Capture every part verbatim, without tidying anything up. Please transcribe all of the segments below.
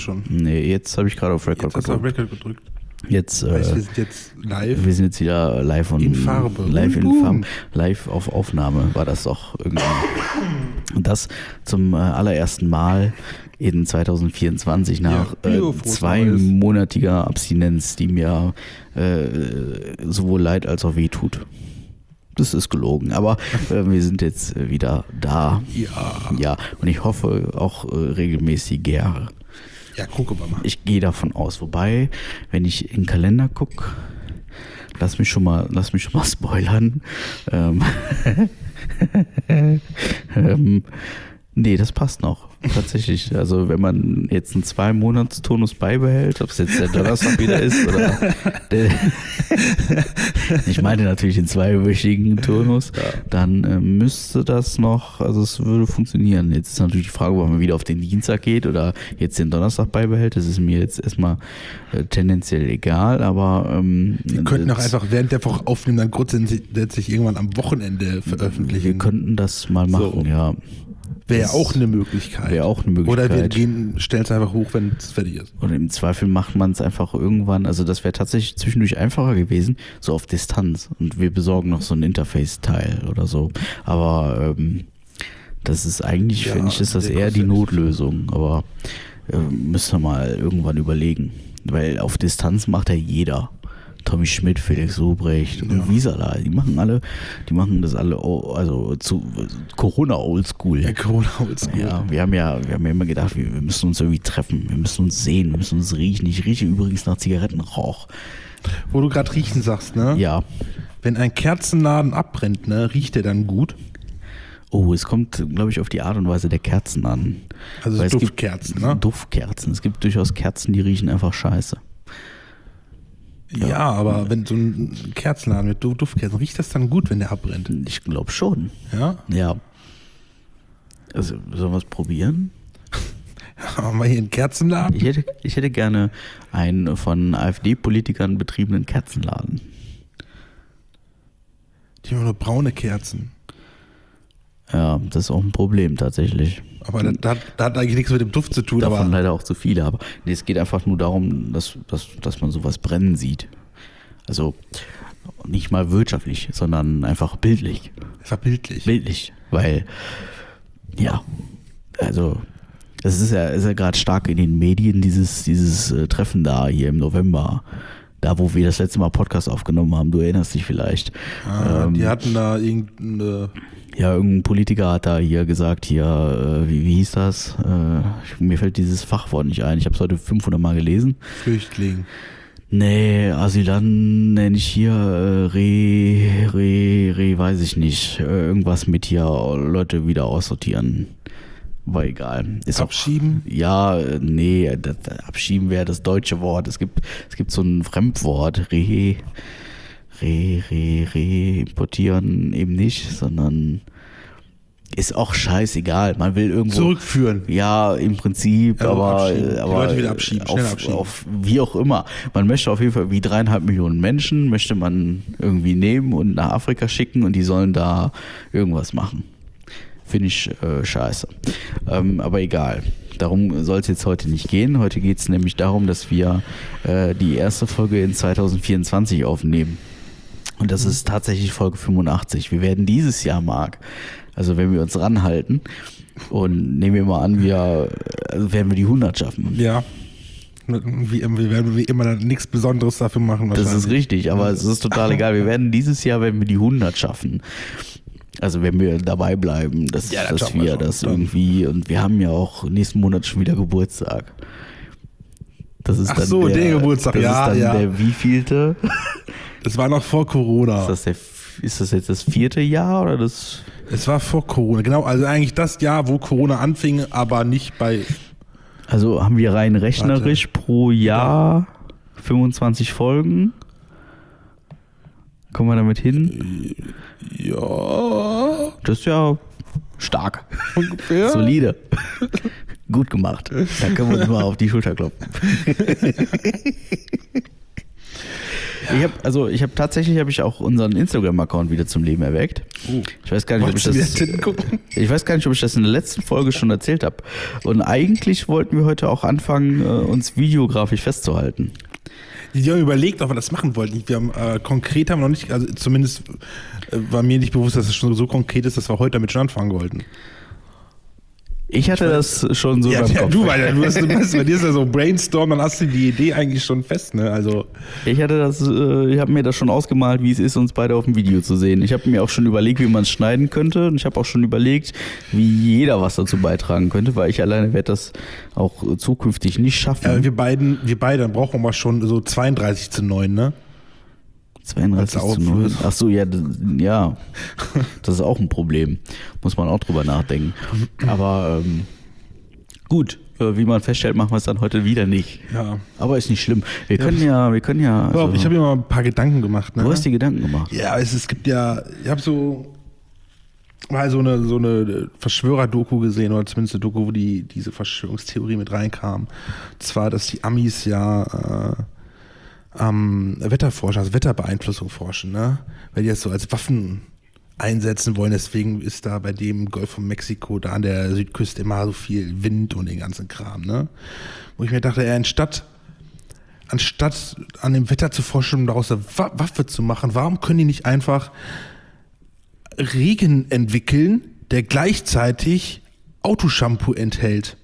schon? Nee, jetzt habe ich gerade auf Record Jetzt hast du auf gedrückt. Record gedrückt. Jetzt, äh, Heißt, wir sind jetzt live. wir sind jetzt wieder live und In Farbe. Live in Uh. Farbe. Live auf Aufnahme war das doch irgendwie. Und das zum äh, allerersten Mal in zwanzig vierundzwanzig nach Ja, äh, frohes zweimonatiger Abstinenz, die mir äh, sowohl leid als auch weh tut. Das ist gelogen, aber äh, wir sind jetzt äh, wieder da. Ja. Ja, und ich hoffe auch äh, regelmäßiger. Ja, gucken wir mal. Ich gehe davon aus. Wobei, wenn ich in den Kalender gucke, lass mich schon mal, lass mich schon mal spoilern. Ähm, ähm, nee, das passt noch. Tatsächlich. Also wenn man jetzt einen Zwei-Monats-Turnus beibehält, ob es jetzt der Donnerstag wieder ist oder der, ich meine natürlich den zweiwöchigen Turnus, dann äh, müsste das noch, also es würde funktionieren. Jetzt ist natürlich die Frage, ob man wieder auf den Dienstag geht oder jetzt den Donnerstag beibehält. Das ist mir jetzt erstmal äh, tendenziell egal, aber ähm, Wir könnten auch das, einfach während der Woche aufnehmen, dann grundsätzlich irgendwann am Wochenende veröffentlichen. wir könnten das mal machen, So. ja. Wäre ja Das auch eine Möglichkeit. Wäre auch eine Möglichkeit. Oder wir gehen, stellen es einfach hoch, wenn es fertig ist. Oder im Zweifel macht man es einfach irgendwann, also das wäre tatsächlich zwischendurch einfacher gewesen, so auf Distanz. Und wir besorgen noch so ein Interface-Teil oder so. Aber ähm, das ist eigentlich, Ja, finde ich, ist das der eher kostet die ja nicht Notlösung. Aber äh, müssen wir mal irgendwann überlegen. Weil auf Distanz macht ja jeder. Tommy Schmidt, Felix Lobrecht und Ja. Wiesala, die machen alle, die machen das alle, oh, also zu Corona Oldschool. Ja, Corona Oldschool. Ja, wir haben ja, wir haben ja immer gedacht, wir, wir müssen uns irgendwie treffen, wir müssen uns sehen, wir müssen uns riechen. Ich rieche übrigens nach Zigarettenrauch. Wo du gerade riechen sagst, ne? Ja. Wenn ein Kerzenladen abbrennt, ne, riecht der dann gut? Oh, es kommt, glaube ich, auf die Art und Weise der Kerzen an. Also Weil es gibt Duftkerzen, ne? Duftkerzen. Es gibt durchaus Kerzen, die riechen einfach scheiße. Ja, Ja. aber wenn so ein Kerzenladen mit Du- Duftkerzen, riecht das dann gut, wenn der abbrennt? Ich glaube schon. Ja? Ja. Also, sollen wir es probieren? Haben wir hier einen Kerzenladen? Ich hätte, ich hätte gerne einen von AfD-Politikern betriebenen Kerzenladen. Die haben nur braune Kerzen. Ja, das ist auch ein Problem tatsächlich. Aber das, das, das hat eigentlich nichts mit dem Duft zu tun. Davon aber leider auch zu viele. Aber nee, es geht einfach nur darum, dass, dass, dass man sowas brennen sieht. Also nicht mal wirtschaftlich, sondern einfach bildlich. verbildlich. Bildlich. Weil, ja, also es ist ja, ist ja gerade stark in den Medien, dieses, dieses äh, Treffen da hier im November. Da, wo wir das letzte Mal Podcast aufgenommen haben, du erinnerst dich vielleicht. Ah, ähm, die hatten da irgendeine. Ja, irgendein Politiker hat da hier gesagt, hier, äh, wie, wie hieß das? Äh, ich, mir fällt dieses Fachwort nicht ein. Ich habe es heute fünfhundert Mal gelesen. Flüchtling. Nee, Asylan nenne ich hier, äh, Re, Re, Re, weiß ich nicht. Äh, irgendwas mit hier Leute wieder aussortieren. War egal. Ist Abschieben? Auch, ja, äh, nee, das, das Abschieben wäre das deutsche Wort. Es gibt, es gibt so ein Fremdwort, Re, Re, Re, Re, importieren eben nicht, sondern ist auch scheißegal. Man will irgendwo Zurückführen. ja, im Prinzip, Also aber, abschieben. Die aber Leute wieder abschieben, schnell auf, abschieben. auf wie auch immer. Man möchte auf jeden Fall, wie dreieinhalb Millionen Menschen, möchte man irgendwie nehmen und nach Afrika schicken und die sollen da irgendwas machen. Finde ich äh, scheiße. Ähm, aber egal. Darum soll es jetzt heute nicht gehen. Heute geht es nämlich darum, dass wir äh, die erste Folge in zwanzig vierundzwanzig aufnehmen. Und das ist tatsächlich Folge fünfundachtzig. Wir werden dieses Jahr, Marc, also wenn wir uns ranhalten und nehmen wir mal an, wir also werden wir die hundert schaffen. Ja. Wie, wir werden wie immer nichts Besonderes dafür machen. Das ist wahrscheinlich. richtig, aber es ist total egal. Wir werden dieses Jahr, wenn wir die hundert schaffen, also wenn wir dabei bleiben, dass, Ja, das dass schaffen wir wir schon. das Dann. irgendwie, und wir haben ja auch nächsten Monat schon wieder Geburtstag. Das ist Ach dann so, der, der Geburtstag, das ja, ist dann ja. der wievielte? Das war noch vor Corona. Ist das, der, ist das jetzt das vierte Jahr oder das? Es war vor Corona, genau. Also eigentlich das Jahr, wo Corona anfing, aber nicht bei. Also haben wir rein rechnerisch pro Jahr fünfundzwanzig Folgen. Kommen wir damit hin? Ja. Das ist ja stark. Ungefähr. Solide. Gut gemacht. Da können wir uns mal auf die Schulter klopfen. Ich habe also ich habe tatsächlich habe ich auch unseren Instagram-Account wieder zum Leben erweckt. Uh. Ich weiß gar nicht, ob ich das Ich weiß gar nicht, ob ich das in der letzten Folge schon erzählt habe. Und eigentlich wollten wir heute auch anfangen, uns videografisch festzuhalten. Die haben überlegt, ob wir das machen wollten. Wir haben äh, konkret haben wir noch nicht, also zumindest äh, war mir nicht bewusst, dass es schon so konkret ist, dass wir heute damit schon anfangen wollten. Ich hatte das schon so ja, beim ja, Kopf. Du, weil du bist, du bist, bei dir ist ja so Brainstorm, dann hast du die Idee eigentlich schon fest, ne? Also ich hatte das, äh, ich habe mir das schon ausgemalt, wie es ist, uns beide auf dem Video zu sehen. Ich habe mir auch schon überlegt, wie man es schneiden könnte, und ich habe auch schon überlegt, wie jeder was dazu beitragen könnte, weil ich alleine werde das auch zukünftig nicht schaffen. ja, wir beiden, wir beide, dann brauchen wir mal schon so zweiunddreißig zu neun, ne? zweiunddreißig zu neun. Ach so, ja, das, ja, das ist auch ein Problem. Muss man auch drüber nachdenken. Aber ähm, gut, äh, wie man feststellt, machen wir es dann heute wieder nicht. Ja. Aber ist nicht schlimm. Wir können ja, wir können ja. Also, ich habe mir mal ein paar Gedanken gemacht. Ne? Du hast dir Gedanken gemacht. Ja, es, es gibt ja, ich habe so mal so eine, so eine Verschwörer-Doku gesehen, oder zumindest eine Doku, wo die, diese Verschwörungstheorie mit reinkam. Und zwar, dass die Amis ja äh, am Wetterforschen, also Wetterbeeinflussung forschen, ne? Weil die das so als Waffen einsetzen wollen. Deswegen ist da bei dem Golf von Mexiko, da an der Südküste immer so viel Wind und den ganzen Kram, ne? Wo ich mir dachte, ja, anstatt, anstatt an dem Wetter zu forschen und daraus eine Waffe zu machen, warum können die nicht einfach Regen entwickeln, der gleichzeitig Autoshampoo enthält?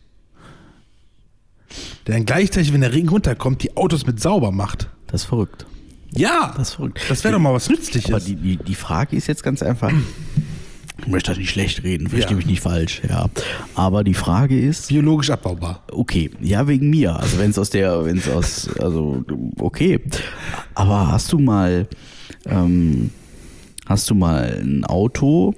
Der dann gleichzeitig, wenn der Regen runterkommt, die Autos mit sauber macht. Das ist verrückt. Ja, das ist verrückt. Das wäre doch mal was Nützliches. Aber die, die, die Frage ist jetzt ganz einfach, ich möchte das nicht schlecht reden, verstehe ja. mich nicht falsch, ja. Aber die Frage ist... biologisch abbaubar. Okay, ja, wegen mir. Also wenn es aus der, wenn es aus, also okay. Aber hast du mal, ähm, hast du mal ein Auto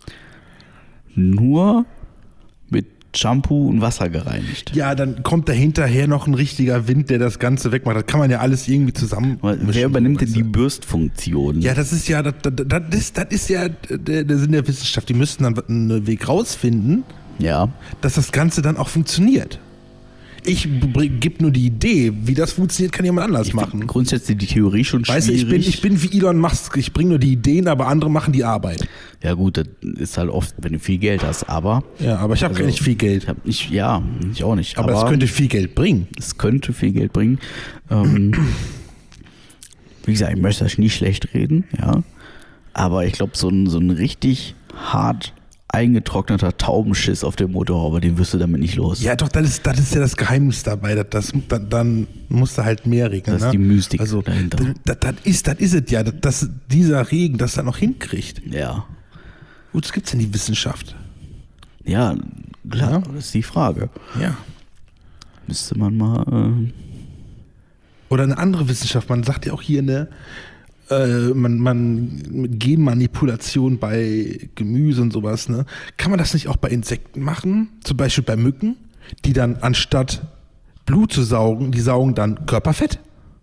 nur mit Shampoo und Wasser gereinigt? Ja, dann kommt da hinterher noch ein richtiger Wind, der das Ganze wegmacht. Das kann man ja alles irgendwie zusammen. Wer übernimmt denn die Bürstfunktion? Ja, das ist ja, das, das, das, ist, das ist ja der, der Sinn der Wissenschaft. Die müssten dann einen Weg rausfinden, ja, dass das Ganze dann auch funktioniert. Ich gebe nur die Idee, wie das funktioniert, kann jemand anders ich machen. Grundsätzlich die Theorie schon weißt schwierig. du, ich bin, ich bin wie Elon Musk. Ich bringe nur die Ideen, aber andere machen die Arbeit. Ja gut, das ist halt oft, wenn du viel Geld hast, aber... Ja, aber ich habe also, nicht viel Geld. Ich hab nicht, ja, ich auch nicht. Aber, aber es könnte viel Geld bringen. Es könnte viel Geld bringen. Ähm, wie gesagt, ich möchte das nicht schlecht reden, ja. Aber ich glaube, so ein, so ein richtig hart eingetrockneter Taubenschiss auf der Motorhaube, den wirst du damit nicht los. Ja, doch, das ist, das ist ja das Geheimnis dabei. Das, das, dann, dann musst du halt mehr regnen. Das ist ne? die Mystik also, dahinter. Das, das, ist, das ist es ja, dass, dass dieser Regen das dann noch hinkriegt. Ja. Gut, das gibt's in die Wissenschaft. Ja, klar, Ja. das ist die Frage. Ja. Müsste man mal... Äh Oder eine andere Wissenschaft. Man sagt ja auch hier eine, äh, man, man mit Genmanipulation bei Gemüse und sowas, ne? Kann man das nicht auch bei Insekten machen? Zum Beispiel bei Mücken, die dann anstatt Blut zu saugen, die saugen dann Körperfett.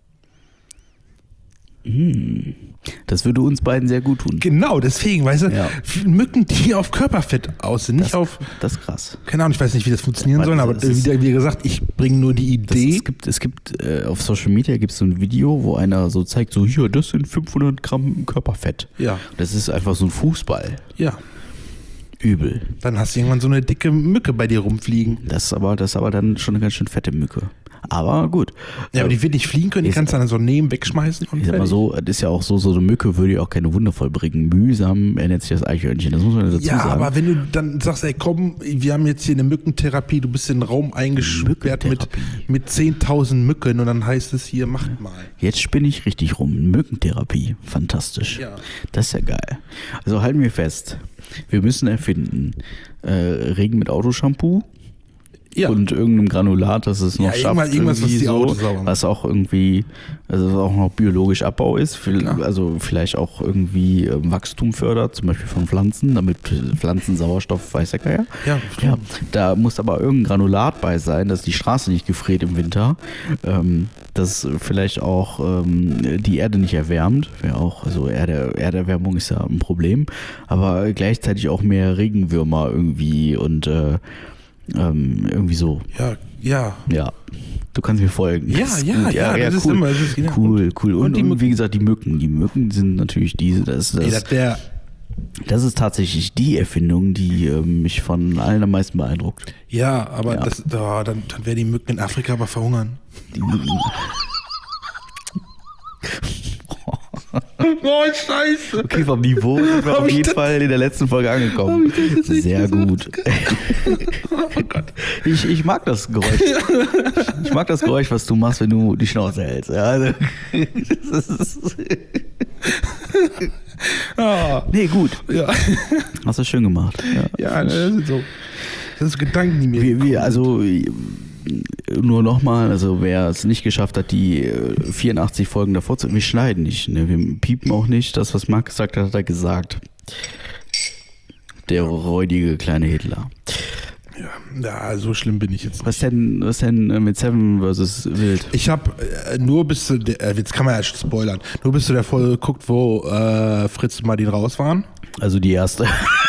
Hm. Das würde uns beiden sehr gut tun. Genau, deswegen, weißt du, Ja. Mücken, die auf Körperfett aus sind, nicht Das, auf, das ist krass. keine Ahnung, ich weiß nicht, wie das funktionieren Ja, soll, aber das ist- wie, wie gesagt, ich bringe nur die Das, Idee. es gibt, es gibt äh, auf Social Media gibt es so ein Video, wo einer so zeigt, so hier, das sind fünfhundert Gramm Körperfett. Ja. Das ist einfach so ein Fußball. Ja, Übel. dann hast du irgendwann so eine dicke Mücke bei dir rumfliegen. Das ist aber, das ist aber dann schon eine ganz schön fette Mücke. Aber gut. Ja, aber die wird nicht fliegen können, die ist- kannst du dann so nehmen, wegschmeißen und Ich sag mal fertig. so, das ist ja auch so, so eine Mücke würde ja auch keine Wunder vollbringen. Mühsam ernährt sich das Eichhörnchen, das muss man dazu Ja, sagen. aber wenn du dann sagst, ey komm, wir haben jetzt hier eine Mückentherapie, du bist in den Raum eingesperrt mit, Mückentherapie. mit zehntausend Mücken und dann heißt es hier, macht mal. Jetzt spinne ich richtig rum. Mückentherapie. Fantastisch. Ja. Das ist ja geil. Also halten wir fest. Wir müssen erfinden. Äh, Regen mit Autoshampoo. Ja. Und irgendeinem Granulat, das es noch Ja, schafft, irgendwas- irgendwas, was irgendwie die so, Autos sauber macht. was auch irgendwie, also was auch noch biologisch Abbau ist, Viel- Klar. also vielleicht auch irgendwie äh, Wachstum fördert, zum Beispiel von Pflanzen, damit Pflanzen Sauerstoff, weiß der Geier. Ja, Ja, da muss aber irgendein Granulat bei sein, dass die Straße nicht gefriert im Winter, ähm, dass vielleicht auch ähm, die Erde nicht erwärmt, wäre auch, also Erde, Erderwärmung ist ja ein Problem, aber gleichzeitig auch mehr Regenwürmer irgendwie und äh, ähm, irgendwie so. Ja, ja. Ja, Du kannst mir folgen. Ja, Das ist ja, gut. ja, das ist cool. immer- das ist genau. cool, cool. Und, Und die und, Mücken. wie gesagt, die Mücken. Die Mücken sind natürlich diese, das, Ey, das, das wär, das ist tatsächlich die Erfindung, die äh, mich von allen am meisten beeindruckt. ja, aber Ja. Das, oh, dann, dann werden die Mücken in Afrika aber verhungern. Die Mücken. Oh, scheiße. Okay, vom Niveau sind wir Hab auf ich jeden das- Fall in der letzten Folge angekommen. Hab ich das jetzt Sehr echt gut. Oh Gott. Ich, ich mag das Geräusch. Ich mag das Geräusch, was du machst, wenn du die Schnauze hältst. Ja, also, das ist, Ah, nee, gut. ja, Hast du schön gemacht. Ja. ja, das sind so. Das sind Gedanken, die mir. Wir, wir, also nur nochmal, also wer es nicht geschafft hat, die äh, vierundachtzig Folgen davor zu, wir schneiden nicht, ne? Wir piepen auch nicht. Das, was Marc gesagt hat, hat er gesagt. Der räudige kleine Hitler. Ja, so schlimm bin ich jetzt nicht. Was denn, was denn äh, mit Seven versus Wild? Ich habe äh, nur bis zu der, äh, jetzt kann man ja schon spoilern, nur bis zu der Folge geguckt, wo äh, Fritz und Martin raus waren. Also die erste.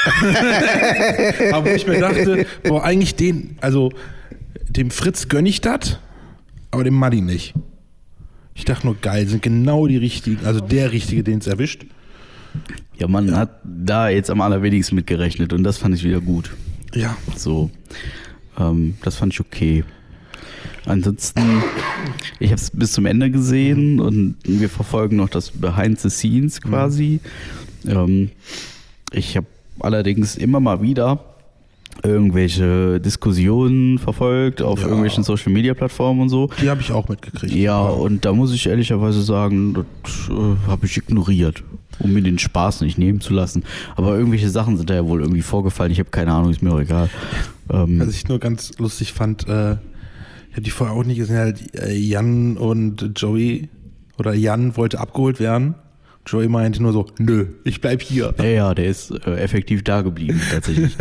Aber wo ich mir dachte, boah, eigentlich den, also dem Fritz gönne ich das, aber dem Martin nicht. Ich dachte nur, geil, sind genau die richtigen, also der Richtige, den es erwischt. Ja, man hat da jetzt am allerwenigsten mit gerechnet und das fand ich wieder gut. Ja. So, ähm, das fand ich okay. Ansonsten, ich habe es bis zum Ende gesehen und wir verfolgen noch das Behind the Scenes quasi. Mhm. Ähm, ich habe allerdings immer mal wieder irgendwelche Diskussionen verfolgt auf Ja. irgendwelchen Social Media Plattformen und so. Die habe ich auch mitgekriegt. Ja, und da muss ich ehrlicherweise sagen, das äh, habe ich ignoriert, um mir den Spaß nicht nehmen zu lassen. Aber irgendwelche Sachen sind da ja wohl irgendwie vorgefallen. Ich habe keine Ahnung, ist mir auch egal. Ähm, Was ich nur ganz lustig fand, äh, ich habe die vorher auch nicht gesehen, halt äh, Jan und Joey, oder Jan wollte abgeholt werden. Joey meinte nur so, nö, ich bleib hier. ja, ja, der ist äh, effektiv da geblieben, tatsächlich.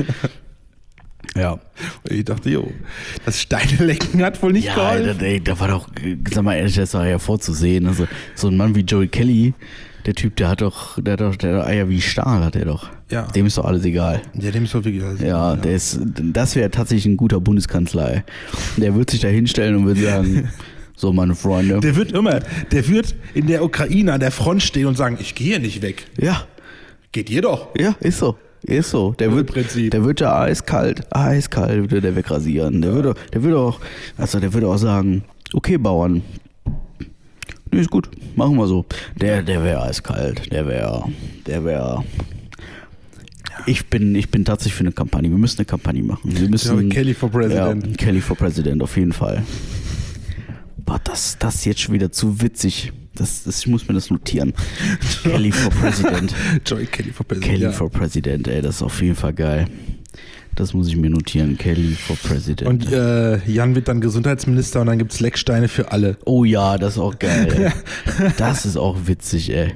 Ja. Und ich dachte, jo, das Steinelecken hat wohl nicht Ja, da, geholfen. da, da war doch, äh, sag mal ehrlich, das war ja vorzusehen. Also, so ein Mann wie Joey Kelly, der Typ, der hat doch, der hat doch, der hat doch Eier wie Stahl, hat er doch. Ja. Dem ist doch alles egal. Ja, dem ist doch wirklich alles. Ja, der ist, das wäre tatsächlich ein guter Bundeskanzler. Ey. Der wird sich da hinstellen und wird sagen, so meine Freunde. Der wird immer, der wird in der Ukraine an der Front stehen und sagen, ich gehe nicht weg. Ja, Geht ihr doch. ja, ist so. Ist so. Der Im wird, Prinzip. der wird da eiskalt, eiskalt würde der wegrasieren. Der würde, der würde auch, also der würde auch sagen, okay, Bauern, nee, ist gut, machen wir so. Der, der wäre eiskalt, der wäre, der wäre. Ich bin, ich bin tatsächlich für eine Kampagne. Wir müssen eine Kampagne machen. Wir müssen, Ja, Kelly for President. Ja, Kelly for President, auf jeden Fall. Boah, das, das ist jetzt schon wieder zu witzig. Das, das, ich muss mir das notieren. Kelly for President. Joey Kelly for President. Kelly ja. for President, ey, das ist auf jeden Fall geil. Das muss ich mir notieren. Kelly for President. Und äh, Jan wird dann Gesundheitsminister und dann gibt es Lecksteine für alle. oh ja, das ist auch geil. Ey. Das ist auch witzig, ey.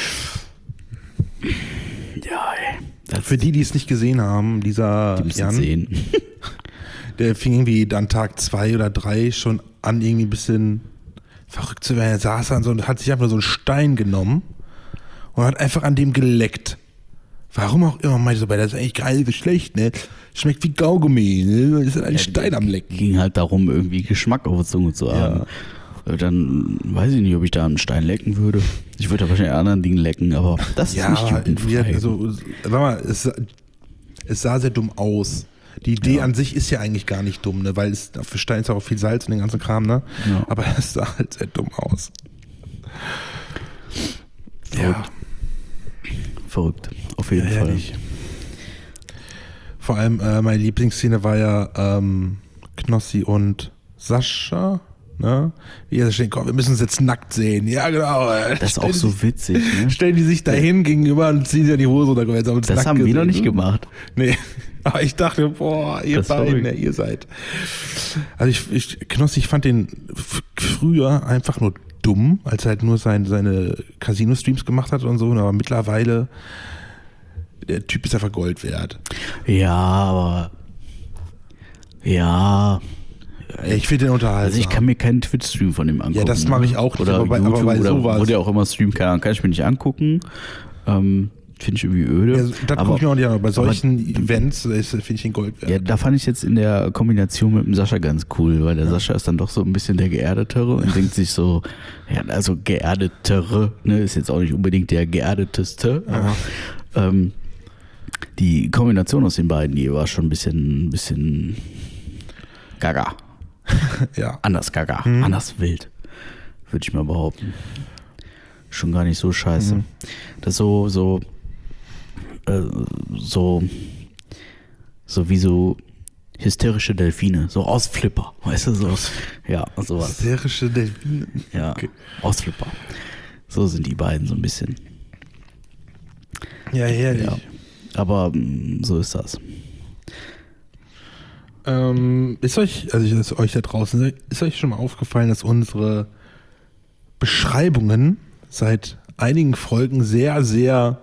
Ja, ey. Das Für die, die es nicht gesehen haben, dieser die müssen Jan, sehen. der fing irgendwie dann Tag zwei oder drei schon an, irgendwie ein bisschen verrückt zu werden. Er saß dann so und hat sich einfach so einen Stein genommen und hat einfach an dem geleckt. Warum auch immer, meinte so, das ist eigentlich geil, wie schlecht, ne? Schmeckt wie Kaugummi, ne? Das ist ein Stein am Lecken. Ging halt darum, irgendwie Geschmack auf der Zunge zu haben. Dann weiß ich nicht, ob ich da einen Stein lecken würde. Ich würde da wahrscheinlich an anderen Dingen lecken, aber das Ja, ist nicht aber jugendfrei. wir, also, sag mal, es, es sah sehr dumm aus. Die Idee Ja. an sich ist ja eigentlich gar nicht dumm, ne? Weil es für Stein ist auch viel Salz und den ganzen Kram, ne? Ja. Aber es sah halt sehr dumm aus. Verrückt. Verrückt, auf jeden Ja, Fall. ehrlich. Vor allem, äh, meine Lieblingsszene war ja ähm, Knossi und Sascha, ne? Wie er stehen, komm, wir müssen uns jetzt nackt sehen. Ja, genau. Das ist auch so witzig, ne? Stellen die sich dahin gegenüber und ziehen sich an die Hose oder jetzt haben wir uns Das nackt haben wir noch gesehen. nicht gemacht. Nee. Aber ich dachte, boah, ihr Das ist beiden, verrückt. ja, ihr seid. Also ich, ich Knossi, ich fand den f- früher einfach nur dumm, als er halt nur sein, seine Casino-Streams gemacht hat und so, aber mittlerweile, der Typ ist einfach Gold wert. Ja, aber. Ja. Ja, ich finde den unterhaltsam. Also ich kann mir keinen Twitch-Stream von ihm angucken. Ja, das mache ich auch nicht, Oder aber bei- aber YouTube bei oder sowas. wo der auch immer streamt, keine Ahnung, kann ich mir nicht angucken. Ähm, finde ich irgendwie öde. Ja, das gucke ich mir auch nicht an, bei solchen aber, Events finde ich den Gold wert. Ja, da fand ich jetzt in der Kombination mit dem Sascha ganz cool, weil der ja. Sascha ist dann doch so ein bisschen der Geerdetere und denkt sich so, ja, also Geerdetere, ne, ist jetzt auch nicht unbedingt der Geerdeteste, aber ähm, die Kombination aus den beiden, die war schon ein bisschen, ein bisschen gaga. Ja. Anders gaga, mhm. anders wild, würde ich mal behaupten. Schon gar nicht so scheiße. Mhm. Das ist so, so, äh, so, so wie so hysterische Delfine, so Ausflipper, weißt du, so, ja, sowas. Hysterische Delfine? Ja, okay. Ausflipper. So sind die beiden so ein bisschen. Ja, herrlich. Ja. Aber so ist das. Ähm, ist euch, also ist euch da draußen, ist euch schon mal aufgefallen, dass unsere Beschreibungen seit einigen Folgen sehr, sehr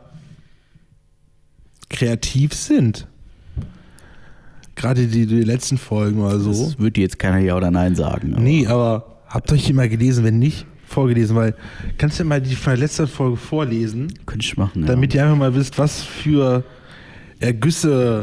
kreativ sind? Gerade die, die letzten Folgen oder so. Das wird dir jetzt keiner Ja oder Nein sagen. Aber nee, aber habt ihr euch die mal gelesen? Wenn nicht, vorgelesen, weil kannst du mal die von der letzten Folge vorlesen? Könnte ich machen, ja. Damit ihr einfach mal wisst, was für Ergüsse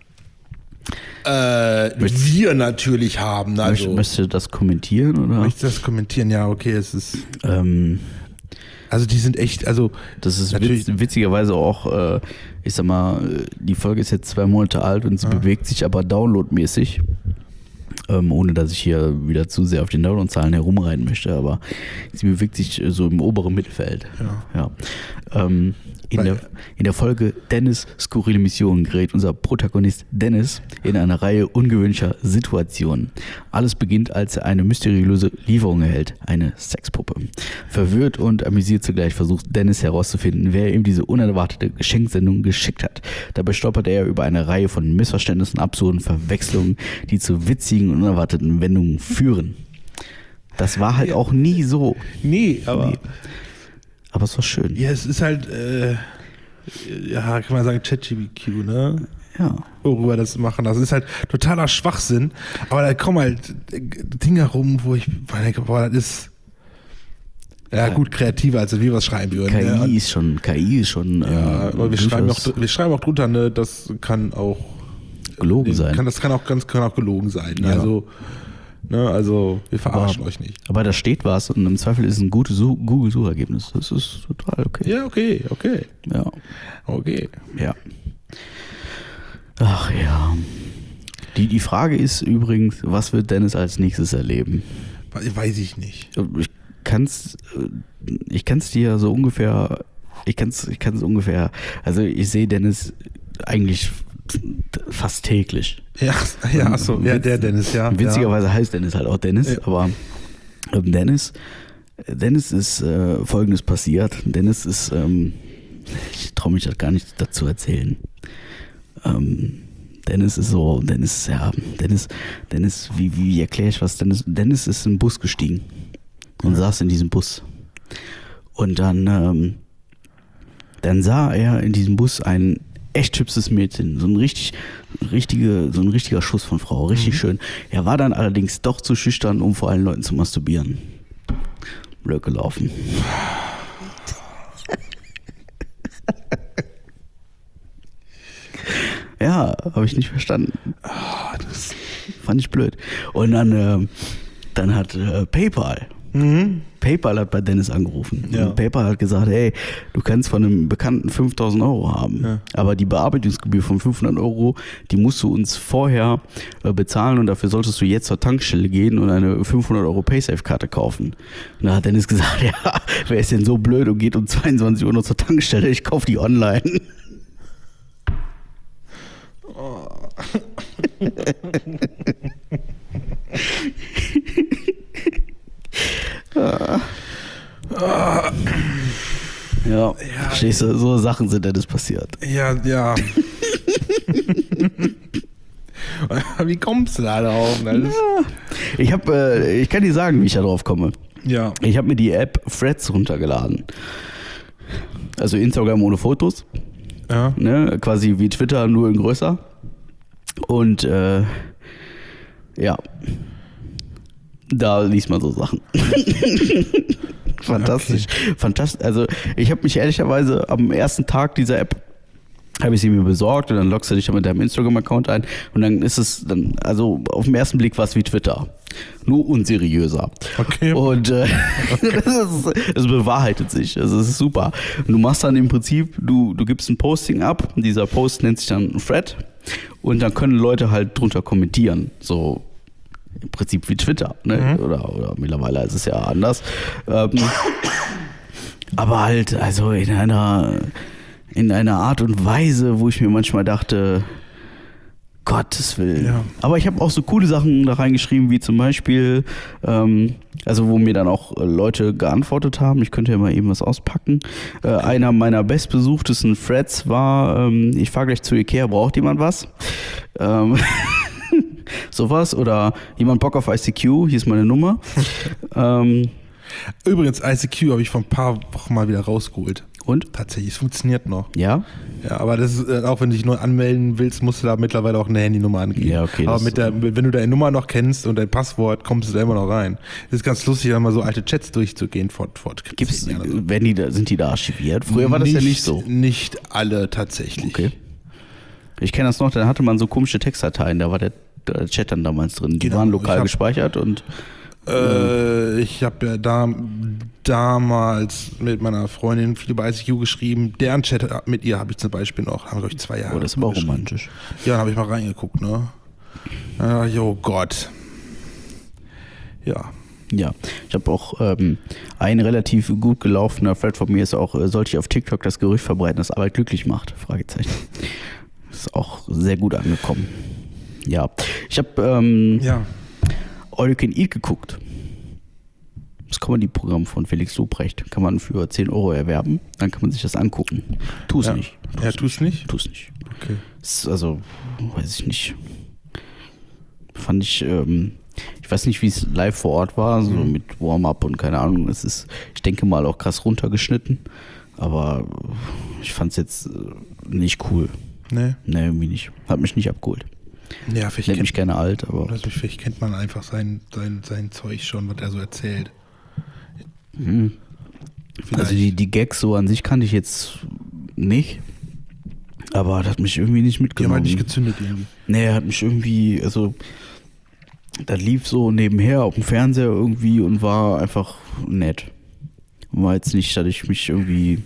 äh, wir natürlich haben. Also, möchtest du das kommentieren? Oder? Möchtest du das kommentieren? Ja, okay, es ist... Ähm, also die sind echt, also... Das ist witz, witzigerweise auch, äh, ich sag mal, die Folge ist jetzt zwei Monate alt und sie ah. bewegt sich aber downloadmäßig. Ähm, ohne dass ich hier wieder zu sehr auf den Downloadzahlen herumreiten möchte, aber sie bewegt sich so im oberen Mittelfeld. Ja. Ja. Ähm, in, der, in der Folge Dennis skurrile Mission gerät unser Protagonist Dennis in eine Reihe ungewöhnlicher Situationen. Alles beginnt, als er eine mysteriöse Lieferung erhält, eine Sexpuppe. Verwirrt und amüsiert zugleich versucht Dennis herauszufinden, wer ihm diese unerwartete Geschenksendung geschickt hat. Dabei stolpert er über eine Reihe von Missverständnissen, absurden Verwechslungen, die zu witzigen und unerwarteten Wendungen führen. Das war halt auch nie so. Nee, aber... Nee. Aber es war schön. Ja, es ist halt, äh, ja, kann man sagen, ChatGPT, ne? Ja. Worüber das machen. Das ist halt totaler Schwachsinn. Aber da kommen halt Dinge rum, wo ich denke, boah, das ist ja, ja gut kreativer, als wir was schreiben würden. K I ja. ist schon, K I ist schon. Ja, äh, aber wir schreiben, auch, wir schreiben auch drunter, ne, das kann auch gelogen sein. Kann, das kann auch ganz kann auch gelogen sein. Ja. Also, ne, also wir verarschen aber, euch nicht. Aber da steht was und im Zweifel ist es ein gutes Google-Suchergebnis. Das ist total okay. Ja, okay, okay. Ja. Okay. Ja. Ach ja. Die, die Frage ist übrigens, was wird Dennis als nächstes erleben? Weiß ich nicht. Ich kann es ich kann's dir so ungefähr, ich kann es ich kann's ungefähr, also ich sehe Dennis eigentlich fast täglich. Ja, ja, achso, ja, der Dennis, ja. Witzigerweise ja. heißt Dennis halt auch Dennis, ja. aber ähm, Dennis, Dennis ist äh, Folgendes passiert. Dennis ist, ähm, ich traue mich das gar nicht dazu erzählen. Ähm, Dennis ist so, Dennis, ja, Dennis, Dennis, wie, wie erkläre ich was? Dennis, Dennis ist in den Bus gestiegen und ja. saß in diesem Bus. Und dann, ähm, dann sah er in diesem Bus ein echt hübsches Mädchen, so ein richtig, richtige, so ein richtiger Schuss von Frau, richtig mhm. schön. Er war dann allerdings doch zu schüchtern, um vor allen Leuten zu masturbieren. Blöd gelaufen. Ja, habe ich nicht verstanden. Oh, das fand ich blöd. Und dann, äh, dann hat äh, PayPal, mhm. PayPal hat bei Dennis angerufen. Ja. Und PayPal hat gesagt, hey, du kannst von einem Bekannten fünftausend Euro haben, ja. aber die Bearbeitungsgebühr von fünfhundert Euro, die musst du uns vorher äh, bezahlen und dafür solltest du jetzt zur Tankstelle gehen und eine fünfhundert Euro Paysafe-Karte kaufen. Und da hat Dennis gesagt, ja, wer ist denn so blöd und geht um zweiundzwanzig Uhr noch zur Tankstelle, ich kaufe die online. Oh. ja. Ja, verstehst du, so Sachen sind Dennis passiert. Ja, ja. Wie kommst du da drauf? Ja. Ich hab, äh, ich kann dir sagen, wie ich da drauf komme. Ja. Ich habe mir die App Threads runtergeladen. Also Instagram ohne Fotos. Ja. Ne, quasi wie Twitter, nur in größer. Und äh, ja, da liest man so Sachen. Fantastisch. Okay. Fantastisch. Also ich habe mich ehrlicherweise am ersten Tag dieser App habe ich sie mir besorgt und dann loggst du dich mit deinem Instagram-Account ein und dann ist es dann, also auf den ersten Blick war es wie Twitter. Nur unseriöser. Okay. Und äh, okay. das, ist, das bewahrheitet sich. Das ist super. Und du machst dann im Prinzip, du, du gibst ein Posting ab, dieser Post nennt sich dann Thread und dann können Leute halt drunter kommentieren. So im Prinzip wie Twitter, ne? Mhm. Oder, oder mittlerweile ist es ja anders. Ähm, aber halt, also in einer in einer Art und Weise, wo ich mir manchmal dachte, Gottes Willen. Ja. Aber ich habe auch so coole Sachen da reingeschrieben, wie zum Beispiel, ähm, also wo mir dann auch Leute geantwortet haben, ich könnte ja mal eben was auspacken. Äh, einer meiner bestbesuchtesten Threads war, ähm, ich fahre gleich zu Ikea, braucht jemand was? Ähm, sowas. Oder jemand Bock auf I C Q, hier ist meine Nummer. ähm, Übrigens, I C Q habe ich vor ein paar Wochen mal wieder rausgeholt. Und? Tatsächlich, es funktioniert noch. Ja? Ja, aber das ist, äh, auch wenn du dich neu anmelden willst, musst du da mittlerweile auch eine Handynummer angeben. Ja, okay. Aber mit der, wenn du deine Nummer noch kennst und dein Passwort, kommst du da immer noch rein. Das ist ganz lustig, dann mal so alte Chats durchzugehen. Fort, fort, Gibt's, so. Wenn die da, sind die da archiviert? Früher war das nicht, ja nicht so. Nicht alle tatsächlich. Okay. Ich kenne das noch, dann hatte man so komische Textdateien, da war der, der Chat dann damals drin. Die genau, waren lokal hab, gespeichert und Äh, ich habe ja da, damals mit meiner Freundin viel über I C Q geschrieben. Deren Chat mit ihr habe ich zum Beispiel noch, haben wir glaube ich zwei Jahre. Oh, das ist aber auch romantisch. Ja, da habe ich mal reingeguckt, ne? Ja, oh Gott. Ja. Ja, ich habe auch ähm, ein relativ gut gelaufener Thread von mir ist auch, äh, sollte ich auf TikTok das Gerücht verbreiten, dass Arbeit glücklich macht? Fragezeichen. Ist auch sehr gut angekommen. Ja, ich habe ähm, ja. All You Can Eat geguckt. Das Comedy-Programm von Felix Lobrecht. Kann man für zehn Euro erwerben. Dann kann man sich das angucken. Tu es ja. nicht. Tu's ja, tu es nicht? Tu es nicht. Okay. Ist also, weiß ich nicht. Fand ich, ähm, ich weiß nicht, wie es live vor Ort war, so mhm. mit Warm-up und keine Ahnung. Es ist, ich denke mal, auch krass runtergeschnitten. Aber ich fand es jetzt nicht cool. Nee? Nee, irgendwie nicht. Hat mich nicht abgeholt. Ja, vielleicht nennt mich gerne alt, aber. Also vielleicht kennt man einfach sein, sein, sein Zeug schon, was er so erzählt. Mhm. Also die, die Gags so an sich kannte ich jetzt nicht. Aber das hat mich irgendwie nicht mitgenommen. Die haben halt nicht gezündet irgendwie. Nee, hat mich irgendwie, also das lief so nebenher auf dem Fernseher irgendwie und war einfach nett. War jetzt nicht, dass ich mich irgendwie.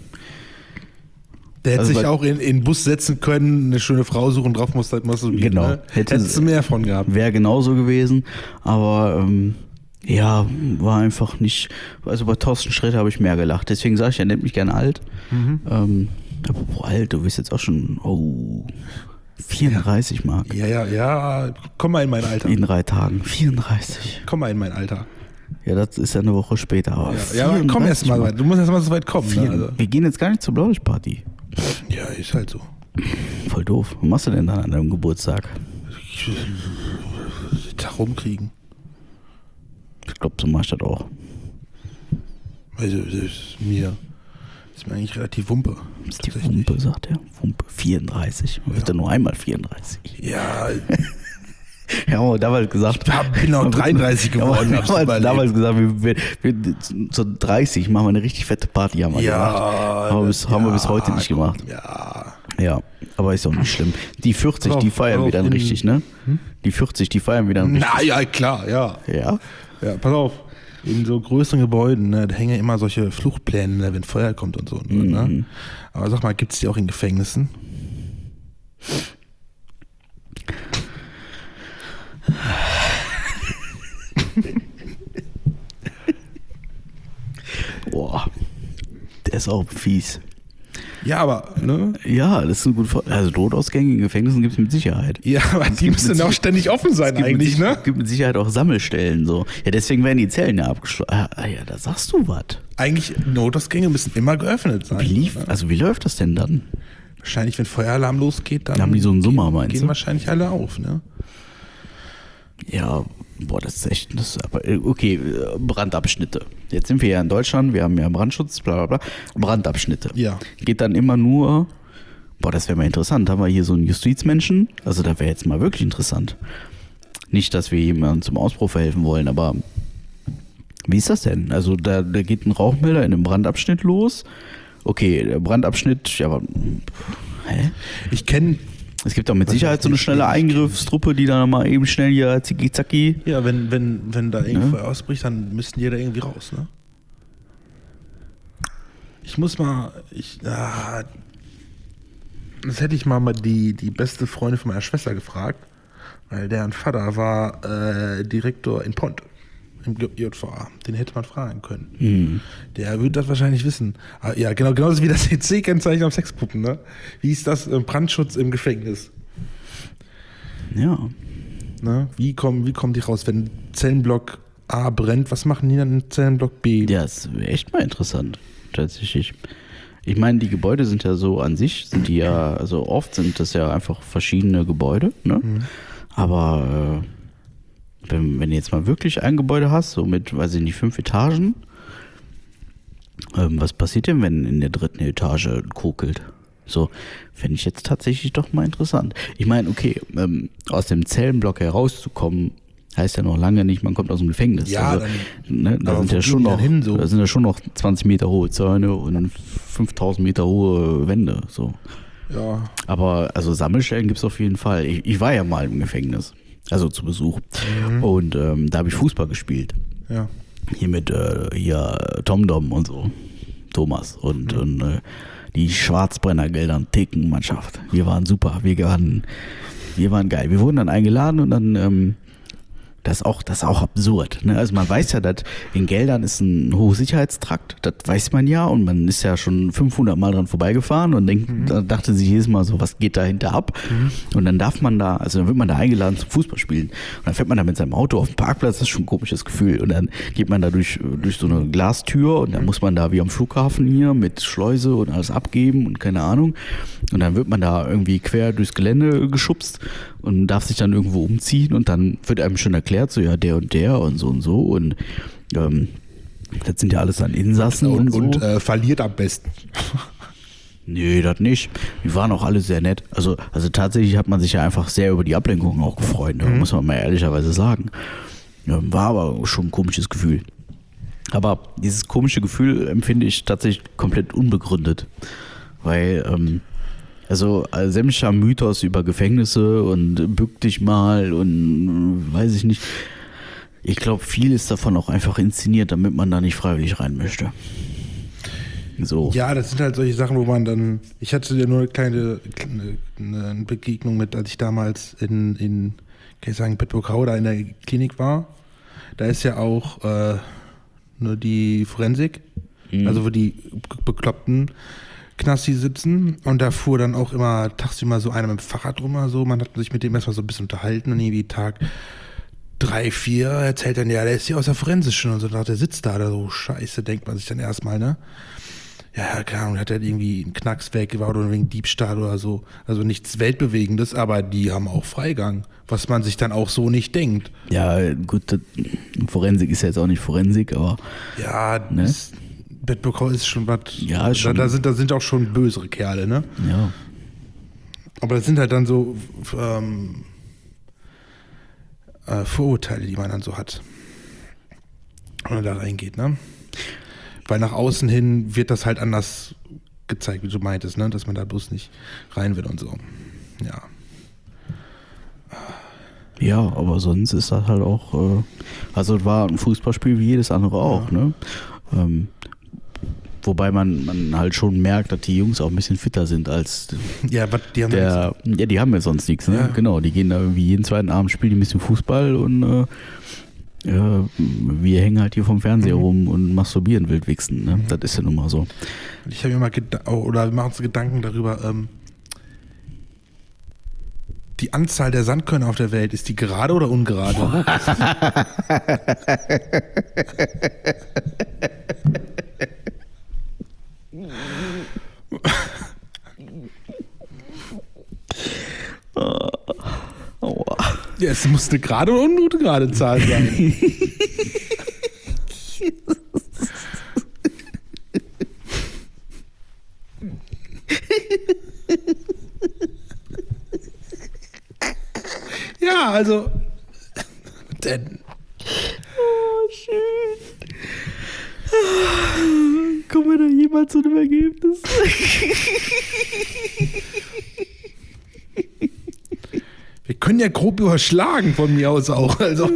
Der hätte also sich auch in, in den Bus setzen können, eine schöne Frau suchen, drauf musst du halt masturbieren. Genau. Ne? Hätte, Hättest du mehr von gehabt. Wäre genauso gewesen, aber ähm, ja, war einfach nicht, also bei Thorsten Sträter habe ich mehr gelacht, deswegen sage ich, er nennt mich gerne alt. Mhm. Ähm, aber boah, alt, du bist jetzt auch schon, oh, vierunddreißig, ja. Mark. Ja, ja, ja, komm mal in mein Alter. In drei Tagen, vierunddreißig. Komm mal in mein Alter. Ja, das ist ja eine Woche später. Aber ja, ja, komm erst mal, du musst erst mal so weit kommen. Vier, ne, also. Wir gehen jetzt gar nicht zur Blaulichtparty. Ja, ist halt so. Voll doof. Was machst du denn dann an deinem Geburtstag? Den Tag rumkriegen. Ich glaube, so mach ich das auch. Also, das ist mir, das ist mir eigentlich relativ Wumpe. Das ist die Wumpe, sagt er. Wumpe, vierunddreißig. Man ja. wird ja nur einmal vierunddreißig. Ja. Ja, haben wir damals gesagt. Ich bin auch dreiunddreißig geworden. Wir haben damals gesagt, wir, wir, wir zu dreißig machen wir eine richtig fette Party. Haben wir ja, gemacht. Haben, wir bis, ja, haben wir bis heute nicht gemacht. Ja. Ja, aber ist auch nicht schlimm. Die vierzig, die feiern wir dann richtig, ne? Hm? Die vierzig, die feiern wir dann richtig. Na ja, klar, ja. Ja? Ja, pass auf. In so größeren Gebäuden, ne, da hängen ja immer solche Fluchtpläne, ne, wenn Feuer kommt und so. Mhm. Ne? Aber sag mal, gibt es die auch in Gefängnissen? Boah, der ist auch fies. Ja, aber, ne? Ja, das ist ein gut. Also Notausgänge in Gefängnissen gibt es mit Sicherheit. Ja, aber die müssen auch ständig offen sein eigentlich, ne? Es gibt mit Sicherheit auch Sammelstellen so. Ja, deswegen werden die Zellen ja abgeschlossen. Ah, ja, da sagst du was. Eigentlich, Notausgänge müssen immer geöffnet sein. Wie lief, ne? Also wie läuft das denn dann? Wahrscheinlich, wenn Feueralarm losgeht, dann haben die so einen Summer, gehen, meinst gehen du? wahrscheinlich alle auf, ne? Ja, boah, das ist echt, das ist aber, okay, Brandabschnitte. Jetzt sind wir ja in Deutschland, wir haben ja Brandschutz, bla bla bla, Brandabschnitte. Ja. Geht dann immer nur, boah, das wäre mal interessant, haben wir hier so einen Justizmenschen, also da wäre jetzt mal wirklich interessant. Nicht, dass wir jemandem zum Ausbruch verhelfen wollen, aber Wie ist das denn? Also da, da geht ein Rauchmelder in einem Brandabschnitt los. Okay, der Brandabschnitt, ja, aber hä? Ich kenne... Es gibt doch mit Sicherheit so eine schnelle Eingriffstruppe, die dann mal eben schnell hier zicki zacki. Ja, wenn, wenn, wenn da irgendwo ja. ausbricht, dann müssten die da irgendwie raus, ne? Ich muss mal, ich, ah, das hätte ich mal, mal die, die beste Freundin von meiner Schwester gefragt, weil deren Vater war äh, Direktor in Pont, im J V A. Den hätte man fragen können. Mhm. Der würde das wahrscheinlich wissen. Aber ja, genau, genauso wie das E C-Kennzeichen auf Sexpuppen, ne? Wie ist das äh, Brandschutz im Gefängnis? Ja. Ne? Wie kommen, wie kommen die raus, wenn Zellenblock A brennt? Was machen die dann in Zellenblock B? Ja, das wäre echt mal interessant, tatsächlich. Ich meine, die Gebäude sind ja so an sich, sind die ja, also oft sind das ja einfach verschiedene Gebäude, ne? Mhm. Aber äh, wenn, wenn du jetzt mal wirklich ein Gebäude hast, so mit, weiß ich nicht, fünf Etagen, ähm, was passiert denn, wenn in der dritten Etage kokelt? So, fände ich jetzt tatsächlich doch mal interessant. Ich meine, okay, ähm, aus dem Zellenblock herauszukommen, heißt ja noch lange nicht, man kommt aus dem Gefängnis. Ja, also, dann, ne, da, sind ja schon noch, hin, so? da sind ja schon noch zwanzig Meter hohe Zäune und fünftausend Meter hohe Wände. So. Ja. Aber also Sammelstellen gibt es auf jeden Fall. Ich, ich war ja mal im Gefängnis, also zu Besuch. Mhm. Und ähm, da habe ich Fußball gespielt. Ja. Hier mit äh, hier Tom Dom und so. Thomas und, mhm. und äh, die Schwarzbrennergeldern Thekenmannschaft. Wir waren super. Wir waren, wir waren geil. Wir wurden dann eingeladen und dann ähm, Das ist auch, das ist auch absurd. Ne? Also man weiß ja, dass in Geldern ist ein Hochsicherheitstrakt, das weiß man ja, und man ist ja schon fünfhundert Mal dran vorbeigefahren und denkt, mhm. da dachte sich jedes Mal so, was geht dahinter ab? Mhm. Und dann darf man da, also dann wird man da eingeladen zum Fußballspielen und dann fährt man da mit seinem Auto auf den Parkplatz, das ist schon ein komisches Gefühl, und dann geht man da durch, durch so eine Glastür und dann mhm. muss man da wie am Flughafen hier mit Schleuse und alles abgeben und keine Ahnung, und dann wird man da irgendwie quer durchs Gelände geschubst und darf sich dann irgendwo umziehen und dann wird einem schon erklärt, so ja, der und der und so und so, und ähm, das sind ja alles dann Insassen und, und so. Und äh, verliert am besten. Nee, das nicht. Die waren auch alle sehr nett. Also, also tatsächlich hat man sich ja einfach sehr über die Ablenkung auch gefreut, mhm. muss man mal ehrlicherweise sagen. Ja, war aber schon ein komisches Gefühl. Aber dieses komische Gefühl empfinde ich tatsächlich komplett unbegründet. Weil, ähm, Also äh, sämtlicher Mythos über Gefängnisse und bück dich mal und weiß ich nicht. Ich glaube, viel ist davon auch einfach inszeniert, damit man da nicht freiwillig rein möchte. So. Ja, das sind halt solche Sachen, wo man dann, ich hatte ja nur eine kleine eine, eine Begegnung mit, als ich damals in, in kann ich sagen, Bedburg-Hau da in der Klinik war. Da ist ja auch äh, nur die Forensik, mhm. also wo die Bekloppten Knasti sitzen, und da fuhr dann auch immer tagsüber so einer mit dem Fahrrad rum, so. Man hat sich mit dem erstmal so ein bisschen unterhalten und irgendwie Tag drei, vier erzählt dann, ja, der ist hier aus der Forensischen und so, der sitzt da, da so, scheiße, denkt man sich dann erstmal, ne? Ja, keine Ahnung, hat er irgendwie einen Knacks weg, war oder wegen Diebstahl oder so. Also nichts Weltbewegendes, aber die haben auch Freigang, was man sich dann auch so nicht denkt. Ja, gut, das, Forensik ist ja jetzt auch nicht Forensik, aber. Ja, ne? Das, Bedburg-Hau ist schon was. Ja, ist schon. Da, da, sind, da sind auch schon bösere Kerle, ne? Ja. Aber das sind halt dann so ähm, äh, Vorurteile, die man dann so hat. Wenn man da reingeht, ne? Weil nach außen hin wird das halt anders gezeigt, wie du meintest, ne? Dass man da bloß nicht rein will und so. Ja. Ja, aber sonst ist das halt auch, äh, also es war ein Fußballspiel wie jedes andere auch, ja. ne? Ähm, Wobei man, man halt schon merkt, dass die Jungs auch ein bisschen fitter sind als ja, was, die haben der, ja, die haben ja sonst nichts, ne? Ja. Genau, die gehen da irgendwie jeden zweiten Abend, spielen die ein bisschen Fußball und äh, ja, wir hängen halt hier vom Fernseher mhm. rum und masturbieren, wildwichsen, ne? Mhm. Das ist ja nun mal so. Ich habe mir mal geda- oder wir machen uns Gedanken darüber, ähm, die Anzahl der Sandkörner auf der Welt, ist die gerade oder ungerade? Oh. Aua. Ja, es muss eine gerade oder ungerade Zahl sein. Ja, also. Denn. Oh, schön. mal zu dem Ergebnis. Wir können ja grob überschlagen von mir aus auch. Also.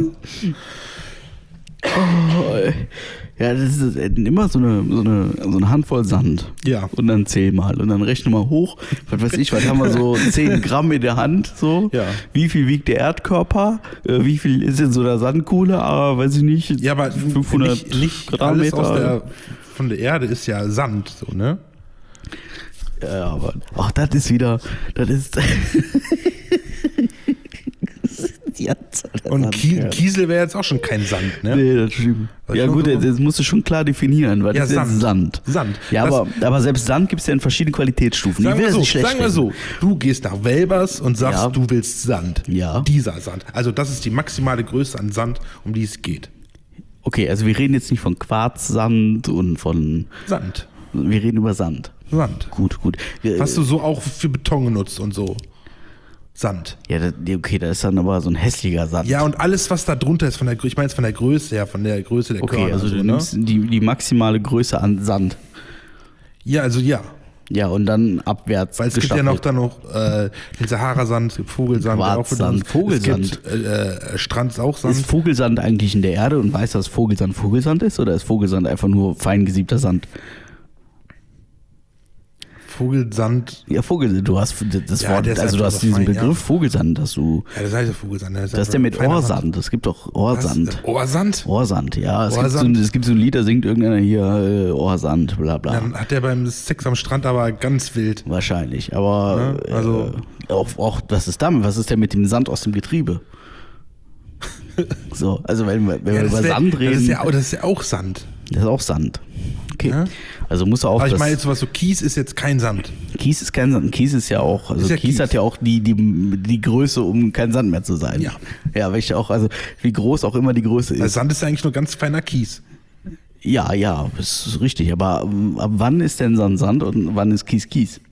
Oh, ja, das ist immer so eine, so, eine, so eine Handvoll Sand. Ja. Und dann zähl mal. Und dann rechne mal hoch. Was weiß ich, was haben wir so? zehn Gramm in der Hand. So. Ja. Wie viel wiegt der Erdkörper? Äh, wie viel ist in so einer Sandkuhle? Aber weiß ich nicht. Ja, aber fünfhundert nicht, nicht Quadratmeter. alles aus der, von der Erde ist ja Sand, so, ne? Ja, aber auch das ist wieder, das ist. Die Anzahl der Und Sandkörner. Kie Kiesel wäre jetzt auch schon kein Sand, ne? Nee, das stimmt. Was Ja schon gut, so? das musst du schon klar definieren, weil Ja, das ist jetzt Sand. Sand. Ja, Das- aber, aber selbst Sand gibt es ja in verschiedenen Qualitätsstufen. Sagen Ich will wir, das so, nicht schlecht sagen wir reden. so, du gehst nach Welbers und sagst, Ja. du willst Sand. Ja. Dieser Sand. Also das ist die maximale Größe an Sand, um die es geht. Okay, also wir reden jetzt nicht von Quarzsand und von. Sand. Wir reden über Sand. Sand. Gut, gut. Wir- Was du so auch für Beton genutzt und so. Sand. Ja, das, okay, das ist dann aber so ein hässlicher Sand. Ja, und alles, was da drunter ist, von der, Grö- ich meine jetzt von der Größe her, von der Größe der Okay, Körner. also so, du ne? nimmst die, die maximale Größe an Sand. Ja, also ja. Ja, und dann abwärts. Weil es gibt ja noch gestaffelt. dann noch äh, den Sahara-Sand, es gibt Vogelsand. der auch Quarzsand, benutzt. Vogelsand. Es gibt äh, äh, Strand ist auch Sand. Ist Vogelsand eigentlich in der Erde und weiß, dass Vogelsand Vogelsand ist? Oder ist Vogelsand einfach nur fein gesiebter Sand? Vogelsand. Ja, Vogelsand, du hast das Ja, Wort, der ist also du einfach hast so diesen fein, Begriff ja. Vogelsand, dass du, Ja, das heißt ja Vogelsand. Das ist, das ist der mit feiner Ohrsand, es gibt doch Was? Ohrsand. Ohrsand? Ohrsand, ja, es gibt, so, Ohrsand? es gibt so ein Lied, da singt irgendeiner hier äh, Ohrsand, bla bla. Dann hat der beim Sex am Strand aber ganz wild. Wahrscheinlich, aber Ja, also- äh, auch, auch, was ist damit? Was ist denn mit dem Sand aus dem Getriebe? So, also wenn, wir- wenn Ja, wir das, über wär, Sand reden, das, ist ja, auch- das ist ja auch Sand. das ist auch Sand. Okay, Ja. also musst du auch Aber ich das, meine jetzt sowas so, Kies ist jetzt kein Sand. Kies ist kein Sand, Kies ist ja auch, also Ist ja Kies, Kies. hat ja auch die, die, die Größe, um kein Sand mehr zu sein. Ja. Ja, welche auch, also wie groß auch immer die Größe Weil ist. Sand ist ja eigentlich nur ganz feiner Kies. Ja, ja, das ist richtig, aber ähm, ab wann ist denn Sand Sand und wann ist Kies Kies?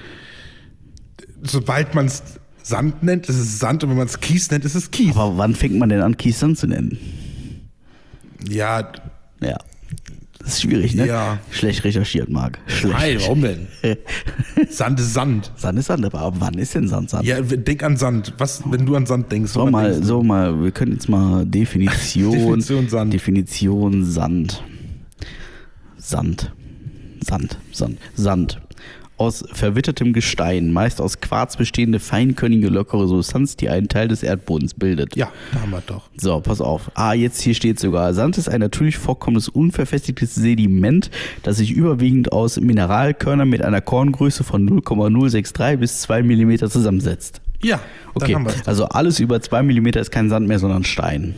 Sobald man es Sand nennt, ist es Sand und wenn man es Kies nennt, ist es Kies. Aber wann fängt man denn an, Kies Sand zu nennen? Ja, Ja, das ist schwierig, ne? Ja. Schlecht recherchiert, Marc. Schlecht. nein, warum denn? Sand ist Sand. Sand ist Sand, aber ab wann ist denn Sand Sand? Ja, denk an Sand. Was, wenn du an Sand denkst? So woran mal, denkst du? so mal, wir können jetzt mal Definition. Definition Sand. Definition Sand. Sand. Sand. Sand. Sand. Aus verwittertem Gestein, meist aus Quarz bestehende feinkörnige, lockere Substanz, die einen Teil des Erdbodens bildet. Ja, da haben wir doch. So, pass auf. Ah, jetzt hier steht sogar, Sand ist ein natürlich vorkommendes, unverfestigtes Sediment, das sich überwiegend aus Mineralkörnern mit einer Korngröße von null Komma null sechs drei bis zwei Millimeter zusammensetzt. Ja, dann Okay, haben wir es. also alles über zwei Millimeter ist kein Sand mehr, sondern Stein.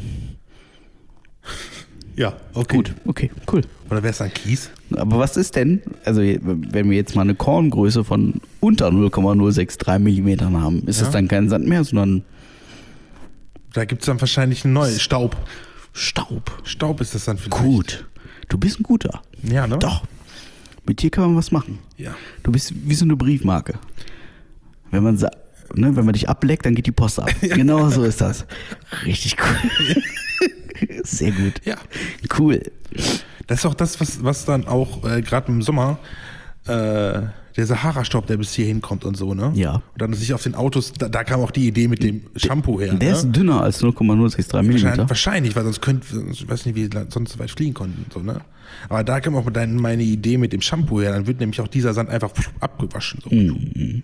Ja, okay. Gut, okay, cool. Oder wäre es dann Kies? Aber was ist denn, also wenn wir jetzt mal eine Korngröße von unter null Komma null sechs drei Millimetern haben, ist Ja. es dann kein Sand mehr, sondern Da gibt es dann wahrscheinlich ein neues. Staub. Staub. Staub ist das dann vielleicht. Gut. Du bist ein guter. Ja, ne? Doch. Mit dir kann man was machen. Ja. Du bist wie so eine Briefmarke. Wenn man sa- ne, wenn man dich ableckt, dann geht die Post ab. Genau so ist das. Richtig cool. Sehr gut. Ja. Cool. Das ist auch das, was, was dann auch äh, gerade im Sommer äh, der Sahara-Staub, der bis hier hinkommt und so, ne? Ja. Und dann sich auf den Autos, da, da kam auch die Idee mit dem Shampoo her. Der ne? ist dünner als null Komma null sechs drei Wahrscheinlich, Millimeter. wahrscheinlich, weil sonst könnte, ich weiß nicht, wie die sonst so weit fliegen konnten. So, ne? Aber da kam auch dein, meine Idee mit dem Shampoo her. Dann wird nämlich auch dieser Sand einfach abgewaschen. So. Mhm.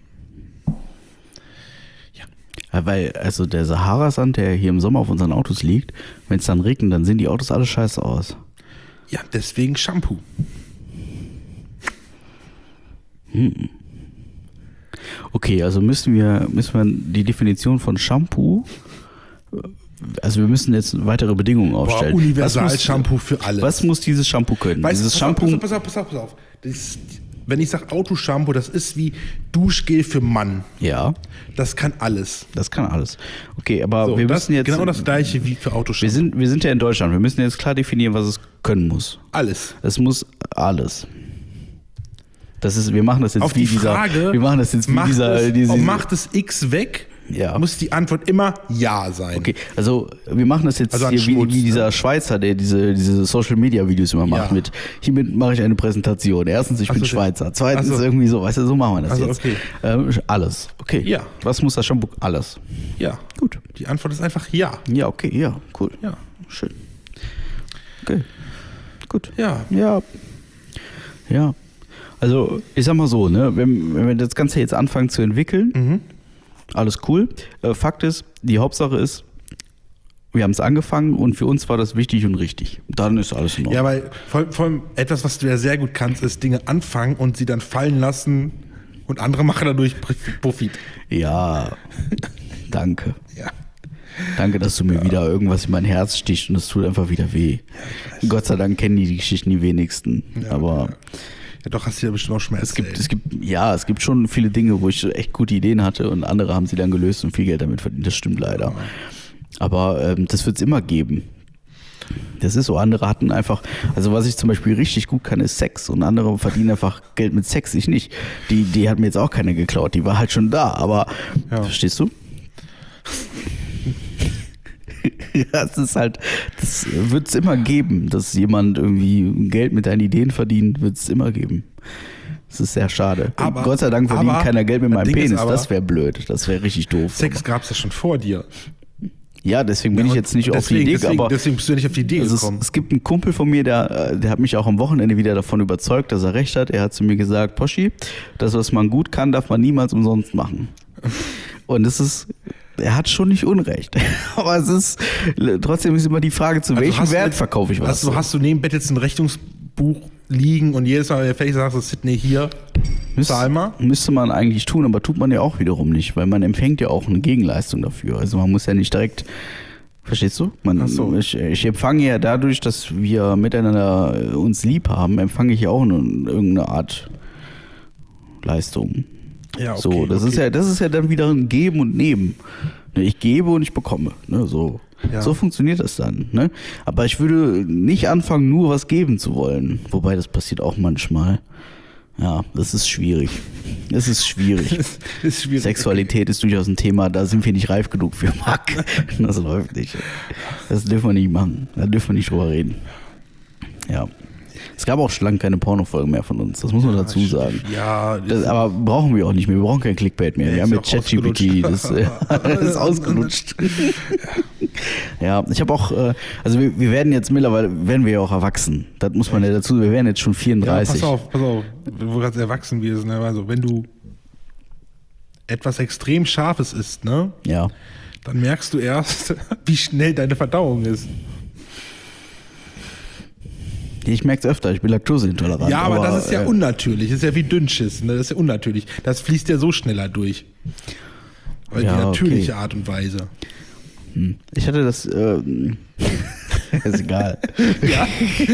Ja, weil, also der Sahara-Sand, der hier im Sommer auf unseren Autos liegt, wenn es dann regnet, dann sehen die Autos alle scheiße aus. Ja, deswegen Shampoo. Okay, also müssen wir, müssen wir die Definition von Shampoo, also wir müssen jetzt weitere Bedingungen Boah, aufstellen. Universal-Shampoo für alles. Was muss dieses Shampoo können? Weißt du, dieses pass, Shampoo, auf, pass auf, pass auf, pass auf. Das, wenn ich sage Autoshampoo, das ist wie Duschgel für Mann. ja, Das kann alles. das kann alles. Okay, aber So, wir das, müssen jetzt, genau das gleiche wie für wir Autoshampoo. sind, wir sind ja in Deutschland, wir müssen jetzt klar definieren, was es können muss. Alles. Es muss alles. Das ist, wir machen das jetzt Auf wie die Frage, dieser, wir machen das jetzt wie macht, dieser, es, diese, macht es X weg Ja. muss die Antwort immer Ja sein. Okay, also wir machen das jetzt Also an hier Schmutz, wie, wie ne? dieser Schweizer, der diese, diese Social-Media-Videos immer macht Ja. mit, hiermit mache ich eine Präsentation. Erstens, ich Ach bin so, Schweizer. Zweitens, ach so. irgendwie so, weißt du, so machen wir das Also, jetzt. okay. Ähm, alles, okay. Ja. Was muss das schon? Alles. Ja. Gut. Die Antwort ist einfach Ja. Ja, okay, ja, cool. Ja. Schön. Okay, gut. Ja. Ja. Ja. Also, ich sag mal so, ne, wenn, wenn wir das Ganze jetzt anfangen zu entwickeln, Mhm. alles cool. Äh, Fakt ist, die Hauptsache ist, wir haben es angefangen und für uns war das wichtig und richtig. Dann ist alles in Ordnung. Ja, weil vor, vor allem etwas, was du ja sehr gut kannst, ist Dinge anfangen und sie dann fallen lassen und andere machen dadurch Profit. Ja, danke. Ja. Danke, dass du mir wieder irgendwas in mein Herz stichst und es tut einfach wieder weh. Gott sei Dank kennen die die Geschichten die wenigsten. Ja, aber ja. Ja, doch, hast du ja bestimmt auch schon mal es gibt, erzählt. es gibt, ja, es gibt schon viele Dinge, wo ich echt gute Ideen hatte und andere haben sie dann gelöst und viel Geld damit verdient. Das stimmt leider. Aber ähm, das wird es immer geben. Das ist so, andere hatten einfach, also was ich zum Beispiel richtig gut kann, ist Sex und andere verdienen einfach Geld mit Sex, ich nicht. Die, die hat mir jetzt auch keine geklaut, die war halt schon da, aber Ja. verstehst du? Ja, das ist halt, das wird es immer geben, dass jemand irgendwie Geld mit deinen Ideen verdient, wird es immer geben. Das ist sehr schade. Aber- Gott sei Dank verdient aber- keiner Geld mit das meinem Ding ist Penis, aber- das wäre blöd, das wäre richtig doof. Sex gab es ja schon vor dir. Ja, deswegen bin ich jetzt nicht auf die deswegen, Idee, deswegen, aber deswegen bist du ja nicht auf die Idee also gekommen. es, es gibt einen Kumpel von mir, der, der hat mich auch am Wochenende wieder davon überzeugt, dass er recht hat. Er hat zu mir gesagt, Poschi, das, was man gut kann, darf man niemals umsonst machen. Und es ist, er hat schon nicht Unrecht. Aber es ist, trotzdem ist immer die Frage, zu welchem hast du Wert jetzt- verkaufe ich was. Also hast du neben Bett jetzt ein Rechnungsbuch liegen und jedes Mal, wenn du fertig sagst, Sydney hier, Müs- zahl mal. Müsste man eigentlich tun, aber tut man ja auch wiederum nicht, weil man empfängt ja auch eine Gegenleistung dafür. Also man muss ja nicht direkt, verstehst du? Man, Ach so. ich, ich empfange ja dadurch, dass wir miteinander äh, uns lieb haben, empfange ich ja auch eine, irgendeine Art Leistung. Ja, okay, so, das okay. ist ja, das ist ja dann wieder ein Geben und Nehmen. Ne, Ich gebe und ich bekomme. Ne, so. Ja. so funktioniert das dann. Ne? Aber ich würde nicht anfangen, nur was geben zu wollen. Wobei das passiert auch manchmal. Ja, das ist schwierig. Das ist schwierig. Das ist schwierig. Sexualität ist durchaus ein Thema, da sind wir nicht reif genug für, Marc. Das läuft nicht. Das dürfen wir nicht machen. Da dürfen wir nicht drüber reden. Ja. Es gab auch schon lange keine Pornofolgen mehr von uns, das muss man dazu sagen. Ja, Das, aber brauchen wir auch nicht mehr, wir brauchen kein Clickbait mehr. Nee, Wir haben ist mit ja auch ChatGPT, das, äh, das ist ausgelutscht. Ja, ich habe auch, äh, also wir, wir werden jetzt mittlerweile, werden wir ja auch erwachsen. Das muss man ja dazu, wir werden jetzt schon ja, vierunddreißig. pass auf, pass auf, wo du gerade erwachsen wirst, ne? Also wenn du etwas extrem Scharfes isst, ne, Ja. dann merkst du erst, wie schnell deine Verdauung ist. Ich merke es öfter, ich bin laktoseintolerant. Ja, aber, das ist ja äh, unnatürlich. Das ist ja wie Dünnschiss. Ne? Das ist ja unnatürlich. Das fließt ja so schneller durch. Aber Ja, die natürliche okay. Art und Weise. Ich hatte das, äh, ist egal. Ja.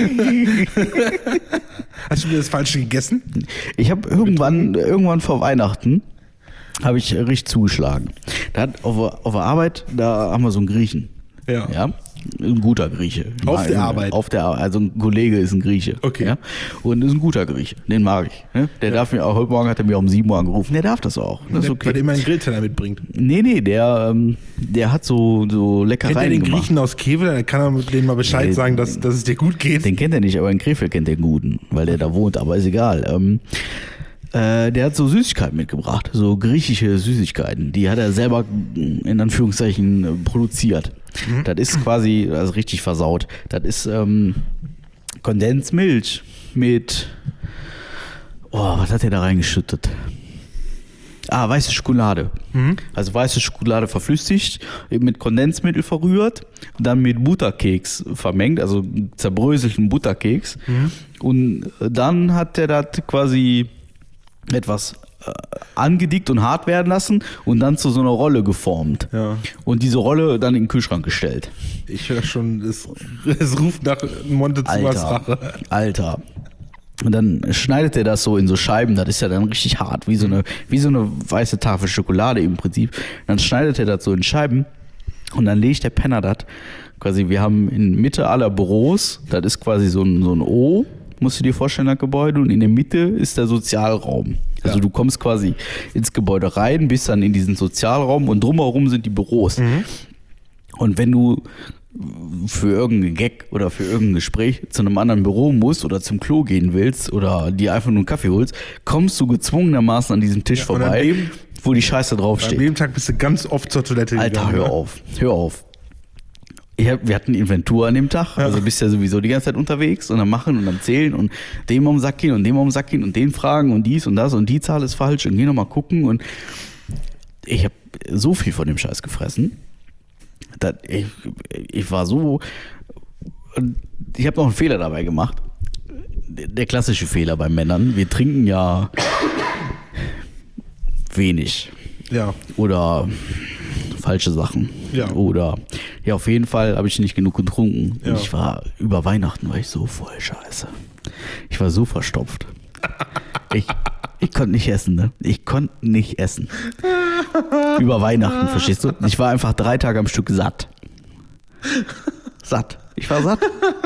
Hast du mir das Falsche gegessen? Ich habe irgendwann, irgendwann vor Weihnachten, habe ich richtig zugeschlagen. Da hat auf, der- auf der Arbeit, da haben wir so einen Griechen. Ja. Ja. Ein guter Grieche. Auf der Mag- Arbeit? Auf der Arbeit. Also ein Kollege ist ein Grieche. Okay. Ja? Und ist ein guter Grieche. Den mag ich. Ne? Der darf mir auch, heute Morgen hat er mir um sieben Uhr angerufen. Der darf das auch. Das ist Der, okay. Weil der immer einen Grillteller mitbringt. Nee, nee, der, ähm, der hat so, so Kennt Leckereien er den gemacht. Griechen aus Kevel? Dann kann er denen mal Bescheid Nee, sagen, dass, dass es dir gut geht. Den kennt er nicht, aber in Krefeld kennt er den Guten, weil der da wohnt, aber ist egal. Ähm, äh, der hat so Süßigkeiten mitgebracht, so griechische Süßigkeiten. Die hat er selber in Anführungszeichen äh, produziert. Mhm. Das ist quasi, also richtig versaut. Das ist ähm, Kondensmilch mit, oh, was hat er da reingeschüttet? Ah, weiße Schokolade. Mhm. Also weiße Schokolade verflüssigt, mit Kondensmittel verrührt, dann mit Butterkeks vermengt, also zerbröselten Butterkeks. Mhm. Und dann hat er das quasi etwas äh, angedickt und hart werden lassen und dann zu so einer Rolle geformt. Ja. Und diese Rolle dann in den Kühlschrank gestellt. Ich höre schon, es, es ruft nach Montezumas Alter, Rache. Alter. Und dann schneidet er das so in so Scheiben, das ist ja dann richtig hart, wie so eine, wie so eine weiße Tafel Schokolade im Prinzip. Dann schneidet er das so in Scheiben und dann legt der Penner das quasi, wir haben in Mitte aller Büros, das ist quasi so ein, so ein O, musst du dir vorstellen, das Gebäude, und in der Mitte ist der Sozialraum. Also Ja. du kommst quasi ins Gebäude rein, bist dann in diesen Sozialraum und drumherum sind die Büros. Mhm. Und wenn du für irgendeinen Gag oder für irgendein Gespräch zu einem anderen Büro musst oder zum Klo gehen willst oder dir einfach nur einen Kaffee holst, kommst du gezwungenermaßen an diesem Tisch Ja, und an vorbei, dem- wo die Scheiße An draufsteht. dem Tag bist du ganz oft zur Toilette Alter, gegangen. hör ne? auf, hör auf. Ich hab, wir hatten Inventur an dem Tag, also bist ja sowieso die ganze Zeit unterwegs und dann machen und dann zählen und dem um den Sack gehen und dem um den Sack gehen und den fragen und dies und das und die Zahl ist falsch und geh nochmal gucken und ich habe so viel von dem Scheiß gefressen. dass Ich, ich war so, und ich habe noch einen Fehler dabei gemacht. Der klassische Fehler bei Männern, wir trinken ja wenig. Ja. Oder falsche Sachen. Ja. Oder, ja, auf jeden Fall habe ich nicht genug getrunken. Ja. Und ich war, über Weihnachten war ich so voll scheiße. Ich war so verstopft. Ich, ich konnte nicht essen, ne? Ich konnte nicht essen. Über Weihnachten, verstehst du? Ich war einfach drei Tage am Stück satt. Satt. Ich war satt.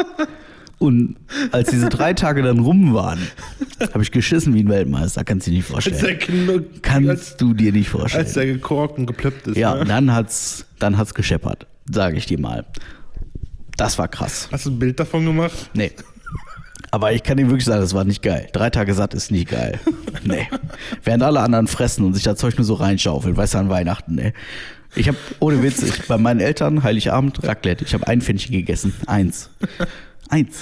Und als diese drei Tage dann rum waren, habe ich geschissen wie ein Weltmeister. Kannst du dir nicht Als der, vorstellen. Kno- Kannst als, du dir nicht vorstellen. als der gekorkt und geplöppt ist. Ja, ne? dann hat's, dann hat's gescheppert, sage ich dir mal. Das war krass. Hast du ein Bild davon gemacht? Nee. Aber ich kann dir wirklich sagen, das war nicht geil. Drei Tage satt ist nicht geil. Nee. Während alle anderen fressen und sich das Zeug nur so reinschaufeln, weißt du, an Weihnachten, ey. Ich habe, ohne Witz, ich, bei meinen Eltern, Heiligabend, Raclette, ich habe ein Pfännchen gegessen. Eins. Eins.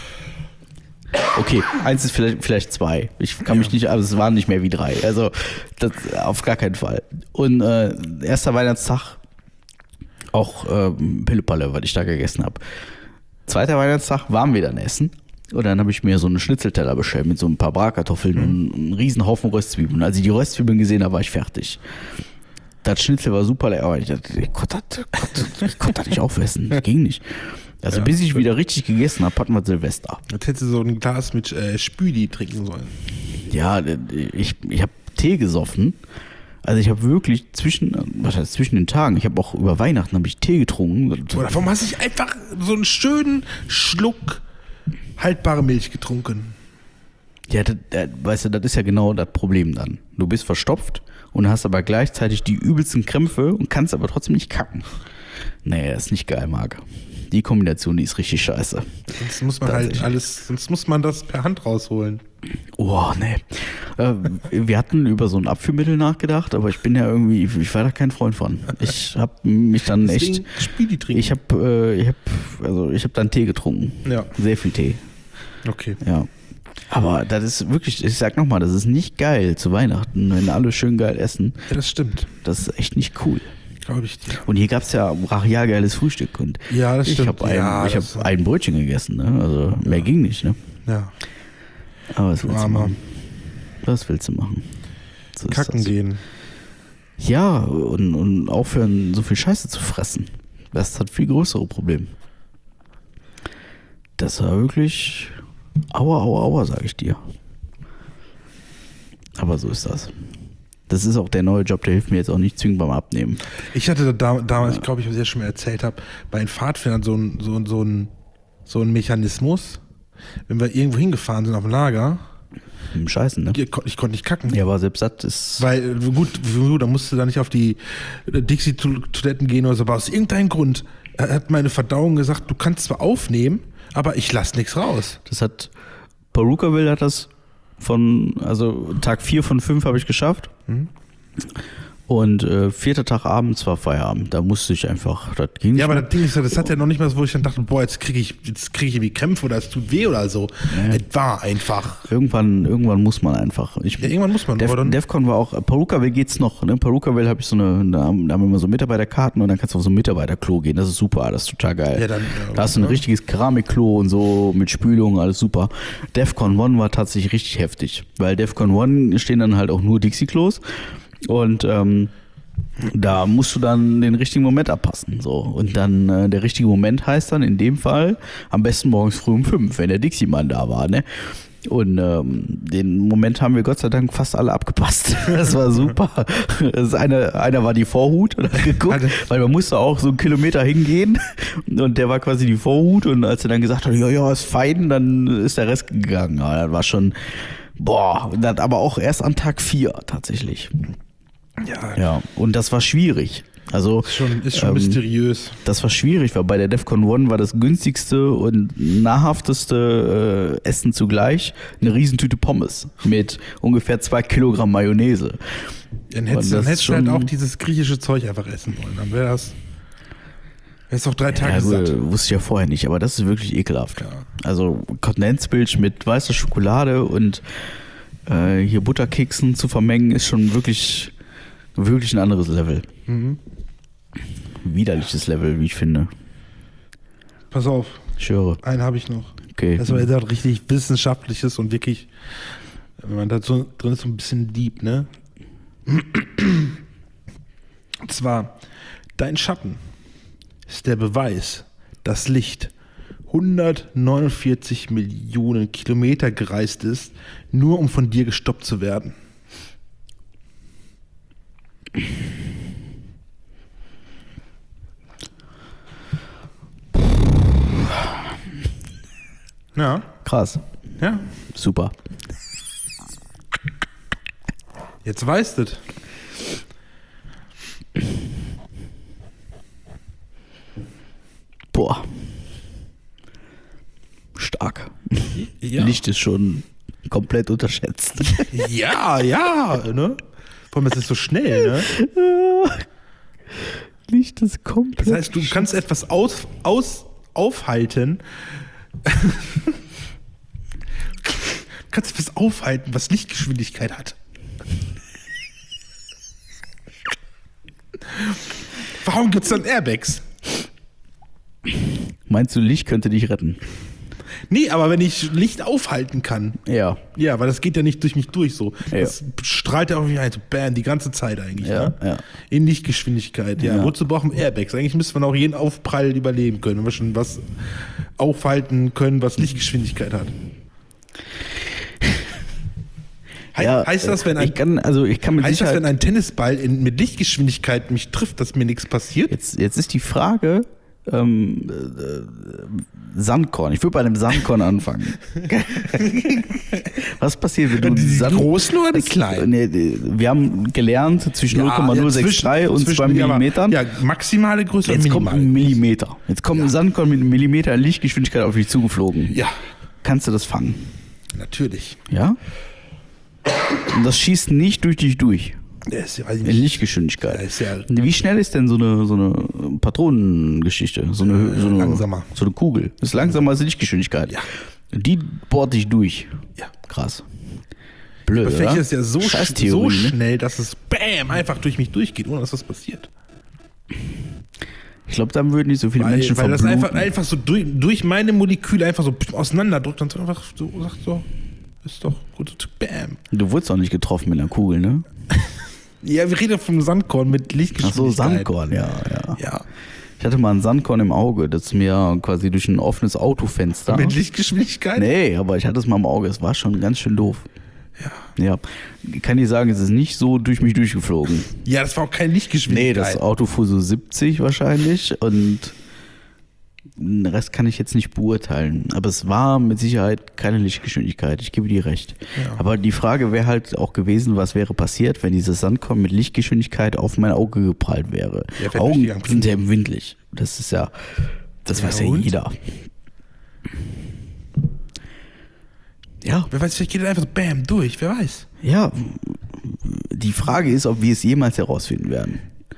Okay, eins ist vielleicht, vielleicht zwei. Ich kann mich nicht, aber es waren nicht mehr wie drei. Also, das auf gar keinen Fall. Und äh, erster Weihnachtstag, auch äh, Pillepalle, was ich da gegessen habe. Zweiter Weihnachtstag waren wir dann essen. Und dann habe ich mir so einen Schnitzelteller bestellt mit so ein paar Bratkartoffeln mhm. und einen riesen Haufen Röstzwiebeln. Als ich die Röstzwiebeln gesehen habe, war ich fertig. Das Schnitzel war super lecker, aber ich, dachte, ich konnte das, ich konnte das nicht aufessen. Das ging nicht. Also Ja. bis ich wieder richtig gegessen habe, hatten wir Silvester. Jetzt hättest du so ein Glas mit äh, Spüli trinken sollen. Ja, ich, ich habe Tee gesoffen. Also ich habe wirklich zwischen, was heißt zwischen den Tagen, ich habe auch über Weihnachten habe ich Tee getrunken. Oder warum hast du nicht einfach so einen schönen Schluck haltbare Milch getrunken? Ja, das, das, weißt du, das ist ja genau das Problem dann. Du bist verstopft und hast aber gleichzeitig die übelsten Krämpfe und kannst aber trotzdem nicht kacken. Nee, das ist nicht geil, Marc. Die Kombination, die ist richtig scheiße. Sonst muss man halt Tatsächlich. alles, sonst muss man das per Hand rausholen. Oh, nee. Äh, wir hatten über so ein Abführmittel nachgedacht, aber ich bin ja irgendwie, ich war da kein Freund von. Ich habe mich dann echt, Deswegen Spüli trinken. ich habe, äh, ich habe, also ich habe dann Tee getrunken. Ja. Sehr viel Tee. Okay. Ja. Aber das ist wirklich, ich sag nochmal, das ist nicht geil zu Weihnachten, wenn alle schön geil essen. Ja, das stimmt. Das ist echt nicht cool. Glaube ich dir. Und hier gab es ja brachial geiles Frühstück und Ja, das ich stimmt. habe ein, Ja, ich das- hab ein Brötchen gegessen, ne? Also mehr ging nicht, ne? Ja. Aber was willst du Armer. machen? Was willst du machen? So ist Kacken das. gehen. Ja, und, und aufhören, so viel Scheiße zu fressen. Das ist das viel größere Problem. Das war wirklich aua, aua, aua, sag ich dir. Aber so ist das. Das ist auch der neue Job, der hilft mir jetzt auch nicht zwingend beim Abnehmen. Ich hatte da, damals, ich glaube, ich, was ich ja schon mal erzählt habe, bei den Pfadfindern so ein, so, ein- so, ein, so ein Mechanismus, wenn wir irgendwo hingefahren sind auf dem Lager, Im Scheißen, ne? ich, kon- ich konnte nicht kacken. Ja, aber selbst das ist. Weil, äh, gut, gut, da musst du da nicht auf die äh, Dixie-Toiletten gehen oder so, aber aus irgendeinem Grund äh, hat meine Verdauung gesagt, du kannst zwar aufnehmen, aber ich lass nichts raus. Das hat. Perukaville hat das von. Also Tag vier von fünf habe ich geschafft. Mhm. Und äh, vierter Tag abends war Feierabend. Da musste ich einfach. Das ging nicht Ja, aber mehr. das Ding ist ja, das hat ja noch nicht mal so, wo ich dann dachte, boah, jetzt kriege ich, jetzt kriege ich irgendwie Krämpfe oder es tut weh oder so. Ja. Es war einfach. Irgendwann, irgendwann muss man einfach. Ich, Ja, irgendwann muss man, Def, aber dann- Defcon war auch, Perukaville geht's noch. Ne? Perukaville habe ich so eine, da haben da haben wir immer so Mitarbeiterkarten und dann kannst du auf so ein Mitarbeiterklo gehen. Das ist super, das ist total geil. Ja, dann, ja, da hast du ein ja. richtiges Keramikklo und so mit Spülung, alles super. Defcon One war tatsächlich richtig heftig, weil Defcon One stehen dann halt auch nur Dixie-Klos und ähm, da musst du dann den richtigen Moment abpassen. So. Und dann äh, der richtige Moment heißt dann in dem Fall am besten morgens früh um fünf, wenn der Dixie-Mann da war. Ne? Und ähm, den Moment haben wir Gott sei Dank fast alle abgepasst. Das war super. Das ist eine, einer war die Vorhut und hat geguckt, weil man musste auch so einen Kilometer hingehen und der war quasi die Vorhut und als er dann gesagt hat, ja, ja, ist fein, dann ist der Rest gegangen. Ja, das war schon, boah, das aber auch erst an Tag vier tatsächlich. Ja, Ja, und das war schwierig. Also ist schon, ist schon ähm, mysteriös. das war schwierig, weil bei der DEFCON eins war das günstigste und nahrhafteste äh, Essen zugleich eine Riesentüte Pommes mit ungefähr zwei Kilogramm Mayonnaise. Dann hättest, Und dann das hättest du halt schon- auch dieses griechische Zeug einfach essen wollen. Dann wäre das. Wärst doch drei Tage Ja, satt. gut, wusste ich ja vorher nicht, aber das ist wirklich ekelhaft. Ja. Also Kondensmilch mit weißer Schokolade und äh, hier Butterkeksen zu vermengen ist schon wirklich, wirklich ein anderes Level. Mhm. Widerliches Level, wie ich finde. Pass auf, Ich höre. einen habe ich noch. Okay. Das war jetzt auch richtig wissenschaftliches und wirklich, wenn man da so drin ist, so ein bisschen deep, ne? Und zwar, dein Schatten ist der Beweis, dass Licht hundertneunundvierzig Millionen Kilometer gereist ist, nur um von dir gestoppt zu werden. Ja, Krass. ja. Super. Jetzt weißt du es. Boah. Stark. Ja. Licht ist schon komplett unterschätzt. Ja, ja, ne? Vor allem, es ist so schnell, ne? Licht ist komplett. Das heißt, du kannst etwas aus, aus, aufhalten. Du kannst etwas aufhalten, was Lichtgeschwindigkeit hat. Warum gibt es dann Airbags? Meinst du, Licht könnte dich retten? Nee, aber wenn ich Licht aufhalten kann. Ja. Ja, weil das geht ja nicht durch mich durch so. Ja. Das strahlt ja auf mich ein, so bam, die ganze Zeit eigentlich. Ja, ne? ja. In Lichtgeschwindigkeit, ja. Ja. Wozu brauchen wir Airbags? Eigentlich müsste man auch jeden Aufprall überleben können, wenn wir schon was aufhalten können, was Lichtgeschwindigkeit hat. He Ja, heißt das, wenn ein, ich kann, also ich kann mit heißt das, Sicherheit. wenn ein Tennisball in, mit Lichtgeschwindigkeit mich trifft, dass mir nichts passiert? Jetzt, jetzt ist die Frage, ähm, äh, Sandkorn. Ich würde bei einem Sandkorn anfangen. Was passiert, wenn du Die Sand großen oder die kleinen? Nee, die- wir haben gelernt zwischen Ja, null Komma null sechs drei zwischen- und zwischen- zwei ja, aber- Millimetern. Ja, maximale Größe Jetzt und kommt minimal. ein Millimeter. Jetzt kommt ein Sandkorn mit einem Millimeter Lichtgeschwindigkeit auf dich zugeflogen. Ja, Kannst du das fangen? natürlich. Ja? Und das schießt nicht durch dich durch. Der ist, ja, weiß ich In nicht. Lichtgeschwindigkeit. Ja, ist ja Wie schnell ist denn so eine, so eine Patronengeschichte? So eine, so eine, langsamer. So eine Kugel. Ist langsamer als die Lichtgeschwindigkeit. Ja. Die bohrt dich durch. Ja. Krass. Blöd, Vielleicht oder? ist ja so, sch Scheiß so Theorie, ne? schnell, dass es bam einfach durch mich durchgeht, ohne dass was passiert. Ich glaube, dann würden nicht so viele Weil, Menschen weil das verbluten. einfach, einfach so durch, durch meine Moleküle einfach so auseinanderdrückt und so einfach so sagt so, ist doch gut, so, bam. Du wurdest auch nicht getroffen mit einer Kugel, ne? Ja, wir reden vom Sandkorn mit Ach Lichtgeschwindigkeit. so, Sandkorn, ja, ja. Ja, Ich hatte mal ein Sandkorn im Auge, das mir quasi durch ein offenes Autofenster. mit Lichtgeschwindigkeit? Nee, aber ich hatte es mal im Auge. Es war schon ganz schön doof. Ja. Ja. Kann ich sagen, es ist nicht so durch mich durchgeflogen. Ja, das war auch keine Nee, Lichtgeschwindigkeit. das Auto fuhr so siebzig wahrscheinlich und den Rest kann ich jetzt nicht beurteilen. Aber es war mit Sicherheit keine Lichtgeschwindigkeit. Ich gebe dir recht. Ja. Aber die Frage wäre halt auch gewesen, was wäre passiert, wenn dieses Sandkorn mit Lichtgeschwindigkeit auf mein Auge geprallt wäre. Ja, wäre Augen durchgegangen. sind ja empfindlich. Das ist ja, das Ja, weiß ja und? jeder. Ja, Wer weiß, vielleicht geht er einfach so bam durch, wer weiß. ja. Die Frage ist, ob wir es jemals herausfinden werden.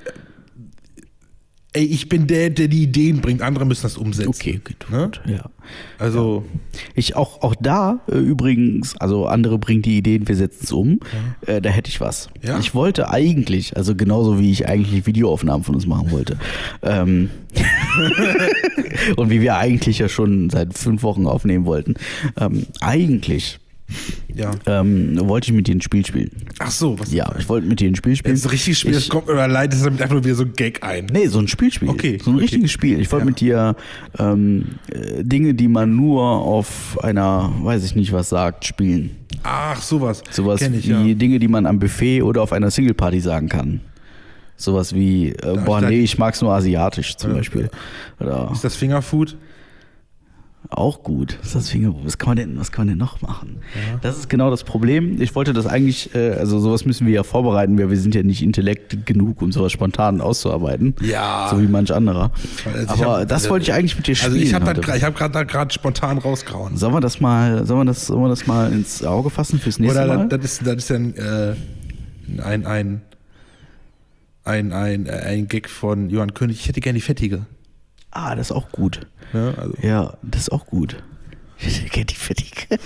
Ey, ich bin der, der die Ideen bringt, andere müssen das umsetzen. Okay, gut. Ne? Ja. Also, Ich auch, auch da äh, übrigens, also andere bringen die Ideen, wir setzen es um. Äh, da hätte ich was. Ja. Ich wollte eigentlich, also genauso wie ich eigentlich Videoaufnahmen von uns machen wollte. Ähm und wie wir eigentlich ja schon seit fünf Wochen aufnehmen wollten. Ähm, eigentlich Ja. ähm, wollte ich mit dir ein Spiel spielen. Ach so, was? Ja, ich wollte mit dir ein Spiel spielen. Wenn es ein richtiges Spiel ist, kommt mir aber leid, ist damit einfach nur wieder so ein Gag ein. Nee, so ein Spielspiel. Okay, so ein okay. richtiges Spiel. Ich wollte Ja. mit dir ähm, äh, Dinge, die man nur auf einer, weiß ich nicht was sagt, spielen. Ach, sowas. Sowas Kenn ich, wie ja. Dinge, die man am Buffet oder auf einer Singleparty sagen kann. Sowas wie, äh, boah, ich nee, da- ich mag's nur asiatisch zum Oder- Beispiel. Oder Ist das Fingerfood? auch gut. Was, ist das Finger, was, kann man denn, was kann man denn noch machen? Ja. Das ist genau das Problem. Ich wollte das eigentlich, äh, also sowas müssen wir ja vorbereiten, weil wir sind ja nicht intellekt genug, um sowas spontan auszuarbeiten. Ja. So wie manch anderer. Also ich Aber hab- das wollte ich eigentlich mit dir spielen. Also ich habe heute. hab gerade grad spontan rausgehauen. Sollen wir das mal, sollen wir das, sollen wir das mal ins Auge fassen fürs nächste Oder Mal? das, das ist, das ist dann äh, ein, ein, ein, ein, ein Gag von Johann König. Ich hätte gerne die Fettige. Ah, das ist auch gut. Ja, also. Ja, das ist auch gut. Ich kenn die Fettige.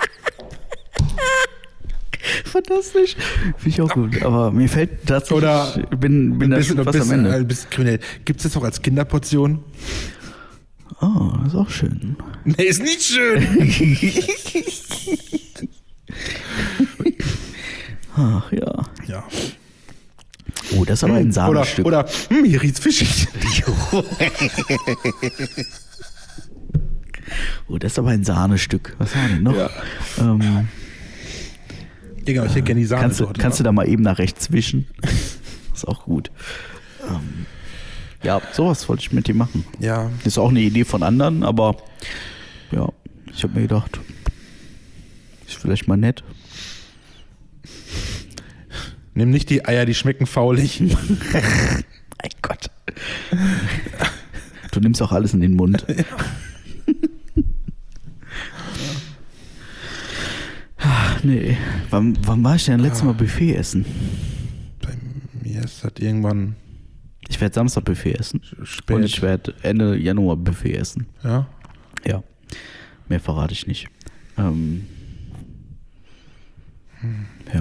Fantastisch. Finde ich auch gut. Aber mir fällt tatsächlich, Oder ich bin, bin da schon fast am bisschen, Ende. ein bisschen kriminell. Gibt es das auch als Kinderportion? Oh, das ist auch schön. Nee, ist nicht schön. Ach ja. Ja. Oh, das ist aber ein Oder, Sahnestück. oder hm, hier riecht's fischig. Oh, das ist aber ein Sahnestück. Was haben wir denn noch? Ja. Ähm, Genau, ich hätte gerne die Sahne kannst du, dort. kannst du da mal eben nach rechts wischen? Ist auch gut. Ähm, ja, sowas wollte ich mit dir machen. Ja. Ist auch eine Idee von anderen, aber ja, ich habe mir gedacht, ist vielleicht mal nett. Nimm nicht die Eier, die schmecken faulig. Mein Gott. Du nimmst auch alles in den Mund. Ach, nee. Wann, wann war ich denn letztes Mal Buffet essen? Bei mir ist das irgendwann Ich werde Samstag Buffet essen. spät. Und ich werde Ende Januar Buffet essen. Ja. Ja. Mehr verrate ich nicht. Ähm, ja.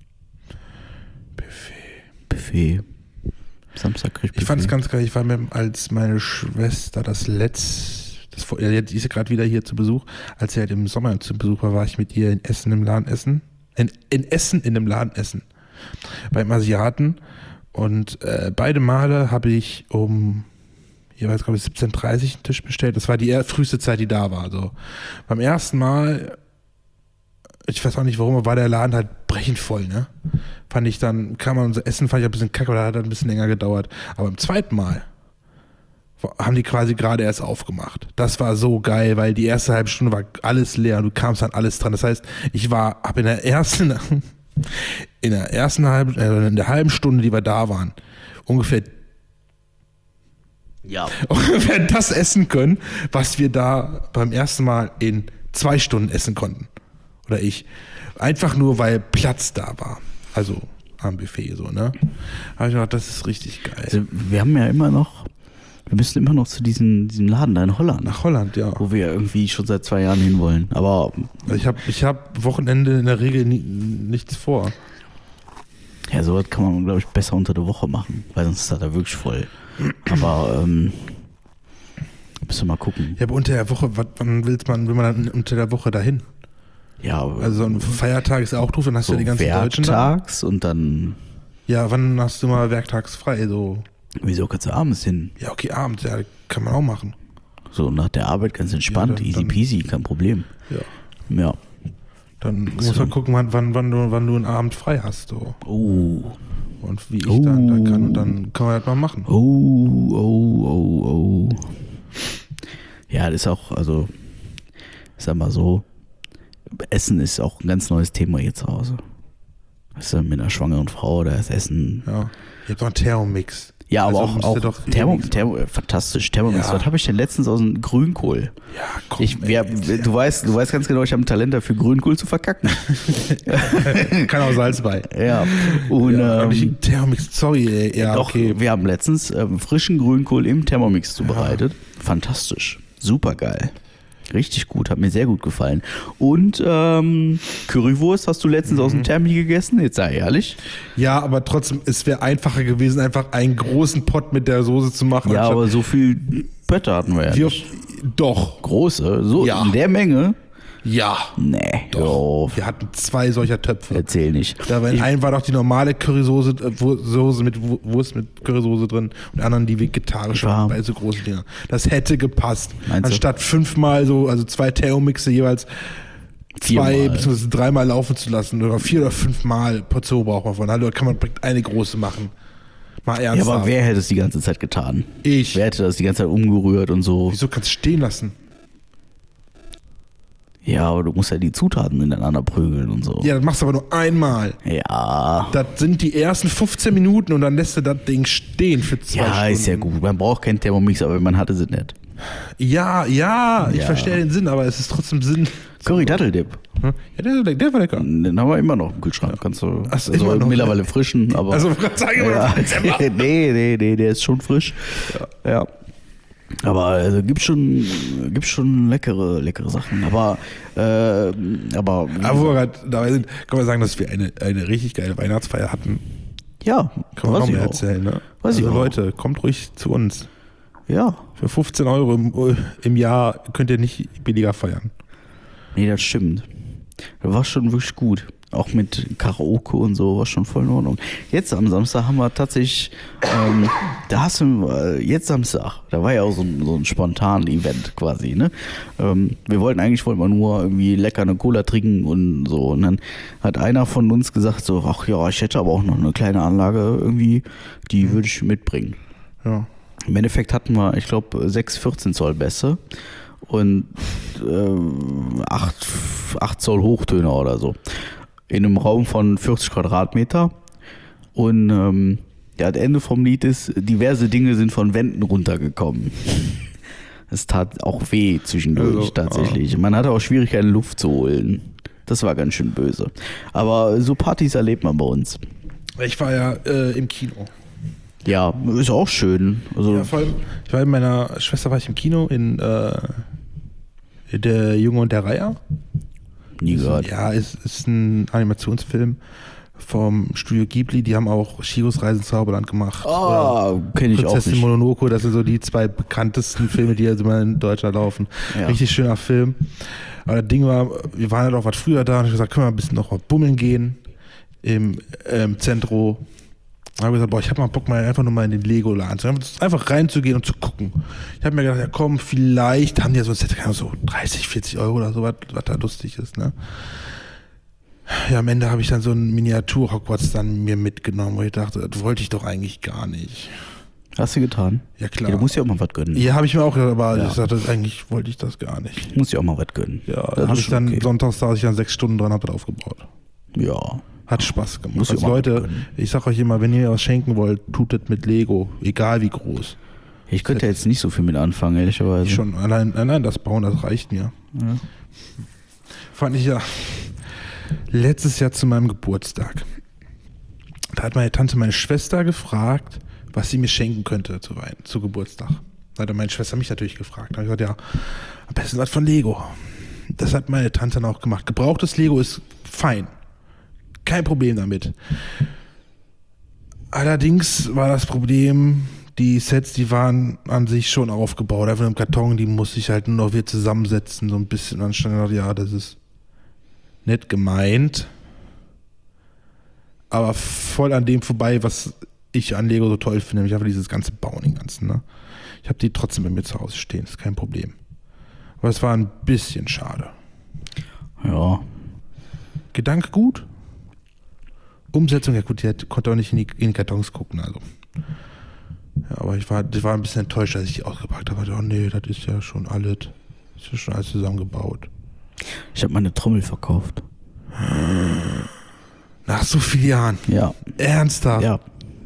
Buffet. Buffet. Samstag krieg ich Buffet. Ich fand es ganz geil. Ich war mit, als meine Schwester das letzte, das, vor- ja, die ist ja gerade wieder hier zu Besuch. Als sie halt im Sommer zu Besuch war, war ich mit ihr in Essen im Laden essen. In, in Essen in einem Laden essen. Beim Asiaten. Und äh, beide Male habe ich um jeweils, glaube ich, siebzehn Uhr dreißig einen Tisch bestellt. Das war die eher- früheste Zeit, die da war. Also beim ersten Mal, ich weiß auch nicht warum, aber war der Laden halt brechend voll, ne? Fand ich dann, kam man unser Essen, fand ich ein bisschen kacke, oder hat dann ein bisschen länger gedauert. Aber beim zweiten Mal haben die quasi gerade erst aufgemacht. Das war so geil, weil die erste halbe Stunde war alles leer und du kamst an alles dran. Das heißt, ich war, hab in der ersten, in der ersten halben, äh, in der halben Stunde, die wir da waren, ungefähr Ja. ungefähr das essen können, was wir da beim ersten Mal in zwei Stunden essen konnten. Oder ich. Einfach nur, weil Platz da war. Also am Buffet so, ne? Habe ich gedacht, das ist richtig geil. Also, wir haben ja immer noch, wir müssen immer noch zu diesem, diesem Laden da in Holland, Nach Holland, ja. wo wir irgendwie schon seit zwei Jahren hinwollen. Aber Also ich habe ich hab Wochenende in der Regel nie, nichts vor. ja, sowas kann man, glaube ich, besser unter der Woche machen, weil sonst ist das da wirklich voll. Aber ähm, müssen wir mal gucken. Ja, aber unter der Woche, wat, wann willst man, will man dann unter der Woche dahin? Ja, Also so ein Feiertag ist auch doof, dann hast so du ja die ganzen Deutschen da. werktags und dann, Ja, wann hast du mal werktags frei? So, wieso kannst du abends hin? ja, okay, abends, ja, kann man auch machen. So nach der Arbeit ganz entspannt, Ja, dann- easy dann- peasy, kein Problem. Ja. Ja. Dann muss man gucken, wann, wann, wann, du, wann du einen Abend frei hast. So. Oh, Und wie ich Oh. dann da kann. Und dann kann man das mal machen. oh, oh, oh, oh. Ja, das ist auch, also, ich sag mal so, Essen ist auch ein ganz neues Thema hier zu Hause. Weißt du, mit einer schwangeren Frau, da ist Essen. Ja. Ihr habt doch einen Thermomix. Ja, aber Also auch, müsst ihr auch doch Thermo, irgendwie- Thermo, fantastisch, Thermomix. Ja. Was habe ich denn letztens aus dem Grünkohl? Ja, komm. Ich, wir, ey, du, weißt, du weißt ganz genau, ich habe ein Talent dafür, Grünkohl zu verkacken. kann auch Salz bei. Ja, und Ja, aber ähm, nicht Thermomix, sorry, ey. Ja, doch, okay. wir haben letztens ähm, frischen Grünkohl im Thermomix zubereitet. Fantastisch, super geil. Richtig gut, hat mir sehr gut gefallen. Und ähm, Currywurst hast du letztens aus Mhm. dem Thermi gegessen? Jetzt sei ehrlich. Ja, aber trotzdem, es wäre einfacher gewesen, einfach einen großen Pott mit der Soße zu machen. Ja, anstatt- aber so viel Bötter hatten wir ja wie nicht. oft, doch. Große, so Ja. in der Menge. Ja. Nee, hör auf. Wir hatten zwei solcher Töpfe. Erzähl nicht. Da war in Ich- einem war doch die normale Currysoße, äh, Wu- Soße mit Wu- Wurst mit Currysoße drin und in anderen die vegetarische Ja. bei so großen Dinger. Das hätte gepasst. Meinst du? Anstatt fünfmal so, also zwei Thermomixe jeweils zwei Viermal. bzw. dreimal laufen zu lassen oder vier oder fünfmal Portion braucht man von. Hallo, da kann man direkt eine große machen. Mal Ja, ernsthaft. aber wer hätte es die ganze Zeit getan? Ich. Wer hätte das die ganze Zeit umgerührt und so? Wieso kannst du stehen lassen? Ja, aber du musst ja die Zutaten ineinander prügeln und so. Ja, das machst du aber nur einmal. Ja. Das sind die ersten fünfzehn Minuten und dann lässt du das Ding stehen für zwei Ja, Stunden. ist ja gut. Man braucht keinen Thermomix, aber man hatte sie nicht. Ja, ja, ich Ja. verstehe den Sinn, aber es ist trotzdem Sinn. Curry-Datteldip. Hm? Ja, der, der war lecker. Den haben wir immer noch im Kühlschrank. Kannst du, Ach so, also immer noch, mittlerweile frischen, aber. Also, ich wollte gerade sagen, immer ja. noch im Dezember. nee, nee, nee, der ist schon frisch. Ja. Aber also, gibt schon, gibt schon leckere, leckere Sachen. Aber, äh, aber, Aber wo wir gerade dabei sind, kann man sagen, dass wir eine, eine richtig geile Weihnachtsfeier hatten. ja, Kann man weiß auch ich mehr auch. erzählen, ne? Weiß ich also auch. Leute, kommt ruhig zu uns. Ja, Für fünfzehn Euro im, im Jahr könnt ihr nicht billiger feiern. nee, das stimmt. Das war schon wirklich gut. Auch mit Karaoke und so war schon voll in Ordnung. Jetzt am Samstag haben wir tatsächlich, ähm, da hast du, äh, jetzt Samstag, da war ja auch so ein, so ein spontanes Event quasi, ne? Ähm, wir wollten eigentlich, wollten wir nur irgendwie lecker eine Cola trinken und so. Und dann hat einer von uns gesagt so, ach ja, ich hätte aber auch noch eine kleine Anlage irgendwie, die würde ich mitbringen. Ja. Im Endeffekt hatten wir, ich glaube, sechs vierzehn Zoll Bässe und äh, acht Zoll Hochtöner oder so. In einem Raum von vierzig Quadratmeter. Und ähm, ja, das Ende vom Lied ist, diverse Dinge sind von Wänden runtergekommen. Es tat auch weh zwischendurch Also, tatsächlich. Man hatte auch Schwierigkeiten, Luft zu holen. Das war ganz schön böse. Aber so Partys erlebt man bei uns. Ich war ja äh, im Kino. Ja, ist auch schön. Also, Ja, vor allem, ich war mit meiner Schwester war ich im Kino in äh, Der Junge und der Reiher. nie gehört. Ja, es ist ein Animationsfilm vom Studio Ghibli. Die haben auch Chihiros Reise ins Zauberland gemacht. Ah, kenne ich auch Prinzessin nicht. Mononoke, das sind so die zwei bekanntesten Filme, die jetzt immer in Deutschland laufen. Ja. Richtig schöner Film. Aber das Ding war, wir waren halt auch was früher da und ich hab gesagt, können wir ein bisschen noch mal bummeln gehen im ähm, Zentro. Da habe ich gesagt, boah, ich habe mal Bock, mal einfach nur mal in den Lego-Laden zu einfach reinzugehen und zu gucken. Ich habe mir gedacht, ja komm, vielleicht haben die ja so ein Set, so dreißig, vierzig Euro oder so, was, was da lustig ist, ne? Ja, am Ende habe ich dann so ein Miniatur-Hogwarts dann mir mitgenommen, wo ich dachte, das wollte ich doch eigentlich gar nicht. Hast du getan? Ja, klar. Ja, du musst ja auch mal was gönnen. Ja, habe ich mir auch gedacht, aber Ja. ich sagte, eigentlich wollte ich das gar nicht. Du musst ja auch mal was gönnen. Ja, das dann habe ist ich schon dann, okay. sonntags saß ich dann sechs Stunden dran, habe das aufgebaut. Ja. Hat Spaß gemacht. Muss ja Also auch mal Leute, gönnen. ich sag euch immer, wenn ihr mir was schenken wollt, tut das mit Lego, egal wie groß. Ich könnte jetzt nicht so viel mit anfangen, ehrlicherweise. Ich schon, allein, allein das Bauen, das reicht mir. Ja. Fand ich ja letztes Jahr zu meinem Geburtstag. Da hat meine Tante meine Schwester gefragt, was sie mir schenken könnte zu Weihnachten, zu Geburtstag. Da hat meine Schwester mich natürlich gefragt. Da habe ich gesagt, ja, am besten was von Lego. Das hat meine Tante dann auch gemacht. Gebrauchtes Lego ist fein. Kein Problem damit. Allerdings war das Problem, die Sets, die waren an sich schon aufgebaut, einfach im Karton, die musste ich halt nur noch wieder zusammensetzen, so ein bisschen. Und dann stand da, ja, das ist nett gemeint, aber voll an dem vorbei, was ich an Lego so toll finde, nämlich einfach dieses ganze Bauen, den ganzen, ne? Ich habe die trotzdem bei mir zu Hause stehen, ist kein Problem. Aber es war ein bisschen schade. Ja. Gedanke gut. Umsetzung, ja gut, die hat, konnte auch nicht in die, in die Kartons gucken, also. Ja, aber ich war, ich war ein bisschen enttäuscht, als ich die ausgepackt habe. Ich dachte, oh nee, das ist ja schon alles, ist ja schon alles zusammengebaut. Ich habe meine Trommel verkauft. Nach so vielen Jahren. Ja. Ernsthaft? Ja.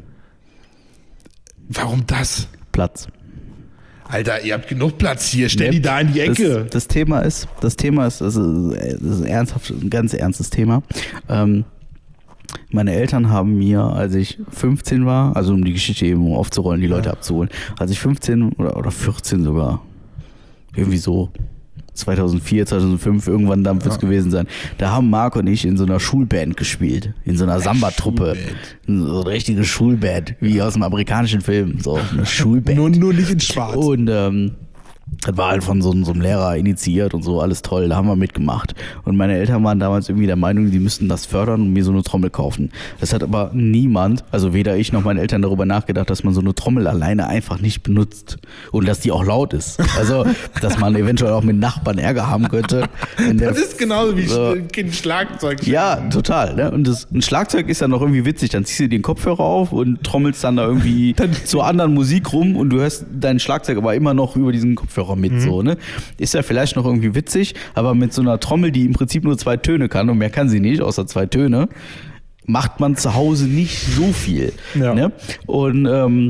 Warum das? Platz. Alter, ihr habt genug Platz hier. Stell die da in die Ecke. Das, das Thema ist, das Thema ist, das ist, das ist ein ernsthaft, ein ganz ernstes Thema. Ähm, meine Eltern haben mir, als ich fünfzehn war, also um die Geschichte eben aufzurollen, die Leute Ja. abzuholen, als ich fünfzehn oder, oder vierzehn sogar, irgendwie so, zweitausendvier, zweitausendfünf, irgendwann dann wird es Ja. gewesen sein. Da haben Marc und ich in so einer Schulband gespielt, in so einer Samba-Truppe. Schulband. So eine richtige Schulband, wie aus einem amerikanischen Film, so eine Schulband. Nur, nur nicht in schwarz. Und ähm, Das war halt von so, so einem Lehrer initiiert und so, alles toll, da haben wir mitgemacht. Und meine Eltern waren damals irgendwie der Meinung, die müssten das fördern und mir so eine Trommel kaufen. Das hat aber niemand, also weder ich noch meine Eltern darüber nachgedacht, dass man so eine Trommel alleine einfach nicht benutzt und dass die auch laut ist. Also, dass man eventuell auch mit Nachbarn Ärger haben könnte. Wenn der, Das ist genauso wie so, ein Kind Schlagzeug. ja, total. Ne? Und das, ein Schlagzeug ist ja noch irgendwie witzig. Dann ziehst du den Kopfhörer auf und trommelst dann da irgendwie zur anderen Musik rum und du hörst dein Schlagzeug aber immer noch über diesen Kopfhörer mit. Mhm. So, ne? Ist ja vielleicht noch irgendwie witzig, aber mit so einer Trommel, die im Prinzip nur zwei Töne kann und mehr kann sie nicht, außer zwei Töne, macht man zu Hause nicht so viel. Ja. Ne? Und ähm,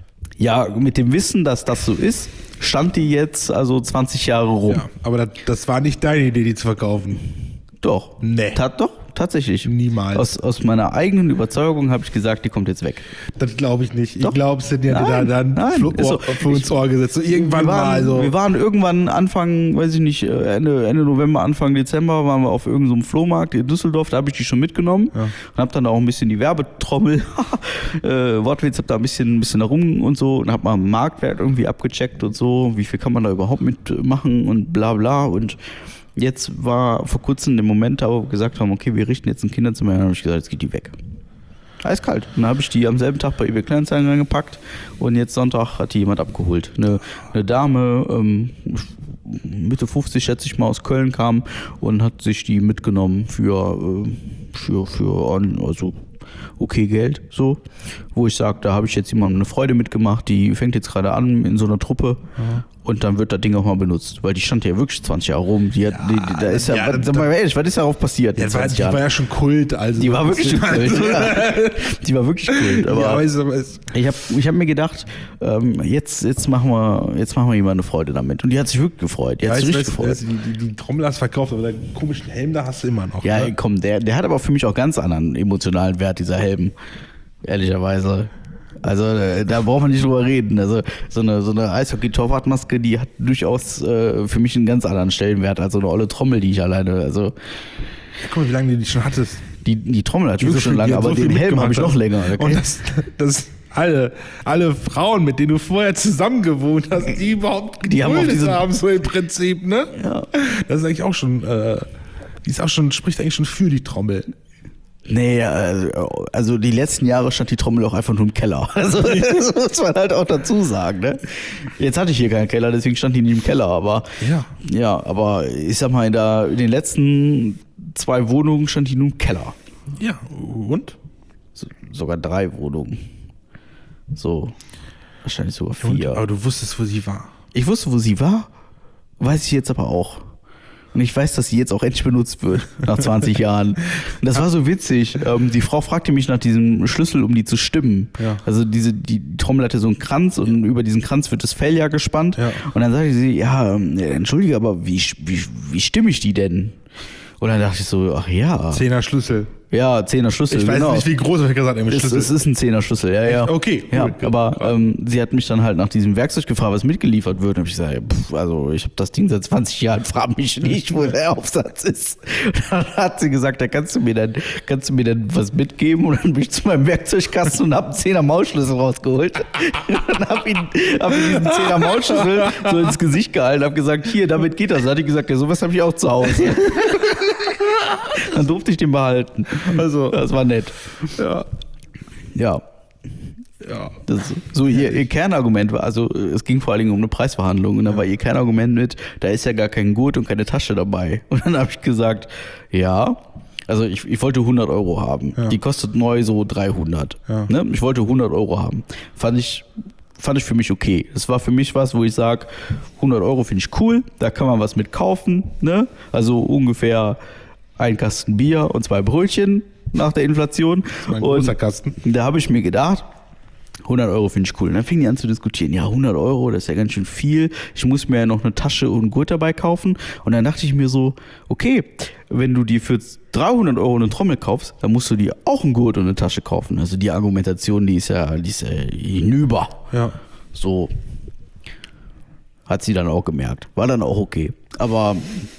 ja, mit dem Wissen, dass das so ist, stand die jetzt also zwanzig Jahre rum. Ja, aber das, das war nicht deine Idee, die zu verkaufen. Doch. Nee. Tat, doch, tatsächlich. Niemals. Aus, aus meiner eigenen Überzeugung habe ich gesagt, die kommt jetzt weg. Das glaube ich nicht. Doch. Ich glaube, es sind ja da Nein, dann nein, Flo- ist so. für uns Ohr gesetzt. So irgendwann wir waren, mal so. Wir waren irgendwann Anfang, weiß ich nicht, Ende, Ende November, Anfang Dezember waren wir auf irgendeinem so Flohmarkt in Düsseldorf, da habe ich die schon mitgenommen Ja. und habe dann auch ein bisschen die Werbetrommel, äh, Wortwitz, habe da ein bisschen, ein bisschen herum und so und habe mal einen Marktwert irgendwie abgecheckt und so, wie viel kann man da überhaupt mitmachen und bla bla und jetzt war vor kurzem der Moment, da wo wir gesagt haben, okay, wir richten jetzt ein Kinderzimmer ein, habe ich gesagt, jetzt geht die weg. Eiskalt. Dann habe ich die am selben Tag bei eBay Kleinanzeigen reingepackt und jetzt Sonntag hat die jemand abgeholt. Eine, eine Dame, ähm, Mitte fünfzig schätze ich mal, aus Köln kam und hat sich die mitgenommen für, äh, für, für also okay Geld, so, wo ich sage, da habe ich jetzt jemandem eine Freude mitgemacht, die fängt jetzt gerade an in so einer Truppe ja. Und dann wird das Ding auch mal benutzt, weil die stand ja wirklich zwanzig Jahre rum, die hat, ja, die, die, da ist ja, ja was, das, mal ehrlich, was ist darauf passiert? Ja, in war, die war ja schon Kult, also. Die war wirklich schon Kult, ja. Die war wirklich Kult, aber, ja, aber, es, aber es, ich habe ich hab mir gedacht, ähm, jetzt, jetzt machen wir, jetzt machen wir jemand eine Freude damit und die hat sich wirklich gefreut, die hat sich richtig gefreut. Weißt, die, die, die Trommel hast verkauft, aber den komischen Helm, da hast du immer noch. Ja, ne? komm, der, der hat aber für mich auch ganz anderen emotionalen Wert, dieser Helm. Ehrlicherweise. Also da braucht man nicht drüber reden. Also so eine, so eine Eishockey-Torwartmaske, die hat durchaus äh, für mich einen ganz anderen Stellenwert als so eine olle Trommel, die ich alleine, also... Ja, guck mal, wie lange du die schon hattest. Die, die Trommel hat Die wirklich so schon viel- die lange, hat so aber viel den Helm habe mitgemacht ich noch hat. länger. Okay? Und das, das alle, alle Frauen, mit denen du vorher zusammen gewohnt hast, die überhaupt Die haben auch geduldet diese- haben, so im Prinzip, ne? Ja. Das ist eigentlich auch schon, äh, die ist auch schon, spricht eigentlich schon für die Trommel. Nee, also, also die letzten Jahre stand die Trommel auch einfach nur im Keller. Also das muss man halt auch dazu sagen. Ne? Jetzt hatte ich hier keinen Keller, deswegen stand die nicht im Keller. Aber Ja. ja, aber ich sag mal, in, der, in den letzten zwei Wohnungen stand die nur im Keller. Ja, und? So, sogar drei Wohnungen. So, wahrscheinlich sogar und? vier. Aber du wusstest, wo sie war. Ich wusste, wo sie war, weiß ich jetzt aber auch. Und ich weiß, dass sie jetzt auch endlich benutzt wird, nach zwanzig Jahren. Und das war so witzig. Ähm, die Frau fragte mich nach diesem Schlüssel, um die zu stimmen. Ja. Also diese, die Trommel hatte so einen Kranz und über diesen Kranz wird das Fell ja gespannt. Ja. Und dann sagte sie, ja, ähm, entschuldige, aber wie, wie, wie stimme ich die denn? Und dann dachte ich so, ach ja. Zehner Schlüssel. Ja, Zehner Schlüssel, Ich weiß genau. nicht, wie groß ich gesagt habe. Es, Schlüssel. es ist ein Zehner-Schlüssel, ja, ja. Okay, ja, cool. aber ähm, sie hat mich dann halt nach diesem Werkzeug gefragt, was mitgeliefert wird. Und hab ich gesagt, pff, also ich habe das Ding seit zwanzig Jahren, frag mich nicht, wo der Aufsatz ist. Und dann hat sie gesagt, da kannst du mir dann, kannst du mir dann was mitgeben? Und dann bin ich zu meinem Werkzeugkasten und habe einen Zehner-Maulschlüssel rausgeholt. Und hab ihn, hab ihm diesen Zehner-Maulschlüssel so ins Gesicht gehalten, hab gesagt, hier, damit geht das. Dann hat die gesagt, ja, sowas habe ich auch zu Hause. Dann durfte ich den behalten. Also, Das war nett. ja. Ja. Ja. Das, so ihr, ihr Kernargument war, also es ging vor allen Dingen um eine Preisverhandlung und da war ihr Kernargument mit, da ist ja gar kein Gurt und keine Tasche dabei. Und dann habe ich gesagt, ja, also ich, ich wollte hundert Euro haben. Ja. Die kostet neu so dreihundert. Ja. Ne? Ich wollte hundert Euro haben. Fand ich, fand ich für mich okay. Das war für mich was, wo ich sage, hundert Euro finde ich cool, da kann man was mit kaufen. Ne? Also ungefähr ein Kasten Bier und zwei Brötchen nach der Inflation. Das ist mein und großer Kasten. Da habe ich mir gedacht, hundert Euro finde ich cool. Und dann fingen die an zu diskutieren. Ja, hundert Euro, das ist ja ganz schön viel. Ich muss mir ja noch eine Tasche und einen Gurt dabei kaufen. Und dann dachte ich mir so, okay, wenn du dir für dreihundert Euro eine Trommel kaufst, dann musst du dir auch einen Gurt und eine Tasche kaufen. Also die Argumentation, die ist ja, die ist ja hinüber. Ja. So hat sie dann auch gemerkt. War dann auch okay. Aber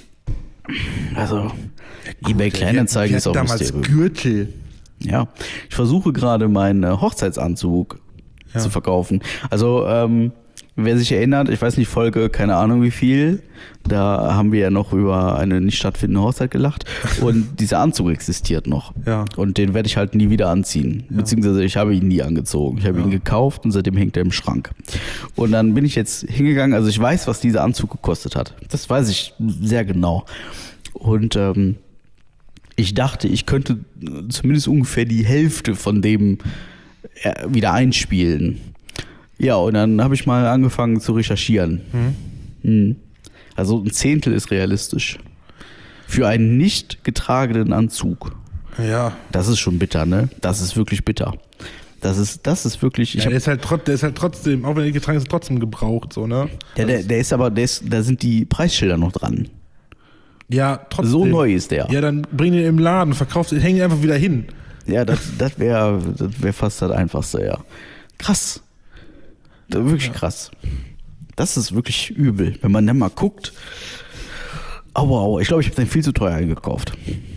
also eBay Kleinanzeigen ist auch ein damals Mysterium. Gürtel. Ja, ich versuche gerade meinen äh, Hochzeitsanzug Ja. zu verkaufen. Also ähm, wer sich erinnert, ich weiß nicht, Folge, keine Ahnung wie viel, da haben wir ja noch über eine nicht stattfindende Hochzeit gelacht und dieser Anzug existiert noch. Ja. Und den werde ich halt nie wieder anziehen, ja. Beziehungsweise ich habe ihn nie angezogen. Ich habe ja. ihn gekauft und seitdem hängt er im Schrank. Und dann bin ich jetzt hingegangen, also ich weiß, was dieser Anzug gekostet hat. Das weiß ich sehr genau. Und ähm, ich dachte, ich könnte zumindest ungefähr die Hälfte von dem wieder einspielen. Ja, und dann habe ich mal angefangen zu recherchieren. Mhm. Mhm. Also ein Zehntel ist realistisch. Für einen nicht getragenen Anzug. Ja. Das ist schon bitter, ne? Das ist wirklich bitter. Das ist, das ist wirklich. Ich ja, der, ist halt trot, der ist halt trotzdem, auch wenn er getragen ist, trotzdem gebraucht, so, ne? Der, der, der ist aber, der ist, da sind die Preisschilder noch dran. Ja, trotzdem. So neu ist der. Ja, dann bring den im Laden, verkauf den, häng ihn einfach wieder hin. Ja, das, das wäre das wär fast das Einfachste, ja. Krass. Das ist wirklich ja. krass. Das ist wirklich übel, wenn man dann mal guckt. Aua, aua. Ich glaube, ich habe den viel zu teuer eingekauft.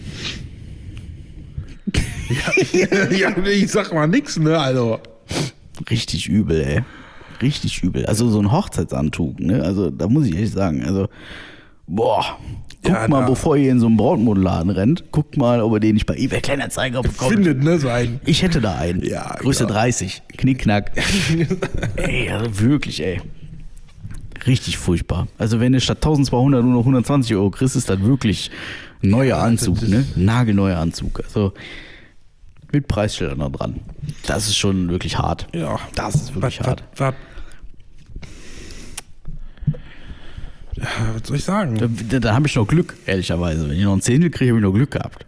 Ja, ja, ich sag mal nix, ne, also. Richtig übel, ey. Richtig übel. Also so ein Hochzeitsanzug, ne? Also da muss ich ehrlich sagen, also boah. Guckt ja, mal, bevor ihr in so einen Brautmodenladen rennt, guckt mal, ob ihr den nicht bei eBay Kleinanzeigen bekommt. Findet, ne, so einen. Ich hätte da einen. Ja, Größe klar. dreißig. Knickknack. Ey, also wirklich, ey. Richtig furchtbar. Also wenn du statt eintausendzweihundert nur noch hundertzwanzig Euro kriegst, ist das wirklich ein neuer ja, Anzug, ne? Nagelneuer Anzug. Also mit Preisschildern da dran. Das ist schon wirklich hart. Ja. Das ist wirklich was, hart. Was, was, ja, was soll ich sagen? Da, da, da habe ich noch Glück, ehrlicherweise. Wenn ich noch ein Zehntel kriege, habe ich noch Glück gehabt.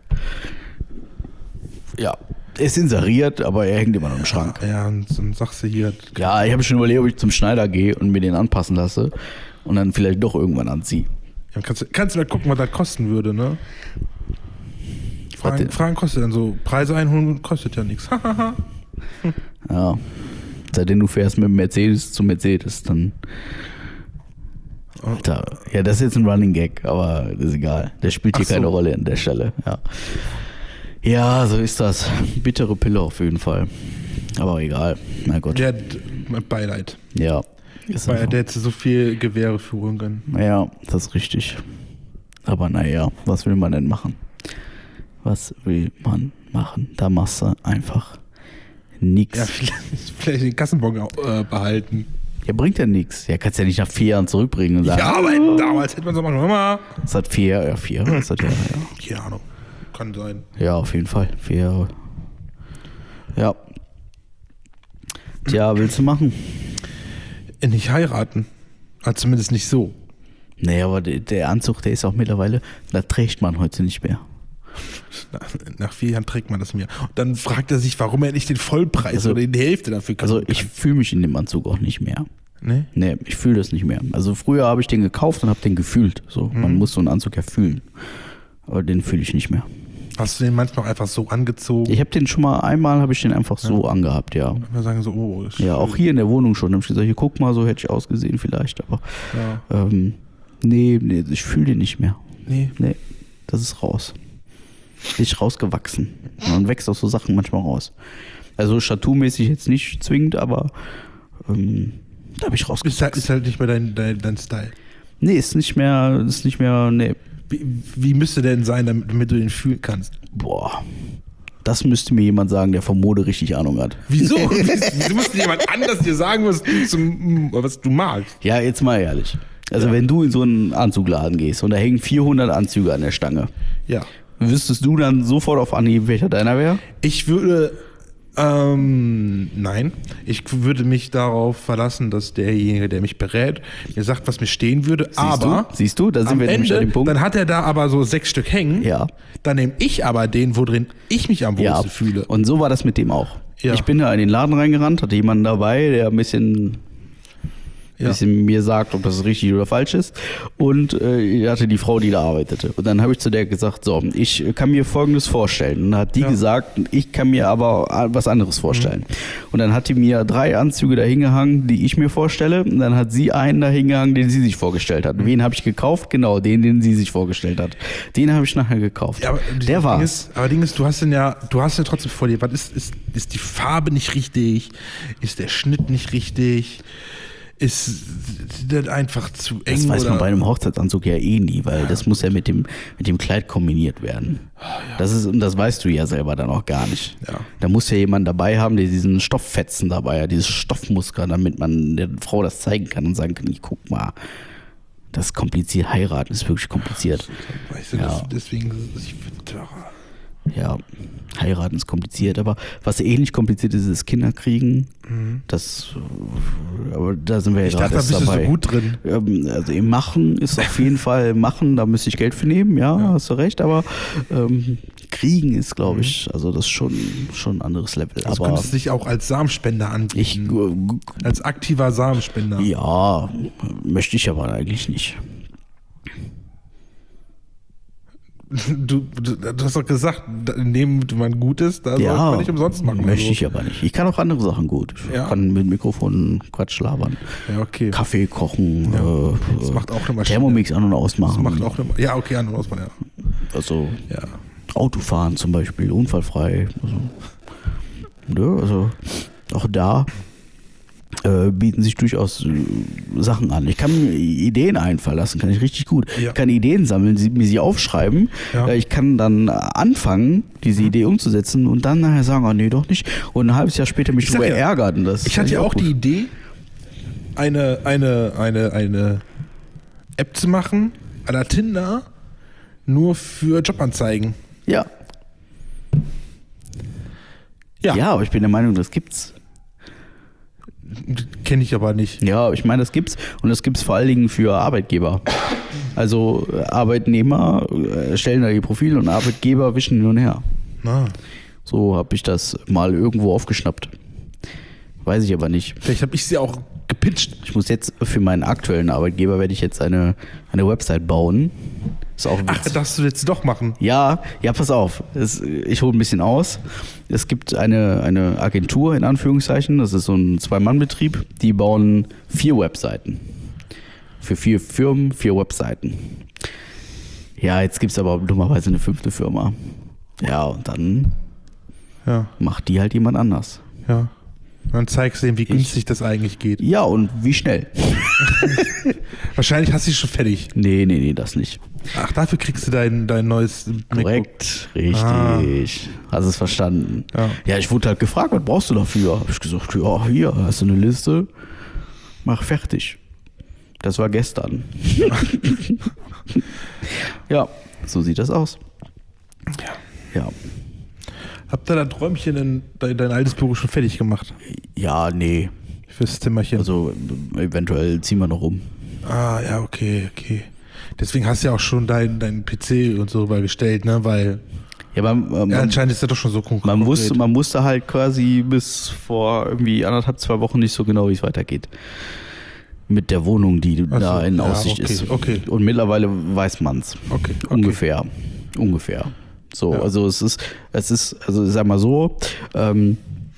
Ja, er ist inseriert, aber er hängt immer noch im Schrank. Ja, und dann sagst du hier. Ja, ich habe schon überlegt, ob ich zum Schneider gehe und mir den anpassen lasse und dann vielleicht doch irgendwann anziehe. Ja, kannst, kannst du mal gucken, was das kosten würde, ne? Fragen, Fragen kostet dann so. Preise einholen kostet ja nichts. Ja. Seitdem du fährst mit dem Mercedes zu Mercedes, dann. Alter. Ja, das ist jetzt ein Running Gag, aber das ist egal. Der spielt hier so. Keine Rolle an der Stelle. Ja. Ja, so ist das. Bittere Pille auf jeden Fall. Aber egal. Mein Gott. Der hat Beileid. Ja. Ist Weil der hätte so viel Gewehre führen können. Ja, das ist richtig. Aber naja, was will man denn machen? Was will man machen? Da machst du einfach nichts. Ja, vielleicht, vielleicht den Kassenbon äh, behalten. Ja, bringt ja nichts. Ja, kannst ja nicht nach vier Jahren zurückbringen und sagen. Ja, aber oh, damals hätte man so machen, hör mal. Das hat vier Jahre, ja, vier Jahre ist das ja, ja. Keine Ahnung. Kann sein. Ja, auf jeden Fall. Vier Jahre. Ja. Tja, willst du machen? Nicht heiraten. Also zumindest nicht so. Nee, aber der, der Anzug, der ist auch mittlerweile, da trägt man heute nicht mehr. Nach, nach vier Jahren trägt man das mehr. Und dann fragt er sich, warum er nicht den Vollpreis also, oder die Hälfte dafür kaufen Also kann. ich fühle mich in dem Anzug auch nicht mehr. Nee? Nee, ich fühle das nicht mehr. Also früher habe ich den gekauft und habe den gefühlt. So, mhm. Man muss so einen Anzug ja fühlen. Aber den fühle ich nicht mehr. Hast du den manchmal auch einfach so angezogen? Ich habe den schon mal, einmal habe ich den einfach ja. so angehabt, ja. Wir sagen so, oh. Ist ja, auch hier in der Wohnung schon. Da habe ich gesagt, hier guck mal, so hätte ich ausgesehen vielleicht. Aber ja. ähm, nee, nee, ich fühle den nicht mehr. Nee? Nee, das ist raus. Bin ich rausgewachsen. Man wächst auch so Sachen manchmal raus. Also staturmäßig jetzt nicht zwingend, aber ähm, da habe ich rausgewachsen. Ist halt, ist halt nicht mehr dein, dein, dein Style. Nee, ist nicht mehr, ist nicht mehr, nee. Wie, wie müsste der denn sein, damit, damit du den fühlen kannst? Boah, das müsste mir jemand sagen, der von Mode richtig Ahnung hat. Wieso? Wieso müsste jemand anders dir sagen, was du, zum, was du magst? Ja, jetzt mal ehrlich. Also ja. wenn du in so einen Anzugladen gehst und da hängen vierhundert Anzüge an der Stange. Ja. Wüsstest du dann sofort auf Anhieb, welcher deiner wäre? Ich würde, ähm, nein. Ich würde mich darauf verlassen, dass derjenige, der mich berät, mir sagt, was mir stehen würde. Siehst aber du? Siehst du, da sind wir Ende, nämlich an dem Punkt. Dann hat er da aber so sechs Stück hängen. Ja. Dann nehme ich aber den, wo drin ich mich am wohlsten ja. fühle. Und so war das mit dem auch. Ja. Ich bin da in den Laden reingerannt, hatte jemanden dabei, der ein bisschen... ein bisschen mir sagt, ob das richtig oder falsch ist. Und äh, ich hatte die Frau, die da arbeitete. Und dann habe ich zu der gesagt, so, ich kann mir Folgendes vorstellen. Und dann hat die ja. gesagt, ich kann mir aber was anderes vorstellen. Mhm. Und dann hat die mir drei Anzüge da hingehangen, die ich mir vorstelle. Und dann hat sie einen da hingehangen, den sie sich vorgestellt hat. Mhm. Wen habe ich gekauft? Genau, den, den sie sich vorgestellt hat. Den habe ich nachher gekauft. Ja, aber der war. war's. Aber Ding ist, du hast den ja, du hast ja trotzdem vor dir, was ist, ist, ist die Farbe nicht richtig? Ist der Schnitt nicht richtig? ist das einfach zu eng. Das weiß oder? man bei einem Hochzeitsanzug ja eh nie, weil das muss ja mit dem, mit dem Kleid kombiniert werden. Das ist, und das weißt du ja selber dann auch gar nicht. Ja. Da muss ja jemand dabei haben, der diesen Stofffetzen dabei hat, dieses Stoffmuster, damit man der Frau das zeigen kann und sagen kann, ich guck mal, das ist kompliziert, heiraten ist wirklich kompliziert. Weißt du, Ja. das, deswegen, ich, Ja, heiraten ist kompliziert, aber was ähnlich kompliziert ist, ist Kinder kriegen. Mhm. Das, aber da sind wir ja ich gerade dachte, da erst bist du dabei. so gut drin. Ähm, Also im Machen ist auf jeden Fall Machen, da müsste ich Geld für nehmen, ja, Ja. hast du recht, aber ähm, Kriegen ist, glaube ich, also das ist schon, schon ein anderes Level. Das aber könntest du dich auch als Samenspender anbieten. ich, äh, als aktiver Samenspender. ja, möchte ich aber eigentlich nicht. Du, du, du hast doch gesagt, in dem man gut ist, da Ja, sollte man nicht umsonst machen. möchte also. ich aber nicht. Ich kann auch andere Sachen gut. Ich Ja. kann mit Mikrofon Quatsch labern. Ja, okay. Kaffee kochen, Ja, äh, das macht auch eine Maschine. Thermomix an- und Das ausmachen. macht auch eine, ja, okay, an und aus, ja. Also Ja. Autofahren zum Beispiel, unfallfrei. Also, ne, also auch da äh, bieten sich durchaus äh, Sachen an. Ich kann mir Ideen einfallen lassen, kann ich richtig gut. Ja. Ich kann Ideen sammeln, sie, mir sie aufschreiben. Ja. Äh, ich kann dann anfangen, diese Idee umzusetzen und dann nachher sagen, oh nee, doch nicht. Und ein halbes Jahr später mich Ich sag drüber ja, ärgern. Und das Ich hatte fand ja auch gut. die Idee, eine, eine, eine, eine App zu machen, à la Tinder, nur für Jobanzeigen. Ja. Ja, ja, aber ich bin der Meinung, das gibt's. kenne ich aber nicht. Ja, ich meine, das gibt's und das gibt's vor allen Dingen für Arbeitgeber. Also äh, Arbeitnehmer äh, stellen da ihr Profil und Arbeitgeber wischen hin und her. Na, So habe ich das mal irgendwo aufgeschnappt. Weiß ich aber nicht. vielleicht habe ich sie auch gepitcht. Ich muss jetzt für meinen aktuellen Arbeitgeber werde ich jetzt eine, eine Website bauen. Ist auch Ach, witzig. das willst du doch machen. Ja, ja, pass auf. Es, ich hole ein bisschen aus. Es gibt eine, eine Agentur, in Anführungszeichen, das ist so ein Zwei-Mann-Betrieb, die bauen vier Webseiten. Für vier Firmen, vier Webseiten. Ja, jetzt gibt es aber dummerweise eine fünfte Firma. Ja, und dann Ja, macht die halt jemand anders. ja. Dann zeigst du ihm, wie günstig das eigentlich geht. Ja, und wie schnell? Wahrscheinlich hast du sie schon fertig. Nee, nee, nee, das nicht. Ach, dafür kriegst du dein, dein neues MacBook. Korrekt, richtig. Hast es verstanden. Ja. Ja, ich wurde halt gefragt, was brauchst du dafür? Hab ich gesagt, ja, hier, hast du eine Liste? Mach fertig. Das war gestern. Ja, so sieht das aus. Ja. Ja. Habt ihr das Träumchen in dein, dein altes Büro schon fertig gemacht? Ja, nee. Fürs Zimmerchen? Also eventuell ziehen wir noch um. Ah, ja, okay, okay. Deswegen hast du ja auch schon deinen dein P C und so rübergestellt, ne? Weil Ja, man, man, ja, anscheinend ist er doch schon so konkret. man, wusste, man wusste halt quasi bis vor irgendwie anderthalb, zwei Wochen nicht so genau, wie es weitergeht. Mit der Wohnung, die Ach so, da in ja, Aussicht okay, ist. okay. Und mittlerweile weiß man's. Okay, okay. Ungefähr. Ungefähr. So, Ja. also es ist, es ist, also sag mal so, ähm,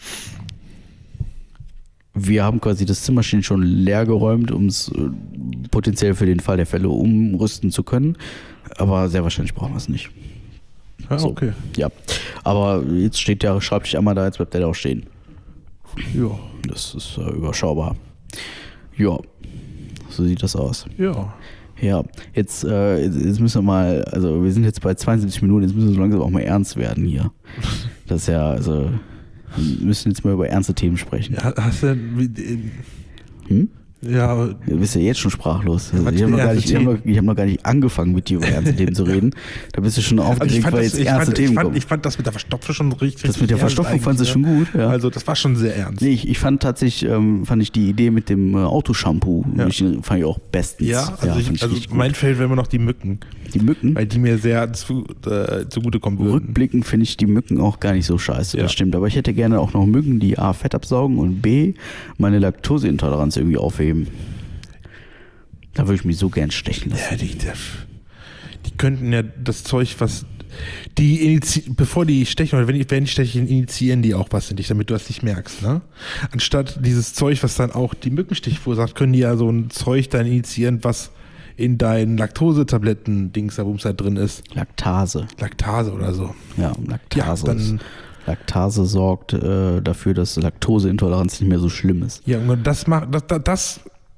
wir haben quasi das Zimmerchen schon leer geräumt, um es äh, potenziell für den Fall der Fälle umrüsten zu können. Aber sehr wahrscheinlich brauchen wir es nicht. Ja, So, okay. Ja. Aber jetzt steht der Schreibtisch einmal da, jetzt bleibt der da auch stehen. Ja. Das ist äh, überschaubar. Ja. So sieht das aus. Ja. Ja, jetzt, äh, jetzt jetzt müssen wir mal, also wir sind jetzt bei zweiundsiebzig Minuten, jetzt müssen wir so langsam auch mal ernst werden hier. Das ist ja, also, wir müssen jetzt mal über ernste Themen sprechen. Ja, hast du denn, Hm? ja, Du bist ja jetzt schon sprachlos. Also was ich habe für noch, gar ernste nicht- ich hab Themen? noch, ich hab noch gar nicht angefangen, mit dir über ernste Themen zu reden. Da bist du schon also ich aufgeregt, fand, weil das, jetzt ich, ernste fand, ich, Themen fand, kommen. ich fand das mit der Verstopfung schon richtig. Das mit der ernst Verstopfung fandst du eigentlich, schon gut, ja. Also das war schon sehr ernst. Nee, ich, ich fand tatsächlich, ähm, fand ich die Idee mit dem äh, Autoshampoo, Ja. ich, fand ich auch bestens. Ja, also, fand ich, also richtig gut. mein Feld wären immer noch die Mücken, Die Mücken. weil die mir sehr zu, äh, zugutekommen würden. Rückblickend finde ich die Mücken auch gar nicht so scheiße, Ja. das stimmt. Aber ich hätte gerne auch noch Mücken, die A, Fett absaugen und B, meine Laktoseintoleranz irgendwie aufheben. Da würde ich mich so gern stechen lassen. Ja, die, die, die könnten ja das Zeug, was die inizi bevor die stechen, oder wenn die, wenn die stechen, initiieren die auch was in dich, damit du das nicht merkst, ne? Anstatt dieses Zeug, was dann auch die Mückenstich verursacht, können die ja so ein Zeug dann initiieren, was in deinen Laktosetabletten-Dings, da wo es da drin ist. Laktase. Laktase oder so. Ja, Laktase. Ja, ist, dann- Laktase sorgt äh, dafür, dass Laktoseintoleranz nicht mehr so schlimm ist. Ja, und das macht, das, das, das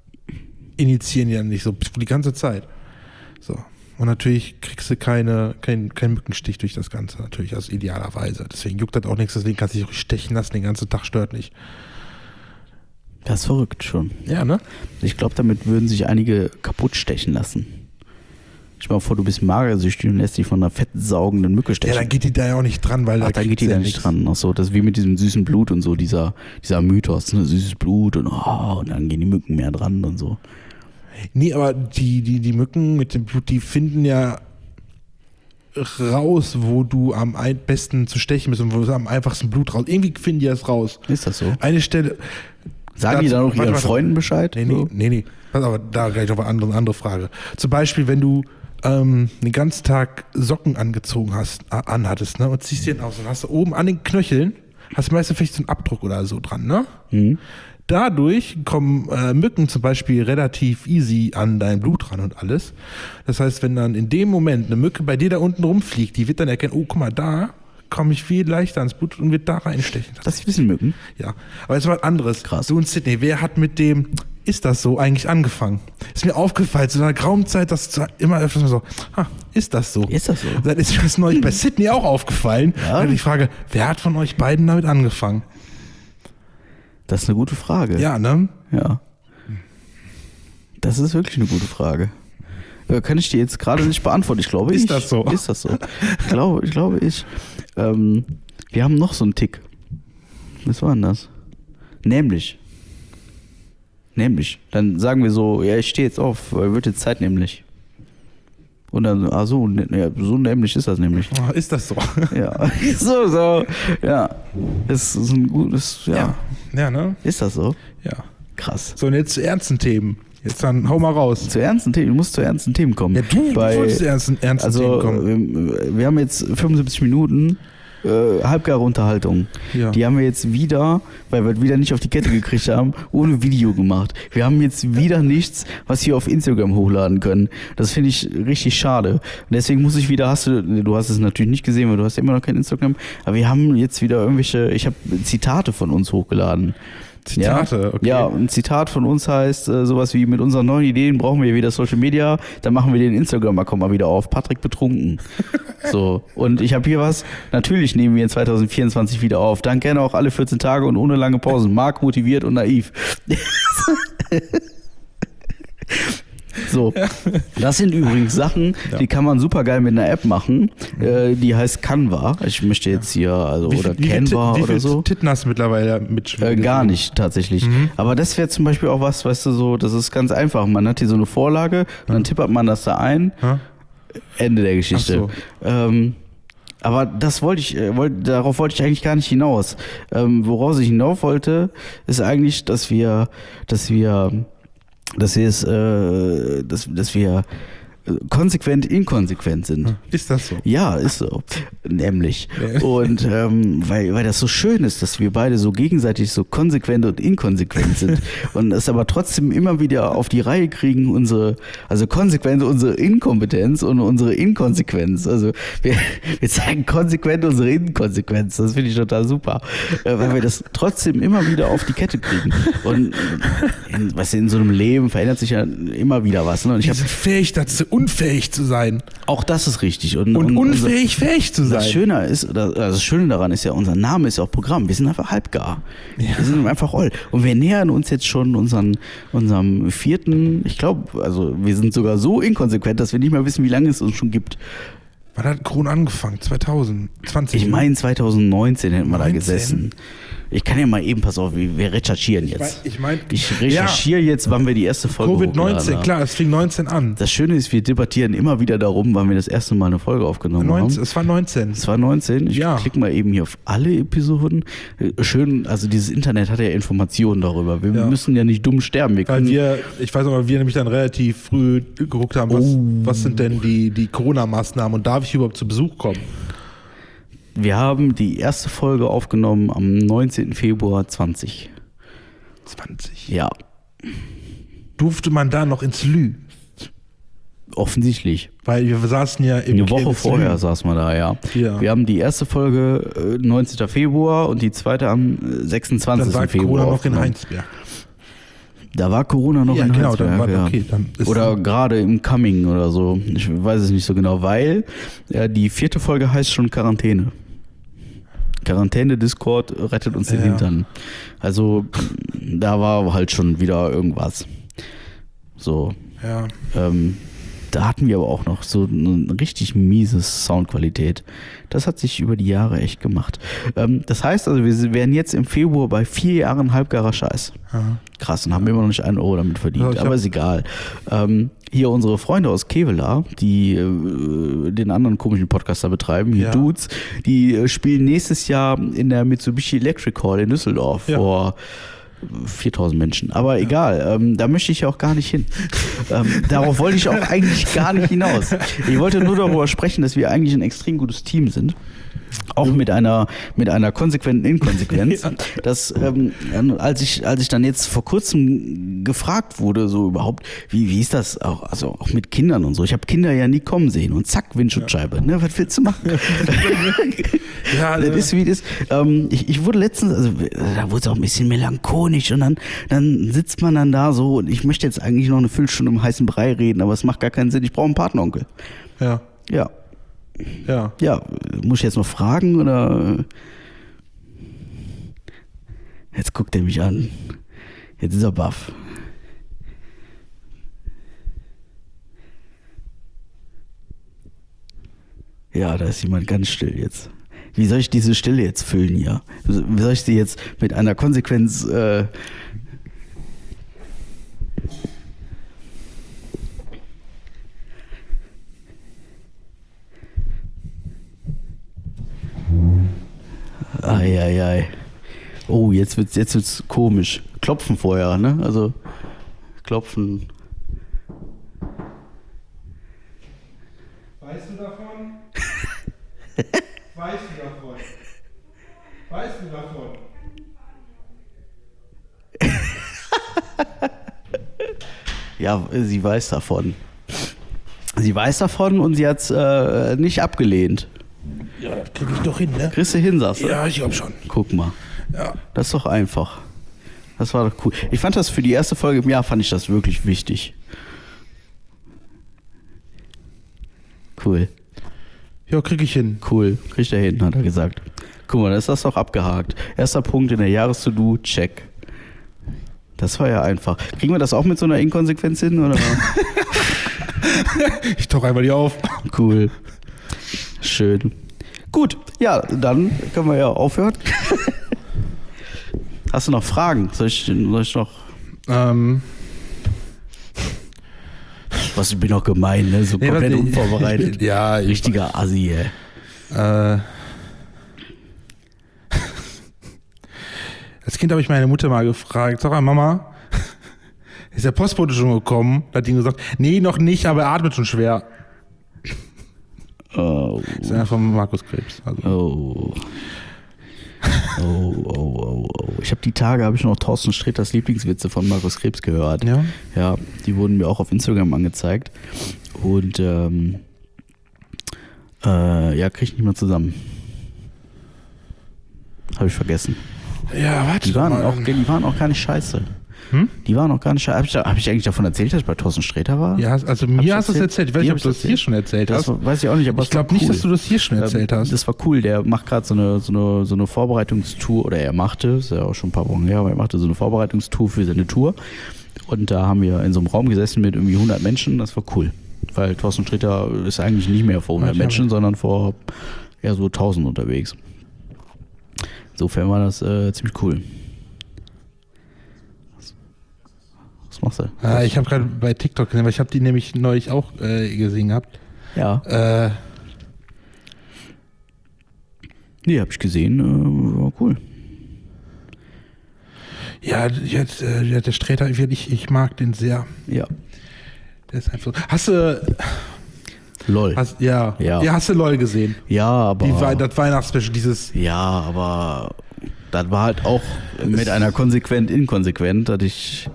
initiieren ja nicht so die ganze Zeit. So. Und natürlich kriegst du keine, kein, kein Mückenstich durch das Ganze, natürlich, also idealerweise. Deswegen juckt das auch nichts, deswegen kannst du dich auch stechen lassen, den ganzen Tag stört nicht. Das ist verrückt schon. Ja, ne? Ich glaube, damit würden sich einige kaputt stechen lassen. Ich mal vor, du bist magersüchtig und lässt dich von einer fettsaugenden Mücke stechen. Ja, dann geht die da ja auch nicht dran, weil Ach, da da geht die da nicht nichts. dran. Ach so, das ist wie mit diesem süßen Blut und so, dieser, dieser Mythos, ne? Süßes Blut und, oh, und dann gehen die Mücken mehr dran und so. Nee, aber die, die, die Mücken mit dem Blut, die finden ja raus, wo du am ein- besten zu stechen bist und wo du am einfachsten Blut raus. Irgendwie finden die das raus. Ist das so? Eine Stelle. Sagen die dann auch warte, ihren warte. Freunden Bescheid? Nee, nee, So? nee, nee. Pass aber da gleich noch eine andere, andere Frage. Zum Beispiel, wenn du ähm, den ganzen Tag Socken angezogen hast, äh, anhattest, ne, und ziehst die dann aus, dann hast du oben an den Knöcheln, hast du meistens vielleicht so einen Abdruck oder so dran, ne? Mhm. Dadurch kommen äh, Mücken zum Beispiel relativ easy an dein Blut ran und alles. Das heißt, wenn dann in dem Moment eine Mücke bei dir da unten rumfliegt, die wird dann erkennen, oh, guck mal, da komme ich viel leichter ans Blut und wird da reinstechen. Das wissen Mücken. Ja, aber jetzt was anderes. Krass. Du und Sydney, wer hat mit dem Ist das so eigentlich angefangen? Ist mir aufgefallen, zu einer grauen Zeit, dass du immer öfters mal so, ah, ist das so? Ist das so? Dann ist mir das neulich bei Sydney auch aufgefallen. Ja. Und ich frage, wer hat von euch beiden damit angefangen? Das ist eine gute Frage. Ja, ne? Ja. Das ist wirklich eine gute Frage. Ja, kann ich dir jetzt gerade nicht beantworten. Ich glaube, Ist ich. das so? Ist das so? Ich glaube, ich. Glaube, ich. Ähm, wir haben noch so einen Tick. Was war denn das? Nämlich. Nämlich. Dann sagen wir so, ja, ich stehe jetzt auf, weil wird jetzt Zeit nämlich. Und dann, ah so, ne, ja, so nämlich ist das nämlich. Oh, ist das so? Ja, so, so. Ja. Das ist ein gutes, ja. Ja, ja, ne? Ist das so? Ja. Krass. So, und jetzt zu ernsten Themen. Jetzt dann hau mal raus. Zu ernsten Themen, du musst zu ernsten Themen kommen. Ja, du, Bei, du wolltest zu ernsten, ernsten also, Themen kommen. wir, wir haben jetzt fünfundsiebzig Minuten äh, halbgare Unterhaltung. Ja. Die haben wir jetzt wieder, weil wir wieder nicht auf die Kette gekriegt haben, ohne Video gemacht. Wir haben jetzt wieder nichts, was wir auf Instagram hochladen können. Das finde ich richtig schade. Und deswegen muss ich wieder, hast du, du hast es natürlich nicht gesehen, weil du hast ja immer noch kein Instagram, aber wir haben jetzt wieder irgendwelche, ich habe Zitate von uns hochgeladen. Zitate, ja? okay. Ja, ein Zitat von uns heißt äh, sowas wie, mit unseren neuen Ideen brauchen wir wieder Social Media, dann machen wir den Instagram-Account mal wieder auf, Patrick betrunken. So, und ich habe hier was, natürlich nehmen wir in zwanzig vierundzwanzig wieder auf, dann gerne auch alle vierzehn Tage und ohne lange Pausen, Marc motiviert und naiv. So, das sind übrigens Sachen, Ja. die kann man super geil mit einer App machen, äh, die heißt Canva. Ich möchte jetzt hier, also, Wie oder viel- wie viel Canva Tit- wie oder viel so. Titten hast du mittlerweile mit? Äh, gar nicht, tatsächlich. Mhm. Aber das wäre zum Beispiel auch was, weißt du, so, das ist ganz einfach. Man hat hier so eine Vorlage und dann tippert man das da ein. Ha? Ende der Geschichte. Ähm, aber das wollte ich, äh, wollt, darauf wollte ich eigentlich gar nicht hinaus. Ähm, woraus ich hinauf wollte, ist eigentlich, dass wir, dass wir, dass wir es, äh, dass, dass wir konsequent inkonsequent sind. Ist das so? Ja, ist so. Nämlich. Ja. Und ähm, weil, weil das so schön ist, dass wir beide so gegenseitig so konsequent und inkonsequent sind und es aber trotzdem immer wieder auf die Reihe kriegen, unsere, also konsequent unsere Inkompetenz und unsere Inkonsequenz. Also wir, wir zeigen konsequent unsere Inkonsequenz. Das finde ich total super. Äh, weil wir das trotzdem immer wieder auf die Kette kriegen. Und in, weißt du, in so einem Leben verändert sich ja immer wieder was. Ne? Und ich Die habe sind fähig dazu, unfähig zu sein. auch das ist richtig. Und, Und, und unser- unfähig, fähig zu sein. das Schöne ist, oder, also das Schöne daran ist ja, unser Name ist ja auch Programm. Wir sind einfach halbgar. Wir sind einfach all. Und wir nähern uns jetzt schon unseren, unserem vierten, ich glaube, also wir sind sogar so inkonsequent, dass wir nicht mehr wissen, wie lange es uns schon gibt. Wann hat Corona angefangen? zwanzig zwanzig? Ich meine, zwanzig neunzehn hätten wir da neunzehn? gesessen. Ich kann ja mal eben, pass auf, wir wir recherchieren jetzt. Ich mein, Ich recherchiere jetzt, wann wir die erste Folge Covid hochgeladen neunzehn, haben. klar, es fing neunzehn an. Das Schöne ist, wir debattieren immer wieder darum, wann wir das erste Mal eine Folge aufgenommen neunzehn, haben. es war neunzehn. Es war neunzehn. Ich Ja. klicke mal eben hier auf alle Episoden. Äh, Schön, also dieses Internet hat ja Informationen darüber. Wir Ja. müssen ja nicht dumm sterben. Wir Weil können, wir, ich weiß noch, weil wir nämlich dann relativ früh geguckt haben, was, Oh. was sind denn die, die Corona-Maßnahmen und darf ich überhaupt zu Besuch kommen? wir haben die erste Folge aufgenommen am neunzehnten Februar zwanzig. zwanzig. Ja, Durfte man da noch ins Lü? offensichtlich. Weil wir saßen ja im Eine Woche Kirmes vorher Lü. saß man da, ja. Ja. Wir haben die erste Folge äh, neunzehnten Februar und die zweite am äh, Dann sechsundzwanzigsten war Februar Corona noch in aufgenommen. Heinsberg. Da war Corona noch Ja, in genau, Heinsberg, dann war- ja. okay, dann ist- Oder gerade im Coming oder so. Ich weiß es nicht so genau, weil ja, die vierte Folge heißt schon Quarantäne. Quarantäne, Discord rettet uns den Ja. Hintern. Also da war halt schon wieder irgendwas. So. Ja. Ähm, da hatten wir aber auch noch so eine richtig miese Soundqualität. Das hat sich über die Jahre echt gemacht. Ähm, das heißt also, wir wären jetzt im Februar bei vier Jahren halbgarer Scheiß. Ja. Krass, und haben immer noch nicht einen Euro damit verdient. Ja, ich aber hab- ist egal. Ähm, hier unsere Freunde aus Kevela, die äh, den anderen komischen Podcaster betreiben, hier Ja. Dudes, die äh, spielen nächstes Jahr in der Mitsubishi Electric Hall in Düsseldorf Ja. vor viertausend Menschen. Aber egal, ähm, da möchte ich ja auch gar nicht hin. ähm, darauf wollte ich auch eigentlich gar nicht hinaus. Ich wollte nur darüber sprechen, dass wir eigentlich ein extrem gutes Team sind. Auch mit einer, mit einer konsequenten Inkonsequenz. Ja. Das, ähm, als ich, als ich dann jetzt vor kurzem gefragt wurde, so überhaupt, wie, wie ist das auch, also auch mit Kindern und so. Ich habe Kinder ja nie kommen sehen und zack, Windschutzscheibe. Ne, was willst du machen? Ja, Das ist wie das. Ähm, ich, ich wurde letztens, also da wurde es auch ein bisschen melancholisch und dann, dann sitzt man dann da so und ich möchte jetzt eigentlich noch eine Viertelstunde im heißen Brei reden, aber es macht gar keinen Sinn. Ich brauche einen Patenonkel. ja. Ja. Ja. Ja, muss ich jetzt noch fragen oder? Jetzt guckt er mich an. Jetzt ist er baff. Ja, da ist jemand ganz still jetzt. Wie soll ich diese Stille jetzt füllen hier? Wie soll ich sie jetzt mit einer Konsequenz äh Eieiei. Oh, jetzt wird's, jetzt wird's komisch. Klopfen vorher, ne? Also klopfen. Weißt du davon? Weißt du davon? Weißt du davon? Ja, sie weiß davon. Sie weiß davon und sie hat's äh, nicht abgelehnt. Ja, das krieg ich doch hin, ne? Kriegst du hin, sagst du? Ja, ich glaub schon. Guck mal. Ja. Das ist doch einfach. Das war doch cool. Ich fand das für die erste Folge im Jahr, fand ich das wirklich wichtig. Cool. Ja, krieg ich hin. Cool. Kriegt er hin, hat er gesagt. Guck mal, dann ist das doch abgehakt. Erster Punkt in der Jahres-To-Do, check. Das war ja einfach. Kriegen wir das auch mit so einer Inkonsequenz hin, oder? Ich tauche einmal die auf. Cool. Schön. Gut, ja, dann können wir ja aufhören. Hast du noch Fragen? Soll ich, soll ich noch... Ähm. Was, ich bin doch gemein, ne? So Nee, komplett was- unvorbereitet. Ja, ich- Richtiger Assi, ey. Äh, als Kind habe ich meine Mutter mal gefragt, sag mal, Mama, ist der Postbote schon gekommen? Da hat die gesagt, nee, noch nicht, aber er atmet schon schwer. Oh, Das ist einer von Markus Krebs. Also. oh. Oh, oh, oh, oh. Ich habe die Tage, habe ich noch Thorsten Sträters Lieblingswitze von Markus Krebs gehört. Ja? Ja, die wurden mir auch auf Instagram angezeigt. Und ähm, äh, ja, krieg ich nicht mehr zusammen. Habe ich vergessen. Ja, warte Die waren, mal. auch, die waren auch gar nicht scheiße. Hm? Die waren auch gar nicht scheiße. Habe ich, da- hab ich eigentlich davon erzählt, dass ich bei Thorsten Sträter war? Ja, also Hab mir ich hast du es erzählt. Ich weiß Dir nicht, hab ob du ich's das hier schon erzählt Das hast. war, weiß ich auch nicht, aber Ich glaube nicht, dass du das hier schon erzählt Ähm, hast. Das war cool. Der macht gerade so eine, so, eine, so eine Vorbereitungstour, oder er machte, ist ja auch schon ein paar Wochen her, aber er machte so eine Vorbereitungstour für seine Tour. Und da haben wir in so einem Raum gesessen mit irgendwie hundert Menschen. Das war cool. Weil Thorsten Sträter ist eigentlich nicht mehr vor hundert Ja, ich Menschen, habe- sondern vor eher so tausend unterwegs. Insofern war das äh, ziemlich cool. Was machst du? Ah, ich habe gerade bei TikTok gesehen, weil ich habe die nämlich neulich auch äh, gesehen gehabt. Ja. Äh, Nee, hab ich gesehen. Äh, war cool. ja, jetzt, äh, ja, der Sträter, ich, ich mag den sehr. Ja. Der ist einfach. Hast du. Lol. Hast, ja, Ja. ja. hast du LOL gesehen? Ja, aber. Die, Wei- das Weihnachtsspecial, dieses. Ja, aber das war halt auch mit einer konsequent inkonsequent, dass ich.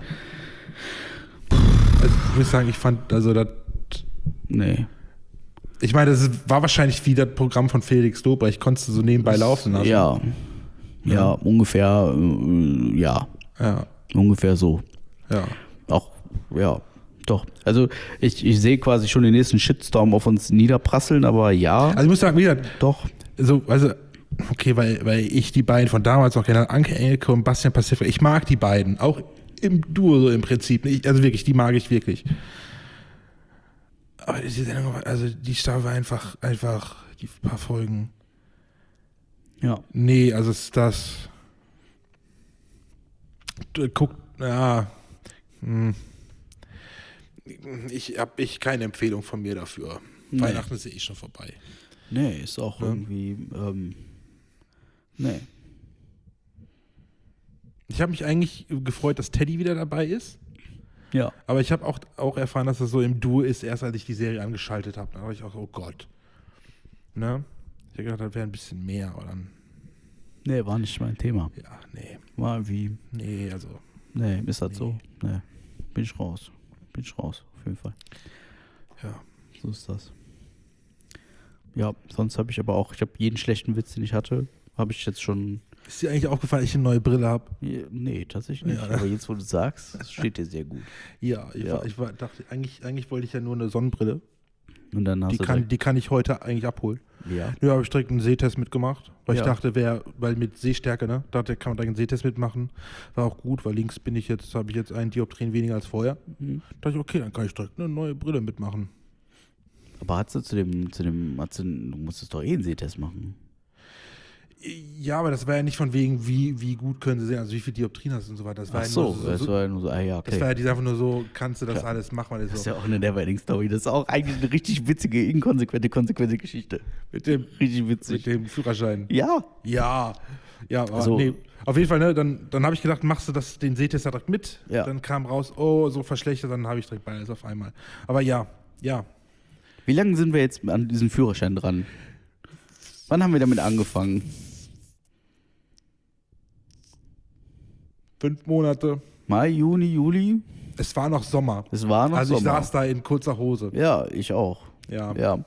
Also ich muss sagen, ich fand, also das. Nee. Ich meine, das war wahrscheinlich wie das Programm von Felix Lobrecht, konntest du so nebenbei laufen lassen. Ja. Ja, ungefähr, äh, ja. Ja. Ungefähr so. Ja. Auch, ja, doch. Also ich, ich sehe quasi schon den nächsten Shitstorm auf uns niederprasseln, aber ja. Also ich muss sagen, wieder, doch. so, also, okay, weil, weil ich die beiden von damals noch kenne, Anke Engelke und Bastian Pastewka, ich mag die beiden, auch im Duo so im Prinzip. Ich, also wirklich, die mag ich wirklich. Aber diese Sendung, also die Staffel war einfach, einfach, die paar Folgen. Ja. Nee, also ist das. Guckt, ja. Hm. Ich habe ich keine Empfehlung von mir dafür. Nee. Weihnachten ist eh schon vorbei. Nee, ist auch Ja. irgendwie, ähm, nee. Ich habe mich eigentlich gefreut, dass Teddy wieder dabei ist. Ja. Aber ich habe auch, auch erfahren, dass das so im Duo ist, erst als ich die Serie angeschaltet habe. Da dachte ich auch, oh Gott. Ne? Ich habe gedacht, das wäre ein bisschen mehr. Aber dann, Nee, war nicht mein Thema. ja, nee. War wie, Nee, also. nee, ist das Nee. so? Nee. Bin ich raus. Bin ich raus, auf jeden Fall. Ja. So ist das. Ja, sonst habe ich aber auch, ich habe jeden schlechten Witz, den ich hatte, habe ich jetzt schon. Ist dir eigentlich aufgefallen, dass ich eine neue Brille habe? Nee, tatsächlich nicht. Ja. Aber jetzt, wo du sagst, das steht dir sehr gut. Ja, ich, Ja. War, ich war, dachte, eigentlich, eigentlich wollte ich ja nur eine Sonnenbrille. Und dann hast Die du kann, direkt- die kann ich heute eigentlich abholen. ja. Ja, habe ich direkt einen Sehtest mitgemacht, weil Ja. ich dachte, wer, weil mit Sehstärke, ne, dachte, kann man direkt einen Sehtest mitmachen. War auch gut, weil links bin ich jetzt, habe ich jetzt einen Dioptrien weniger als vorher. Mhm. Dachte ich, okay, dann kann ich direkt eine neue Brille mitmachen. Aber hast du zu dem, zu dem, hast du, du musstest doch eh einen Sehtest machen. Ja, aber das war ja nicht von wegen, wie, wie gut können sie sehen, also wie viel Dioptrien hast du und so weiter. Das war Ach ja so, nur so, das so war ja nur so, ah ja, okay. das war ja die einfach nur so, kannst du das Klar. alles machen, weil Das das ist so ja auch eine Neverending-Story. Das ist auch eigentlich eine richtig witzige, inkonsequente, konsequente Geschichte. mit dem, Richtig mit witzig. dem Führerschein. Ja. Ja, ja, aber Also- nee. Auf jeden Fall, ne, dann, dann habe ich gedacht, machst du das, den Sehtest direkt mit. Ja. Dann kam raus, oh, so verschlechtert, dann habe ich direkt beides auf einmal. Aber ja, ja. Wie lange sind wir jetzt an diesem Führerschein dran? Wann haben wir damit angefangen? Fünf Monate. Mai, Juni, Juli? Es war noch Sommer. Es war noch also ich Sommer. saß da in kurzer Hose. Ja, ich auch. Ja. Ja.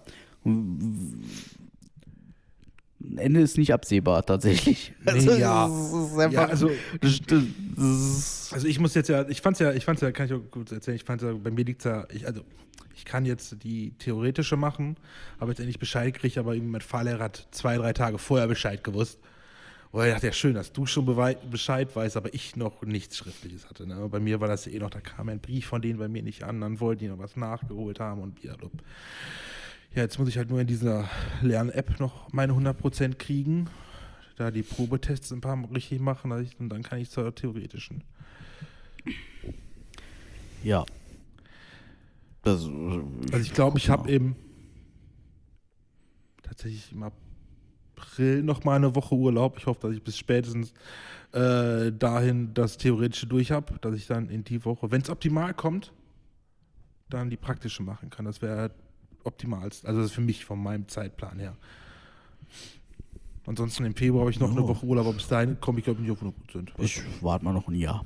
Ein Ende ist nicht absehbar, tatsächlich. Nee, ja. Das ist einfach, Ja, also- das, das, das ist, Also ich muss jetzt ja, ich fand's ja, ich fand's ja, kann ich auch gut erzählen, ich fand's ja, bei mir liegt's ja, ich, also ich kann jetzt die theoretische machen, aber jetzt endlich Bescheid gekriegt, aber irgendwie mein Fahrlehrer hat zwei, drei Tage vorher Bescheid gewusst. Und ich dachte, ja schön, dass du schon bewei- Bescheid weißt, aber ich noch nichts Schriftliches hatte. Ne? Bei mir war das ja eh noch, da kam ein Brief von denen bei mir nicht an, dann wollten die noch was nachgeholt haben und ja, ja, jetzt muss ich halt nur in dieser Lern-App noch meine hundert Prozent kriegen, da die Probetests ein paar Mal richtig machen dass ich, und dann kann ich zur theoretischen. ja. Das, Also ich glaube, ich habe im tatsächlich im April noch mal eine Woche Urlaub. Ich hoffe, dass ich bis spätestens äh, dahin das Theoretische durch habe, dass ich dann in die Woche, wenn es optimal kommt, dann die praktische machen kann. Das wäre optimalst. Also das ist für mich von meinem Zeitplan her. Ansonsten im Februar habe ich noch Oh. eine Woche Urlaub, aber bis dahin komme ich glaube ich nicht auf hundert Prozent. ich warte mal noch ein Jahr.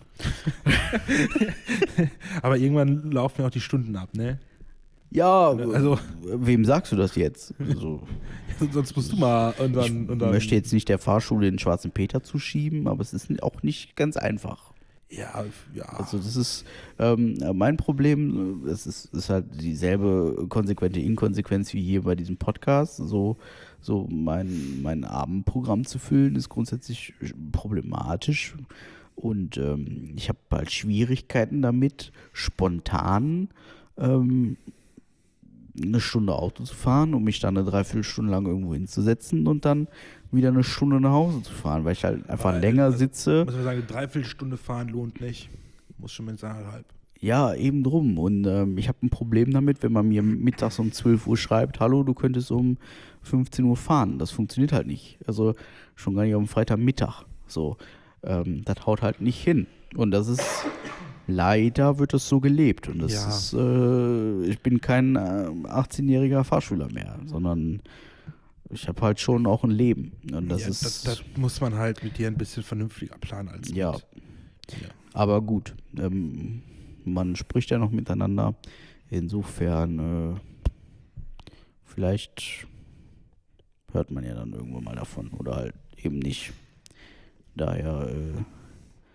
Aber irgendwann laufen ja auch die Stunden ab, ne? Ja, Also- wem sagst du das jetzt? Also, Sonst musst du mal und dann, ich und dann möchte jetzt nicht der Fahrschule den Schwarzen Peter zuschieben, aber es ist auch nicht ganz einfach. ja, ja. Also das ist ähm, mein Problem, es ist, ist halt dieselbe konsequente Inkonsequenz wie hier bei diesem Podcast. So, so mein, mein Abendprogramm zu füllen, ist grundsätzlich problematisch. Und ähm, ich habe halt Schwierigkeiten damit, spontan ähm, eine Stunde Auto zu fahren, um mich dann eine Dreiviertelstunde lang irgendwo hinzusetzen und dann wieder eine Stunde nach Hause zu fahren, weil ich halt einfach Weil, länger also, sitze. Muss man sagen, eine Dreiviertelstunde fahren lohnt nicht. Muss schon mit eineinhalb. Ja, eben drum. Und ähm, ich habe ein Problem damit, wenn man mir mittags um zwölf Uhr schreibt, hallo, du könntest um fünfzehn Uhr fahren. Das funktioniert halt nicht. Also schon gar nicht am Freitagmittag. So, ähm, das haut halt nicht hin. Und das ist, leider wird das so gelebt. Und das Ja. ist, äh, ich bin kein äh, achtzehnjähriger Fahrschüler mehr, sondern ich habe halt schon auch ein Leben. Und das ja, ist, das, das muss man halt mit dir ein bisschen vernünftiger planen als ja. mit. Ja. Aber gut, ähm, man spricht ja noch miteinander. Insofern, äh, vielleicht hört man ja dann irgendwann mal davon oder halt eben nicht. Daher äh,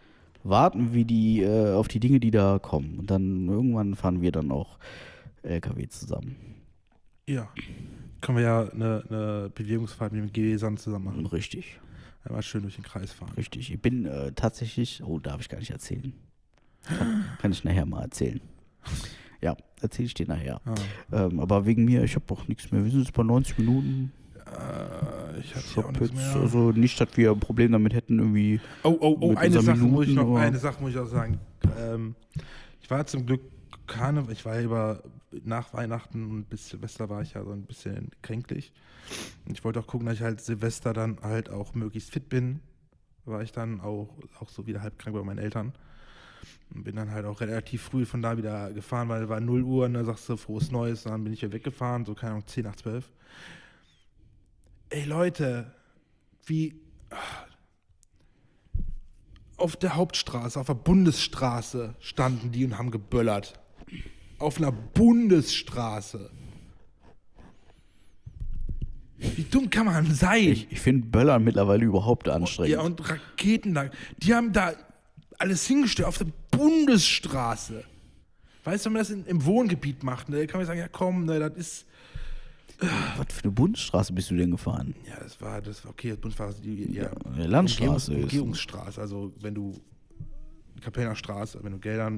warten wir die, äh, auf die Dinge, die da kommen. Und dann irgendwann fahren wir dann auch L K W zusammen. Ja. Können wir ja eine, eine Bewegungsfahrt mit dem G W-Sand zusammen machen. Richtig. Einmal schön durch den Kreis fahren. Richtig. Ich bin äh, tatsächlich, oh, darf ich gar nicht erzählen. Kann, kann ich nachher mal erzählen. Ja, erzähle ich dir nachher. Ah. Ähm, aber wegen mir, ich habe auch nichts mehr. Wir sind jetzt bei neunzig Minuten. Äh, ich hatte Ich ja auch hab nichts jetzt, mehr. also nicht, dass wir ein Problem damit hätten, irgendwie. Oh, oh, oh, mit eine unseren Sache muss ich noch, Minuten, aber- eine Sache muss ich auch sagen. Ähm, ich war zum Glück Karneval, ich war ja über, nach Weihnachten und bis Silvester war ich ja so ein bisschen kränklich. Und ich wollte auch gucken, dass ich halt Silvester dann halt auch möglichst fit bin. War ich dann auch, auch so wieder halb krank bei meinen Eltern. Und bin dann halt auch relativ früh von da wieder gefahren, weil war null Uhr und dann sagst du frohes Neues, und dann bin ich ja weggefahren, so keine Ahnung, zehn nach zwölf. Ey Leute, wie auf der Hauptstraße, auf der Bundesstraße standen die und haben geböllert. Auf einer Bundesstraße. Wie dumm kann man sein? Ich, ich finde Böllern mittlerweile überhaupt anstrengend. Ja, und Raketen da. Die haben da alles hingestellt auf der Bundesstraße. Weißt du, wenn man das in, im Wohngebiet macht, ne, kann man sagen, ja komm, ne, das ist. Was für eine Bundesstraße bist du denn gefahren? Ja, das war, das war okay, das Bundesstraße, die ja, Ja, Landstraße Umgehungs, ist- Umgehungsstraße, also wenn du Kapellner Straße, wenn du Geldern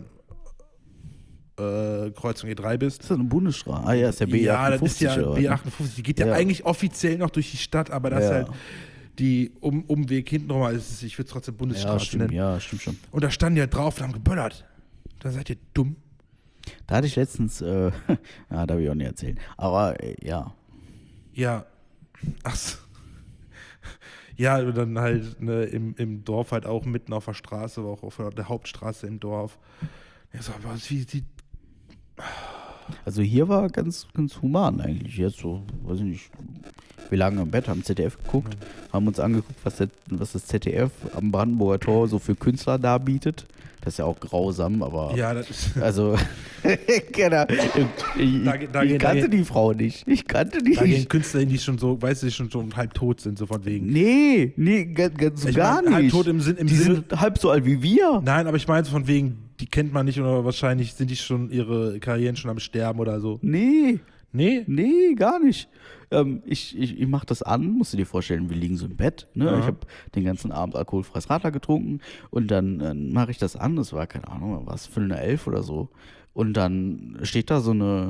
äh, Kreuzung E drei bist. Ist das eine Bundesstraße? Ah ja, ist der B Ja, das ist achtundfünfzig ja oder was, B ne? achtundfünfzig, die geht ja, Ja. eigentlich offiziell noch durch die Stadt, aber das Ja. ist halt die um, Umweg hinten rum, ist es, ich würde es trotzdem Ja, Bundesstraße stimmt, nennen. ja, stimmt schon. Und da standen die halt drauf und haben geböllert. Da seid ihr dumm. Da hatte ich letztens, äh, ja, darf ich auch nicht erzählen. Aber äh, ja, Ja, ach so. Ja, und dann halt ne, im, im Dorf halt auch mitten auf der Straße, aber auch auf der Hauptstraße im Dorf. Ja, so, aber wie die, also hier war ganz, ganz human eigentlich. Jetzt so, weiß ich nicht. Wir lagen im Bett, haben Z D F geguckt, haben uns angeguckt, was, der, was das Z D F am Brandenburger Tor so für Künstler darbietet. Das ist ja auch grausam, aber. ja, das ist, Also, genau. ich, Da- da- ich da- kannte die Frau nicht. Ich kannte die da gehen nicht. Künstler hin, die schon so, weißt du, die schon so halb tot sind, so von wegen. Nee, nee, ganz, ganz so Ich gar mein, halb nicht. tot im Sinn- im die Sinne- sind halb so alt wie wir. Nein, aber ich meine so von wegen, die kennt man nicht oder wahrscheinlich sind die schon, ihre Karrieren schon am Sterben oder so. Nee, Nee? nee, gar nicht. Ähm, ich ich, ich mache das an, musst du dir vorstellen, wir liegen so im Bett. Ne? Ja. Ich habe den ganzen Abend alkoholfreies Radler getrunken und dann äh, mache ich das an. Das war, keine Ahnung, was, Viertel nach elf oder so. Und dann steht da so eine,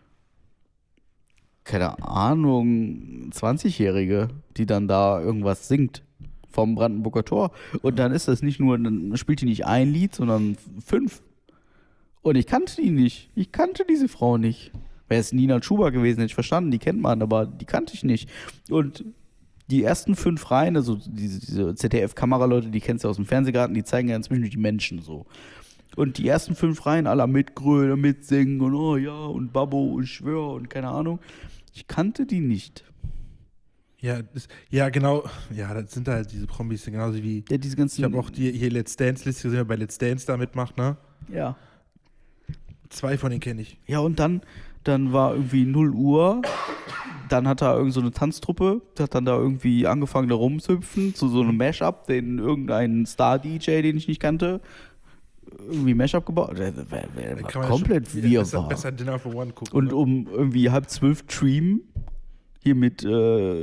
keine Ahnung, zwanzigjährige, die dann da irgendwas singt vom Brandenburger Tor. Und dann ist das nicht nur, dann spielt die nicht ein Lied, sondern fünf. Und ich kannte die nicht. Ich kannte diese Frau nicht. Wäre es Nina Schuber gewesen, hätte ich verstanden, die kennt man, aber die kannte ich nicht. Und die ersten fünf Reihen, also diese, diese Z D F-Kameraleute, die kennst du aus dem Fernsehgarten, die zeigen ja inzwischen die Menschen so. Und die ersten fünf Reihen, alle mitgrölen, mitsingen und oh ja, und Babbo und Schwör und keine Ahnung. Ich kannte die nicht. Ja, das, ja, genau. Ja, das sind halt diese Promis, genauso wie. Ja, diese ganzen. Ich habe auch die hier Let's Dance-Liste gesehen, wer bei Let's Dance da mitmacht, ne? Ja. Zwei von denen kenne ich. Ja, und dann, dann war irgendwie null Uhr. Dann hat da irgend so eine Tanztruppe, die hat dann da irgendwie angefangen, da rumzuhüpfen, zu so einem Mashup, den irgendein Star-D J, den ich nicht kannte, irgendwie Mashup gebaut. Der, der, der Da war kann man komplett schon, wirr besser, war. besser Dinner for One gucken. Und ne? um irgendwie halb zwölf Stream, hier mit äh,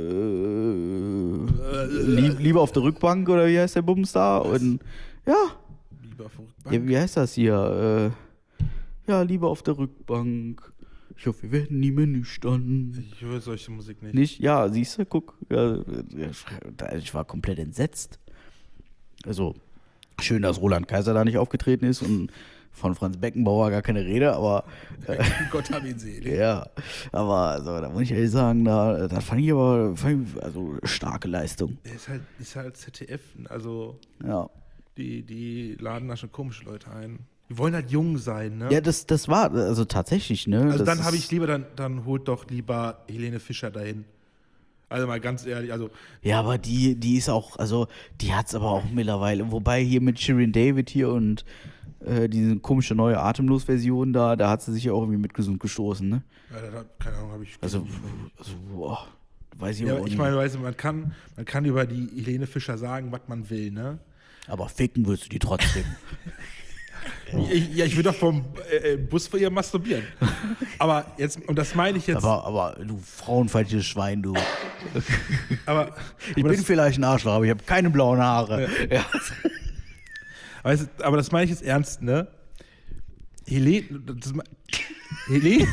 Lieb, Liebe auf der Rückbank, oder wie heißt der Bums da? Und ja, Lieber verrückt. ja, wie heißt das hier? Äh, ja, Liebe auf der Rückbank. Ich hoffe, wir werden nie mehr nüchtern. Ich höre solche Musik nicht. Nicht? Ja, siehst du, guck. Ja, ich war komplett entsetzt. Also, schön, dass Roland Kaiser da nicht aufgetreten ist und von Franz Beckenbauer gar keine Rede, aber äh, Gott hab ihn selig. ja, aber also, da muss ich ehrlich sagen, da, da fand ich aber fand ich, also starke Leistung. Der ist halt, ist halt Z D F, also Ja. die, die laden da schon komische Leute ein. Die wollen halt jung sein, ne? Ja, das, das war, also tatsächlich, ne? also das dann habe ist- ich lieber, dann, dann holt doch lieber Helene Fischer dahin. Also mal ganz ehrlich, also Ja, aber die, die ist auch, also die hat's aber auch mittlerweile, wobei hier mit Shirin David hier und äh, diese komische neue Atemlos-Version da, da hat sie sich ja auch irgendwie mit gesund gestoßen, ne? ja, da, keine Ahnung, habe ich. Also, also boah, weiß ich ja, auch ich nicht. meine, weißt du, man kann, man kann über die Helene Fischer sagen, was man will, ne? Aber ficken würdest du die trotzdem. Ich, ja, ich will doch vom äh, Bus vor ihr masturbieren. Aber jetzt, und das meine ich jetzt. Aber, aber du frauenfeindliches Schwein, du. aber, Ich aber bin das, vielleicht ein Arschloch, aber ich habe keine blauen Haare. Ja. Ja. aber, das, aber das meine ich jetzt ernst, ne? Helene. Das, Helene.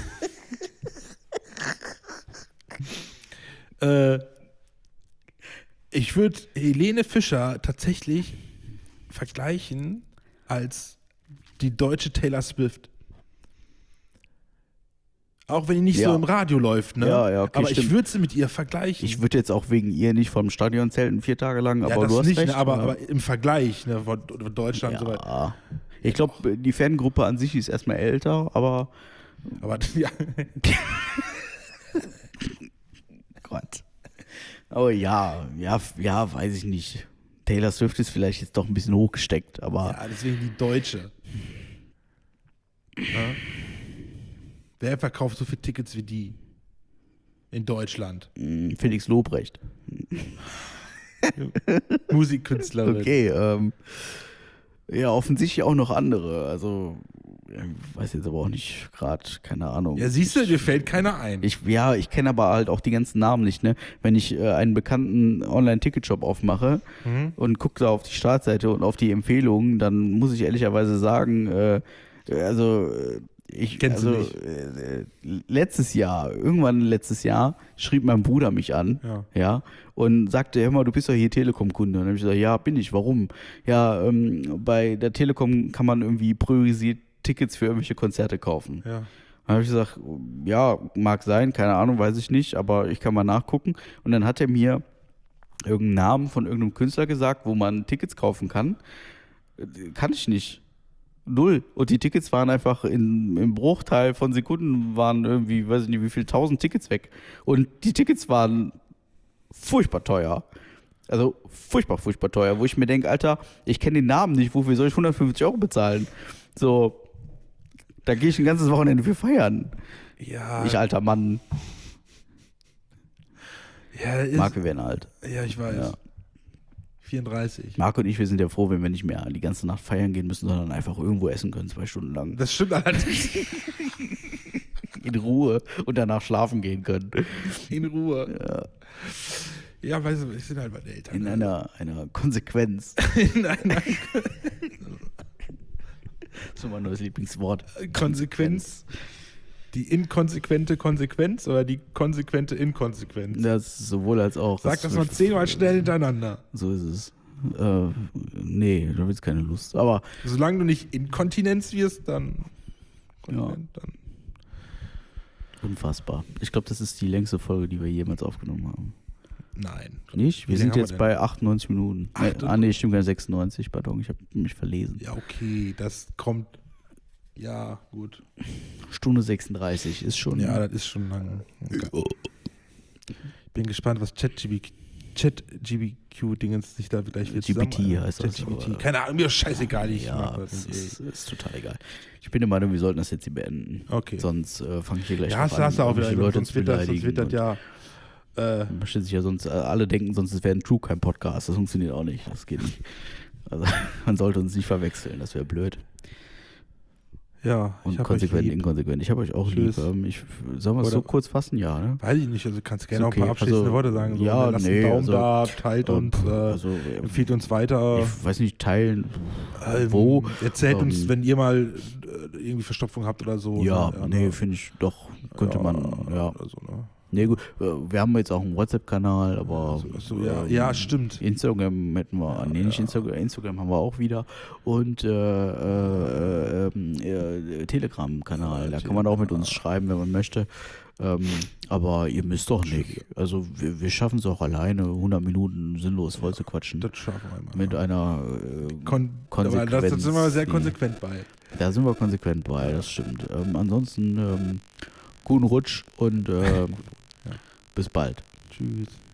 äh, ich würde Helene Fischer tatsächlich vergleichen als die deutsche Taylor Swift. Auch wenn die nicht Ja. so im Radio läuft, ne? Ja, ja, okay, aber ich stimmt. würde sie mit ihr vergleichen. Ich würde jetzt auch wegen ihr nicht vom Stadion zelten, vier Tage lang, ja, aber das du hast nicht, recht. ne, aber, ja. aber im Vergleich, ne, von von Deutschland und so weiter. Ja. Ich glaube, die Fangruppe an sich ist erstmal älter, aber Aber ja, Gott. Aber ja, ja, ja, weiß ich nicht. Taylor Swift ist vielleicht jetzt doch ein bisschen hochgesteckt, aber ja, deswegen die Deutsche. Ja? Wer verkauft so viele Tickets wie die in Deutschland? mh, Felix Lobrecht. Musikkünstlerin. Okay, ähm, ja, offensichtlich auch noch andere. Also, ja, ich weiß jetzt aber auch nicht gerade, keine Ahnung. Ja, siehst du, dir fällt keiner ein. Ich, ja, ich kenne aber halt auch die ganzen Namen nicht, ne? Wenn ich äh, einen bekannten Online-Ticket-Shop aufmache Mhm. und gucke da auf die Startseite und auf die Empfehlungen, dann muss ich ehrlicherweise sagen, äh, also äh, ich, Kennst du also nicht? äh, letztes Jahr, irgendwann letztes Jahr, schrieb mein Bruder mich an, Ja. ja, und sagte, hör mal, du bist doch hier Telekom-Kunde. Und dann habe ich gesagt, ja, bin ich, warum? Ja, ähm, bei der Telekom kann man irgendwie priorisiert Tickets für irgendwelche Konzerte kaufen. Ja. Dann habe ich gesagt, ja, mag sein, keine Ahnung, weiß ich nicht, aber ich kann mal nachgucken. Und dann hat er mir irgendeinen Namen von irgendeinem Künstler gesagt, wo man Tickets kaufen kann. Kann ich nicht. Null. Und die Tickets waren einfach in, im Bruchteil von Sekunden waren irgendwie, weiß ich nicht, wie viel tausend Tickets weg. Und die Tickets waren furchtbar teuer. Also furchtbar, furchtbar teuer, wo ich mir denke, Alter, ich kenne den Namen nicht, wofür soll ich hundertfünfzig Euro bezahlen? So, da gehe ich ein ganzes Wochenende für feiern. Ja, Ich alter Mann. ja, ist, Marc, wir werden alt. ja, ich weiß. Ja. vierunddreißig. Marc und ich, wir sind ja froh, wenn wir nicht mehr die ganze Nacht feiern gehen müssen, sondern einfach irgendwo essen können, zwei Stunden lang. Das stimmt allerdings. In Ruhe und danach schlafen gehen können. In Ruhe. Ja, ja, weißt du, ich sind halt meine Eltern. In einer, einer Konsequenz. In einer Das ist mein neues Lieblingswort. Konsequenz. Die inkonsequente Konsequenz oder die konsequente Inkonsequenz? Das ist sowohl als auch. Sag das mal zehnmal schnell hintereinander. So ist es. Äh, nee, da wird keine Lust. Aber Solange du nicht Inkontinenz wirst, dann. Kontinent, dann. unfassbar. Ich glaube, das ist die längste Folge, die wir jemals aufgenommen haben. Nein. Nicht? Wir Wie sind lange haben jetzt wir bei achtundneunzig Minuten. Ach, Äh, du- ah, nee, stimmt gar nicht, sechsundneunzig, pardon, ich habe mich verlesen. Ja, okay, das kommt. Ja, gut. Stunde sechsunddreißig ist schon. Ja, das ist schon lang. Okay. Ich bin gespannt, was ChatGPT Chat-G B Q-Dingens sich da gleich wieder G P T zusammen... heißt das, ChatGPT. aber- Keine Ahnung, mir ist scheißegal, ich ja, mach das das nicht. ist, ey. ist total egal. Ich bin der Meinung, wir sollten das jetzt hier beenden. Okay. Sonst äh, fange ich hier gleich Ja, noch hast, du- hast du auch wieder, irgendwelche Leute sonst zu wird das, sonst beleidigen. wird das ja... Äh, und man stellt sich ja sonst, äh, alle denken sonst, es wäre ein True Crime Podcast. Das funktioniert auch nicht. Das geht nicht. Also man sollte uns nicht verwechseln, das wäre blöd. ja, Und ich hab konsequent, euch lieb. inkonsequent. Ich habe euch auch Tschüss. lieb. Ähm, Ich, sollen wir es so Oder- kurz fassen? Ja, ne? Weiß ich nicht, also kannst gerne Ist auch ein paar okay, abschließende also, Worte sagen. So, ja, lasst nee, einen Daumen also, da, teilt äh, uns, äh, also, äh, empfiehlt uns weiter. Ich weiß nicht, teilen. Ähm, wo? Erzählt Ähm, uns, wenn ihr mal äh, irgendwie Verstopfung habt oder so. Ja, ne? nee, finde ich doch, könnte ja, man, ja. Oder so, ne? Nee, gut, äh, wir haben jetzt auch einen WhatsApp-Kanal, aber Ach so, ja, ähm, ja, stimmt. Instagram hätten wir, Ja, nee, nicht ja. Instagram, Instagram haben wir auch wieder und äh, äh, äh, äh, Telegram-Kanal, da kann man auch mit uns schreiben, wenn man möchte, ähm, aber ihr müsst doch nicht, also wir, wir schaffen es auch alleine, hundert Minuten sinnlos voll zu quatschen, Das schaffen wir mal. mit einer äh, Kon aber Konsequenz. das, das sind wir sehr die- konsequent bei. Da sind wir konsequent bei, das stimmt. Ähm, ansonsten ähm, guten Rutsch und ähm, Ja. bis bald. Tschüss.